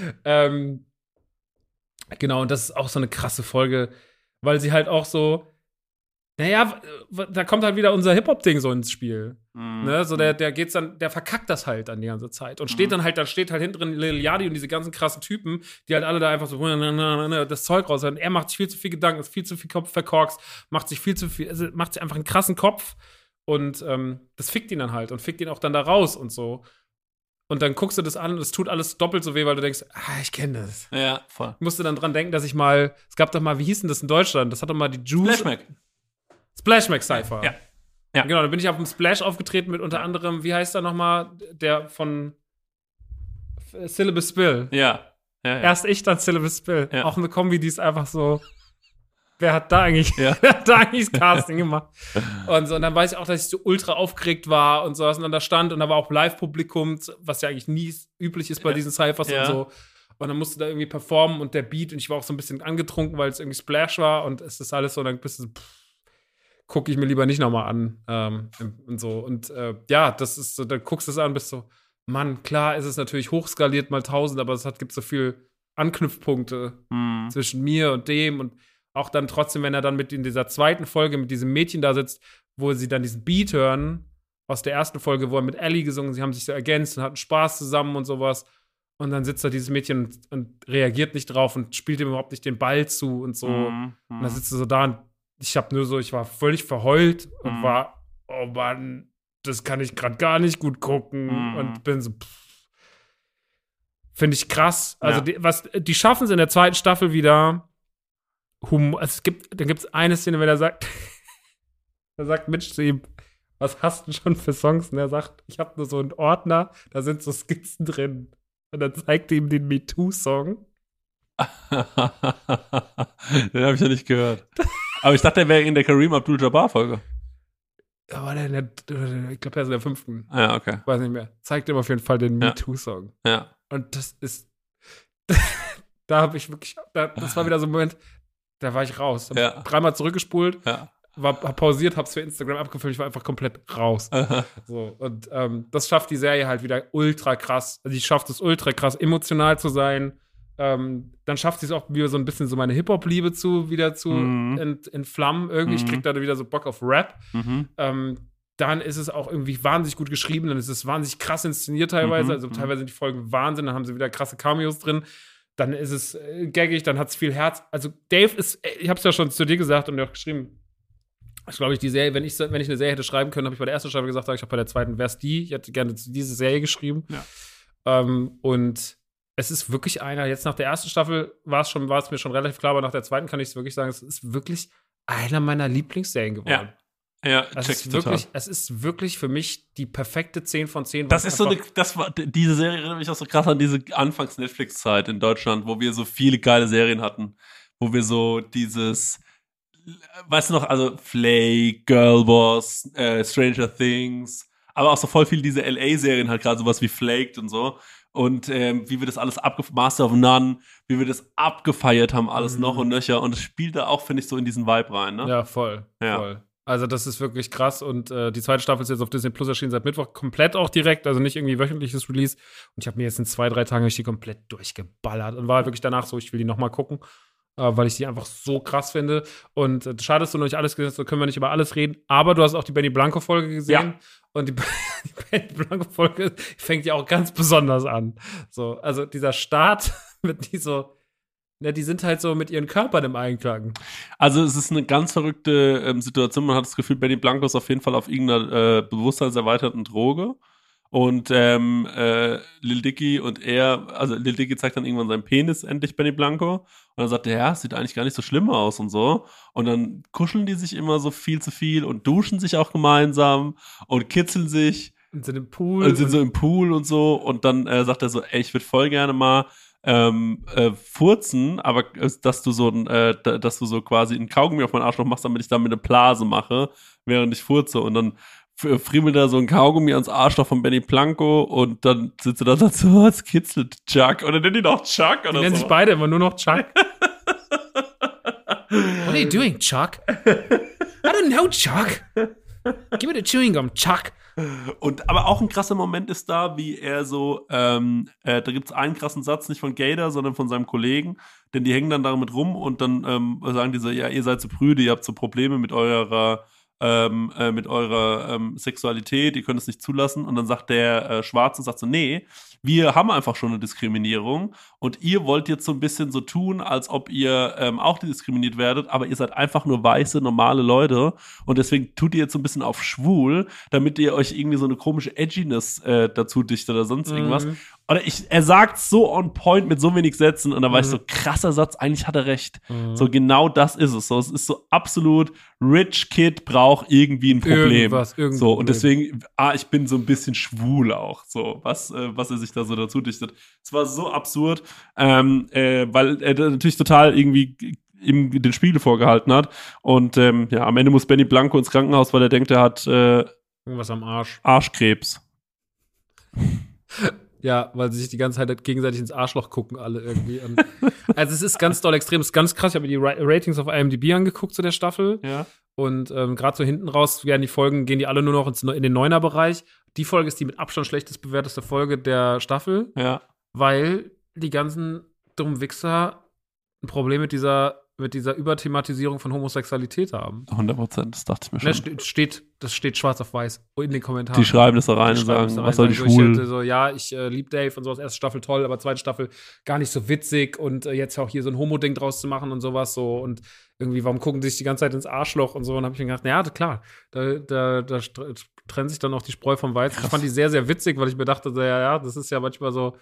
Genau, und das ist auch so eine krasse Folge, weil sie halt auch so, naja, da kommt halt wieder unser Hip-Hop-Ding so ins Spiel. Ne? So der geht's dann, der verkackt das halt dann die ganze Zeit. Und steht hinten drin Lil Yachty und diese ganzen krassen Typen, die halt alle da einfach so das Zeug raus haben. Er macht sich viel zu viel Gedanken, ist viel zu viel Kopf verkorkst, macht sich einfach einen krassen Kopf und das fickt ihn dann halt und fickt ihn auch dann da raus und so. Und dann guckst du das an und es tut alles doppelt so weh, weil du denkst, ich kenne das. Ja, voll. Ich musste dann dran denken, dass es gab doch mal, wie hieß denn das in Deutschland? Das hat doch mal die Juice. Splash Mac Cypher. Ja. Genau, dann bin ich auf dem Splash aufgetreten mit unter anderem, wie heißt er nochmal, der von Syllabus Spill. Ja. Erst ich, dann Syllabus Spill. Ja. Auch eine Kombi, die ist einfach so, wer hat da eigentlich das Casting gemacht? Und so, und dann weiß ich auch, dass ich so ultra aufgeregt war und sowas und dann da stand und da war auch Live-Publikum, was ja eigentlich nie üblich ist bei diesen Cyphers und so. Und dann musste da irgendwie performen und der Beat und ich war auch so ein bisschen angetrunken, weil es irgendwie Splash war und es ist alles so, dann bist du gucke ich mir lieber nicht nochmal an und so. Und das ist so, dann guckst du es an und bist so, Mann, klar ist es natürlich hochskaliert mal 1000, aber gibt so viel Anknüpfpunkte zwischen mir und dem und auch dann trotzdem, wenn er dann in dieser zweiten Folge mit diesem Mädchen da sitzt, wo sie dann diesen Beat hören aus der ersten Folge, wo er mit Ellie gesungen, sie haben sich so ergänzt und hatten Spaß zusammen und sowas. Und dann sitzt da dieses Mädchen und reagiert nicht drauf und spielt ihm überhaupt nicht den Ball zu und so. Und dann sitzt du so da und ich war völlig verheult und war, oh Mann, das kann ich gerade gar nicht gut gucken und bin so, finde ich krass. Also die schaffen es in der zweiten Staffel wieder Humor. Also dann gibt es eine Szene, wenn er sagt, da sagt Mitch zu ihm, was hast du schon für Songs? Und er sagt, ich habe nur so einen Ordner, da sind so Skizzen drin. Und dann zeigt er ihm den MeToo-Song. Den habe ich ja nicht gehört. Aber ich dachte, der wäre in der Kareem Abdul-Jabbar-Folge. Aber ich glaube, er ist in der 5. Ja, okay. Weiß nicht mehr. Zeigt ihm auf jeden Fall den MeToo-Song. Ja. Und das ist, da habe ich wirklich, das war wieder so ein Moment, da war ich raus. Hab 3-mal zurückgespult, hab pausiert, hab's für Instagram abgefüllt, ich war einfach komplett raus. So, und das schafft die Serie halt wieder ultra krass. Also die schafft es ultra krass, emotional zu sein. Dann schafft sie es auch wieder so ein bisschen so meine Hip-Hop-Liebe entflammen irgendwie. Ich krieg da wieder so Bock auf Rap. Dann ist es auch irgendwie wahnsinnig gut geschrieben, dann ist es wahnsinnig krass inszeniert teilweise. Also teilweise sind die Folgen Wahnsinn, dann haben sie wieder krasse Cameos drin. Dann ist es gaggig, dann hat es viel Herz. Also Dave ist, ich hab's ja schon zu dir gesagt und auch geschrieben, ich glaube, die Serie, wenn ich eine Serie hätte schreiben können, habe ich bei der ersten Staffel gesagt, ich habe bei der zweiten, wär's die. Ich hätte gerne diese Serie geschrieben. Ja. Und es ist wirklich jetzt nach der ersten Staffel war es mir schon relativ klar, aber nach der zweiten kann ich es wirklich sagen, es ist wirklich einer meiner Lieblingsserien geworden. Ja, es ist wirklich für mich die perfekte 10 von 10. Das ist diese Serie erinnert mich auch so krass an diese Anfangs-Netflix-Zeit in Deutschland, wo wir so viele geile Serien hatten, wo wir so dieses, weißt du noch, also Flake, Girlboss, Stranger Things, aber auch so voll viel diese LA-Serien halt gerade sowas wie Flaked und so. und wie wir das alles Master of None, wie wir das abgefeiert haben, alles noch und nöcher. Und es spielt da auch, finde ich, so in diesen Vibe rein, ne? Ja, voll. Also das ist wirklich krass und die zweite Staffel ist jetzt auf Disney Plus erschienen seit Mittwoch, komplett auch direkt, also nicht irgendwie wöchentliches Release. Und ich habe mir jetzt in 2-3 Tagen die komplett durchgeballert und war halt wirklich danach so, ich will die nochmal gucken, weil ich die einfach so krass finde. Und schade, dass du noch nicht alles gesehen hast, so können wir nicht über alles reden. Aber du hast auch die Benny Blanco-Folge gesehen. Ja. Und die Benny Blanco-Folge fängt ja auch ganz besonders an. So, also dieser Start mit die sind halt so mit ihren Körpern im Einklang. Also es ist eine ganz verrückte Situation. Man hat das Gefühl, Benny Blanco ist auf jeden Fall auf irgendeiner bewusstseinserweiterten Droge. Und Lil Dicky und Lil Dicky zeigt dann irgendwann seinen Penis endlich Benny Blanco. Und dann sagt er, ja, sieht eigentlich gar nicht so schlimm aus und so. Und dann kuscheln die sich immer so viel zu viel und duschen sich auch gemeinsam und kitzeln sich. Und sind im Pool. Und sind so im Pool und so. Und dann sagt er so, ey, ich würde voll gerne mal furzen, aber dass du so quasi einen Kaugummi auf meinen Arschloch machst, damit ich damit eine Blase mache, während ich furze. Und dann friemelt er so ein Kaugummi ans Arschloch von Benny Blanco und dann sitzt er da und sagt so, es kitzelt Chuck. Oder nennt ihn auch Chuck oder so. Die nennen sich beide immer nur noch Chuck. What are you doing, Chuck? I don't know, Chuck. Give me the chewing gum, Chuck. Aber auch ein krasser Moment ist da, wie er so, da gibt's einen krassen Satz, nicht von Gator, sondern von seinem Kollegen, denn die hängen dann damit rum und dann sagen die so, ja, ihr seid so prüde, ihr habt so Probleme mit eurer Sexualität, ihr könnt es nicht zulassen. Und dann sagt der Schwarze, sagt so, nee, wir haben einfach schon eine Diskriminierung und ihr wollt jetzt so ein bisschen so tun, als ob ihr auch diskriminiert werdet, aber ihr seid einfach nur weiße, normale Leute und deswegen tut ihr jetzt so ein bisschen auf schwul, damit ihr euch irgendwie so eine komische Edginess dazu dichtet oder sonst irgendwas. Oder er sagt so on point mit so wenig Sätzen und da war ich so, krasser Satz, eigentlich hat er recht. So genau das ist es. So, es ist so absolut, Rich Kid braucht irgendwie ein Problem. So, und deswegen, ich bin so ein bisschen schwul auch, so, was er sich da so dazu dichtet. Es war so absurd, weil er natürlich total irgendwie ihm den Spiegel vorgehalten hat. Und am Ende muss Benny Blanco ins Krankenhaus, weil er denkt, er hat irgendwas am Arsch. Arschkrebs. Ja, weil sie sich die ganze Zeit gegenseitig ins Arschloch gucken, alle irgendwie. Also es ist ganz doll extrem, es ist ganz krass. Ich habe mir die Ratings auf IMDb angeguckt zu der Staffel. Ja. Und gerade so hinten raus werden die Folgen, gehen die alle nur noch in den 9er-Bereich. Die Folge ist die mit Abstand schlechtest bewerteste Folge der Staffel. Ja. Weil die ganzen dummen Wichser ein Problem mit dieser Überthematisierung von Homosexualität haben. 100%, das dachte ich mir schon. Das steht schwarz auf weiß in den Kommentaren. Die schreiben das da rein und sagen, was soll die schwul? So, ja, ich liebe Dave und sowas, erste Staffel toll, aber zweite Staffel gar nicht so witzig und jetzt auch hier so ein Homo-Ding draus zu machen und sowas so und irgendwie, warum gucken die sich die ganze Zeit ins Arschloch und so und habe ich mir gedacht, ja, klar, da trennt sich dann auch die Spreu vom Weizen. Ich fand die sehr, sehr witzig, weil ich mir dachte, ja, das ist ja manchmal so,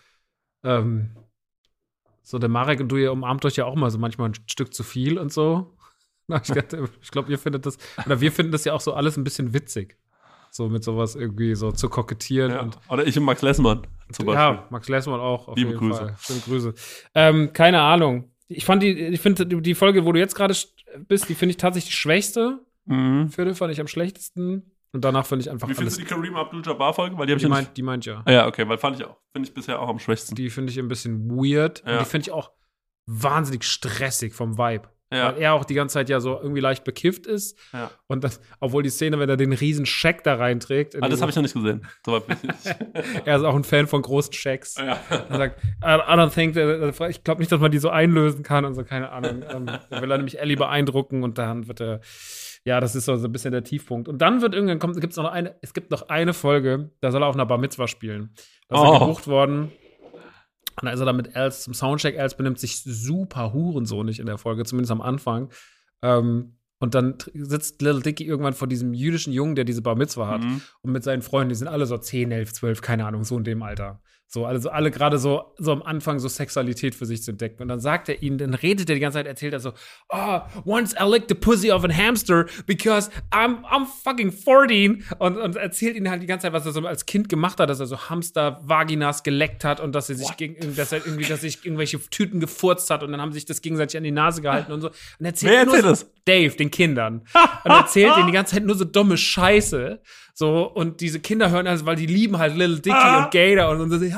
so, der Marek und du, ihr umarmt euch ja auch mal so manchmal ein Stück zu viel und so. Ich glaube, wir finden das ja auch so alles ein bisschen witzig. So mit sowas irgendwie so zu kokettieren. Ja. Und oder ich und Max Lessmann zum Beispiel. Ja, Max Lessmann auch. Auf Liebe jeden Grüße. Fall. Schöne Grüße. Keine Ahnung. Ich finde die Folge, wo du jetzt gerade bist, die finde ich tatsächlich die schwächste. Vierte fand ich am schlechtesten. Und danach finde ich einfach Wie findest du die Kareem Abdul-Jabbar-Folge? Weil die meint ja. Ja, okay, weil finde ich bisher auch am schwächsten. Die finde ich ein bisschen weird. Ja. Und die finde ich auch wahnsinnig stressig vom Vibe. Ja. Weil er auch die ganze Zeit ja so irgendwie leicht bekifft ist. Ja. Und das, obwohl die Szene, wenn er den riesen Scheck da reinträgt. Das habe ich noch nicht gesehen. So weit bin ich nicht. Er ist auch ein Fan von großen Schecks. Ja. Er sagt, I don't think, ich glaube nicht, dass man die so einlösen kann und so, keine Ahnung. Da will er nämlich Ellie beeindrucken und dann wird er, ja, das ist so ein bisschen der Tiefpunkt. Und dann wird irgendwann es gibt noch eine Folge, da soll er auf einer Bar Mitzwa spielen. Da ist er gebucht worden. Und da ist er dann mit Els zum Soundcheck. Els benimmt sich super hurensohnig in der Folge, zumindest am Anfang. Und dann sitzt Lil Dicky irgendwann vor diesem jüdischen Jungen, der diese Bar Mitzwa hat. Und mit seinen Freunden, die sind alle so 10, 11, 12, keine Ahnung, so in dem Alter. So, also alle gerade so am Anfang so Sexualität für sich zu entdecken. Und dann sagt er ihnen, dann redet er die ganze Zeit, erzählt er so, once I licked the pussy of a hamster because I'm fucking 14. Und erzählt ihnen halt die ganze Zeit, was er so als Kind gemacht hat, dass er so Hamster-Vaginas geleckt hat und dass er sich irgendwelche Tüten gefurzt hat und dann haben sie sich das gegenseitig an die Nase gehalten und so. Und Wer erzählt das? Dave, den Kindern. Und erzählt ihnen die ganze Zeit nur so dumme Scheiße. So, und diese Kinder hören also, weil die lieben halt Lil Dicky und Gator und so,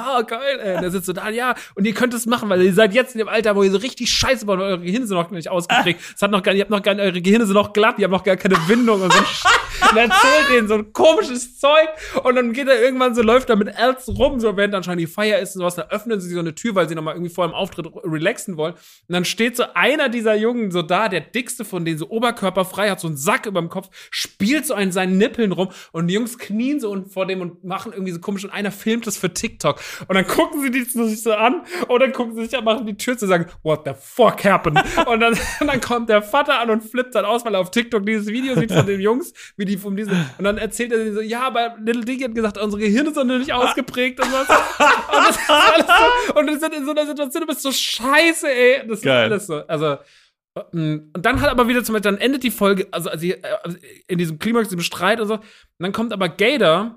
ja, geil, ey. Und der sitzt so da, ja, und ihr könnt es machen, weil ihr seid jetzt in dem Alter, wo ihr so richtig scheiße baut, eure Gehirne sind noch nicht ausgeprägt. Ihr habt noch gar nicht, eure Gehirne sind noch glatt, ihr habt noch gar keine Windung und so. Und er erzählt denen so ein komisches Zeug und dann geht er irgendwann so, läuft er mit Els rum, so während anscheinend die Feier ist und sowas, dann öffnen sie so eine Tür, weil sie nochmal irgendwie vor dem Auftritt relaxen wollen. Und dann steht so einer dieser Jungen so da, der dickste von denen, so oberkörperfrei, hat so einen Sack über dem Kopf, spielt so an seinen Nippeln rum und die Jungs knien so vor dem und machen irgendwie so komisch und einer filmt das für TikTok. Und dann gucken sie die sich so an und dann gucken sie sich an, machen die Tür zu sagen, what the fuck happened? Und dann kommt der Vater an und flippt dann aus, weil er auf TikTok dieses Video sieht von den Jungs, wie die von diesen, und dann erzählt er so, ja, aber Little Dicky hat gesagt, unsere Gehirne sind noch nicht ausgeprägt und was. Und das ist alles so, und wir sind in so einer Situation, du bist so scheiße, ey. Das geil. Ist alles so. Also, und dann hat aber wieder zum Beispiel, dann endet die Folge, also in diesem Klimax, diesem Streit und so, und dann kommt aber Gator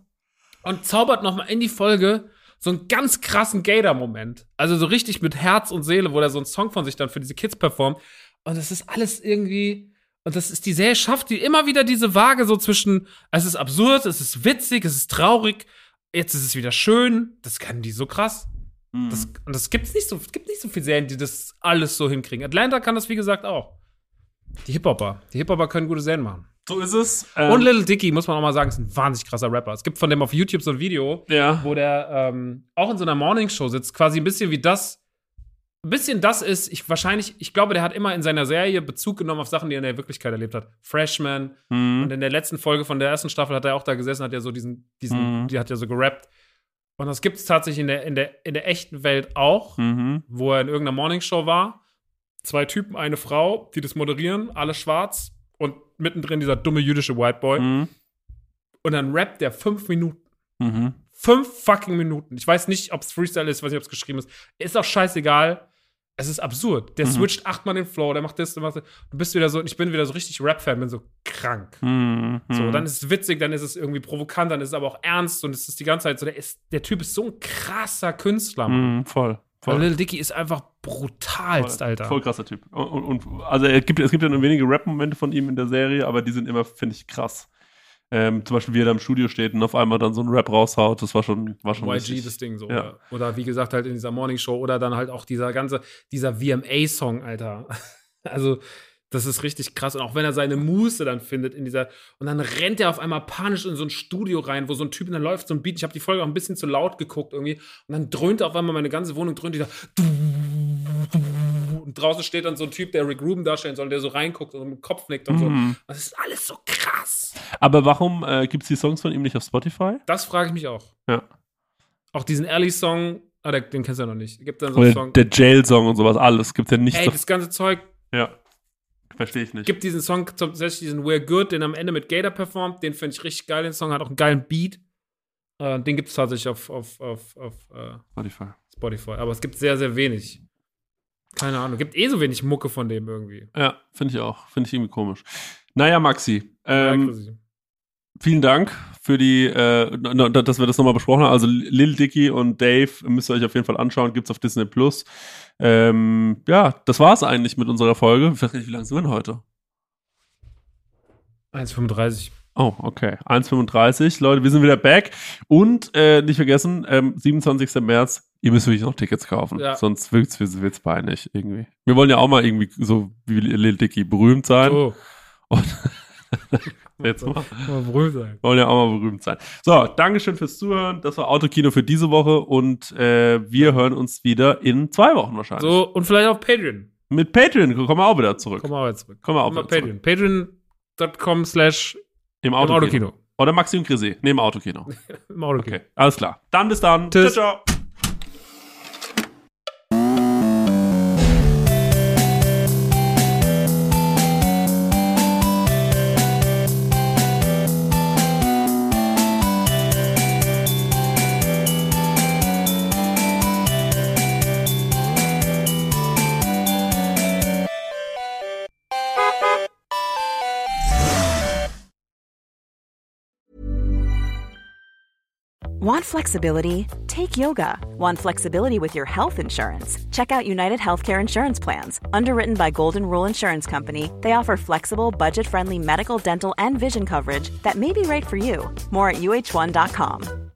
und zaubert nochmal in die Folge so einen ganz krassen Gator-Moment. Also so richtig mit Herz und Seele, wo er so einen Song von sich dann für diese Kids performt. Und das ist alles irgendwie, und das ist, die Serie schafft die immer wieder diese Waage so zwischen, es ist absurd, es ist witzig, es ist traurig, jetzt ist es wieder schön, das kann die so krass. Und das gibt nicht so viele Serien, die das alles so hinkriegen. Atlanta kann das, wie gesagt, auch. Die Hip-Hopper können gute Serien machen. So ist es. Und Little Dicky, muss man auch mal sagen, ist ein wahnsinnig krasser Rapper. Es gibt von dem auf YouTube so ein Video, wo der auch in so einer Morningshow sitzt, quasi ein bisschen wie das. Ein bisschen das ist, ich glaube, der hat immer in seiner Serie Bezug genommen auf Sachen, die er in der Wirklichkeit erlebt hat. Freshman. Und in der letzten Folge von der ersten Staffel hat er auch da gesessen, hat ja so die hat ja so gerappt. Und das gibt es tatsächlich in der echten Welt auch, wo er in irgendeiner Morningshow war. 2 Typen, eine Frau, die das moderieren, alle schwarz und mittendrin dieser dumme jüdische White Boy. Und dann rappt der 5 Minuten. 5 fucking Minuten. Ich weiß nicht, ob es Freestyle ist, weiß nicht, ob es geschrieben ist. Ist auch scheißegal. Es ist absurd. Der switcht 8-mal den Flow, der macht das, der macht das. Du bist wieder so, ich bin wieder so richtig Rap-Fan, bin so krank. So, dann ist es witzig, dann ist es irgendwie provokant, dann ist es aber auch ernst und es ist die ganze Zeit so, der Typ ist so ein krasser Künstler. Voll. Also Little Dicky ist einfach brutalst, Alter. Voll krasser Typ. Und also es gibt ja nur wenige Rap-Momente von ihm in der Serie, aber die sind immer, finde ich, krass. Zum Beispiel, wie er da im Studio steht und auf einmal dann so einen Rap raushaut, das war schon YG, richtig. das Ding so. Ja. Oder wie gesagt, halt in dieser Morningshow oder dann halt auch dieser VMA-Song, Alter. Also, das ist richtig krass. Und auch wenn er seine Muße dann findet und dann rennt er auf einmal panisch in so ein Studio rein, wo so ein Typ, und dann läuft so ein Beat. Ich habe die Folge auch ein bisschen zu laut geguckt irgendwie. Und dann dröhnt auf einmal meine ganze Wohnung, dröhnt dieser und draußen steht dann so ein Typ, der Rick Rubin darstellen soll, der so reinguckt und mit dem Kopf nickt und so. Das ist alles so krass. Aber warum gibt es die Songs von ihm nicht auf Spotify? Das frage ich mich auch. Ja. Auch diesen Early-Song, den kennst du ja noch nicht. Gibt dann so einen Song. Der Jail-Song und sowas, alles. Gibt ja nichts. Ey, das ganze Zeug. Ja. Verstehe ich nicht. Gibt diesen Song, tatsächlich diesen We're Good, den am Ende mit Gator performt. Den finde ich richtig geil, den Song. Hat auch einen geilen Beat. Den gibt es tatsächlich auf Spotify. Aber es gibt sehr, sehr wenig. Keine Ahnung. Gibt so wenig Mucke von dem irgendwie. Ja, finde ich auch. Finde ich irgendwie komisch. Naja, Maxi. Vielen Dank für dass wir das nochmal besprochen haben. Also Lil Dicky und Dave müsst ihr euch auf jeden Fall anschauen. Gibt's auf Disney Plus. Ja, das war's eigentlich mit unserer Folge. Ich weiß nicht, wie lange sind wir denn heute? 1,35. Oh, okay. 1,35. Leute, wir sind wieder back. Und nicht vergessen, 27. März, ihr müsst wirklich noch Tickets kaufen. Ja. Sonst wird's peinlich irgendwie. Wir wollen ja auch mal irgendwie so wie Lil Dicky berühmt sein. Oh. Und jetzt mal berühmt sein. Wollen ja auch mal berühmt sein. So, Dankeschön fürs Zuhören. Das war Autokino für diese Woche und wir hören uns wieder in 2 Wochen wahrscheinlich. So, und vielleicht auf Patreon. Mit Patreon kommen wir auch wieder zurück. Kommen wir auch wieder zurück. Patreon. Patreon.com/ Im Autokino. Oder Maxi und Chrissy. Nee, im Autokino. Im Autokino. Okay, alles klar. Dann bis dann. Tschüss. Ciao, ciao. Want flexibility? Take yoga. Want flexibility with your health insurance? Check out United Healthcare Insurance Plans. Underwritten by Golden Rule Insurance Company, they offer flexible, budget-friendly medical, dental, and vision coverage that may be right for you. More at UH1.com.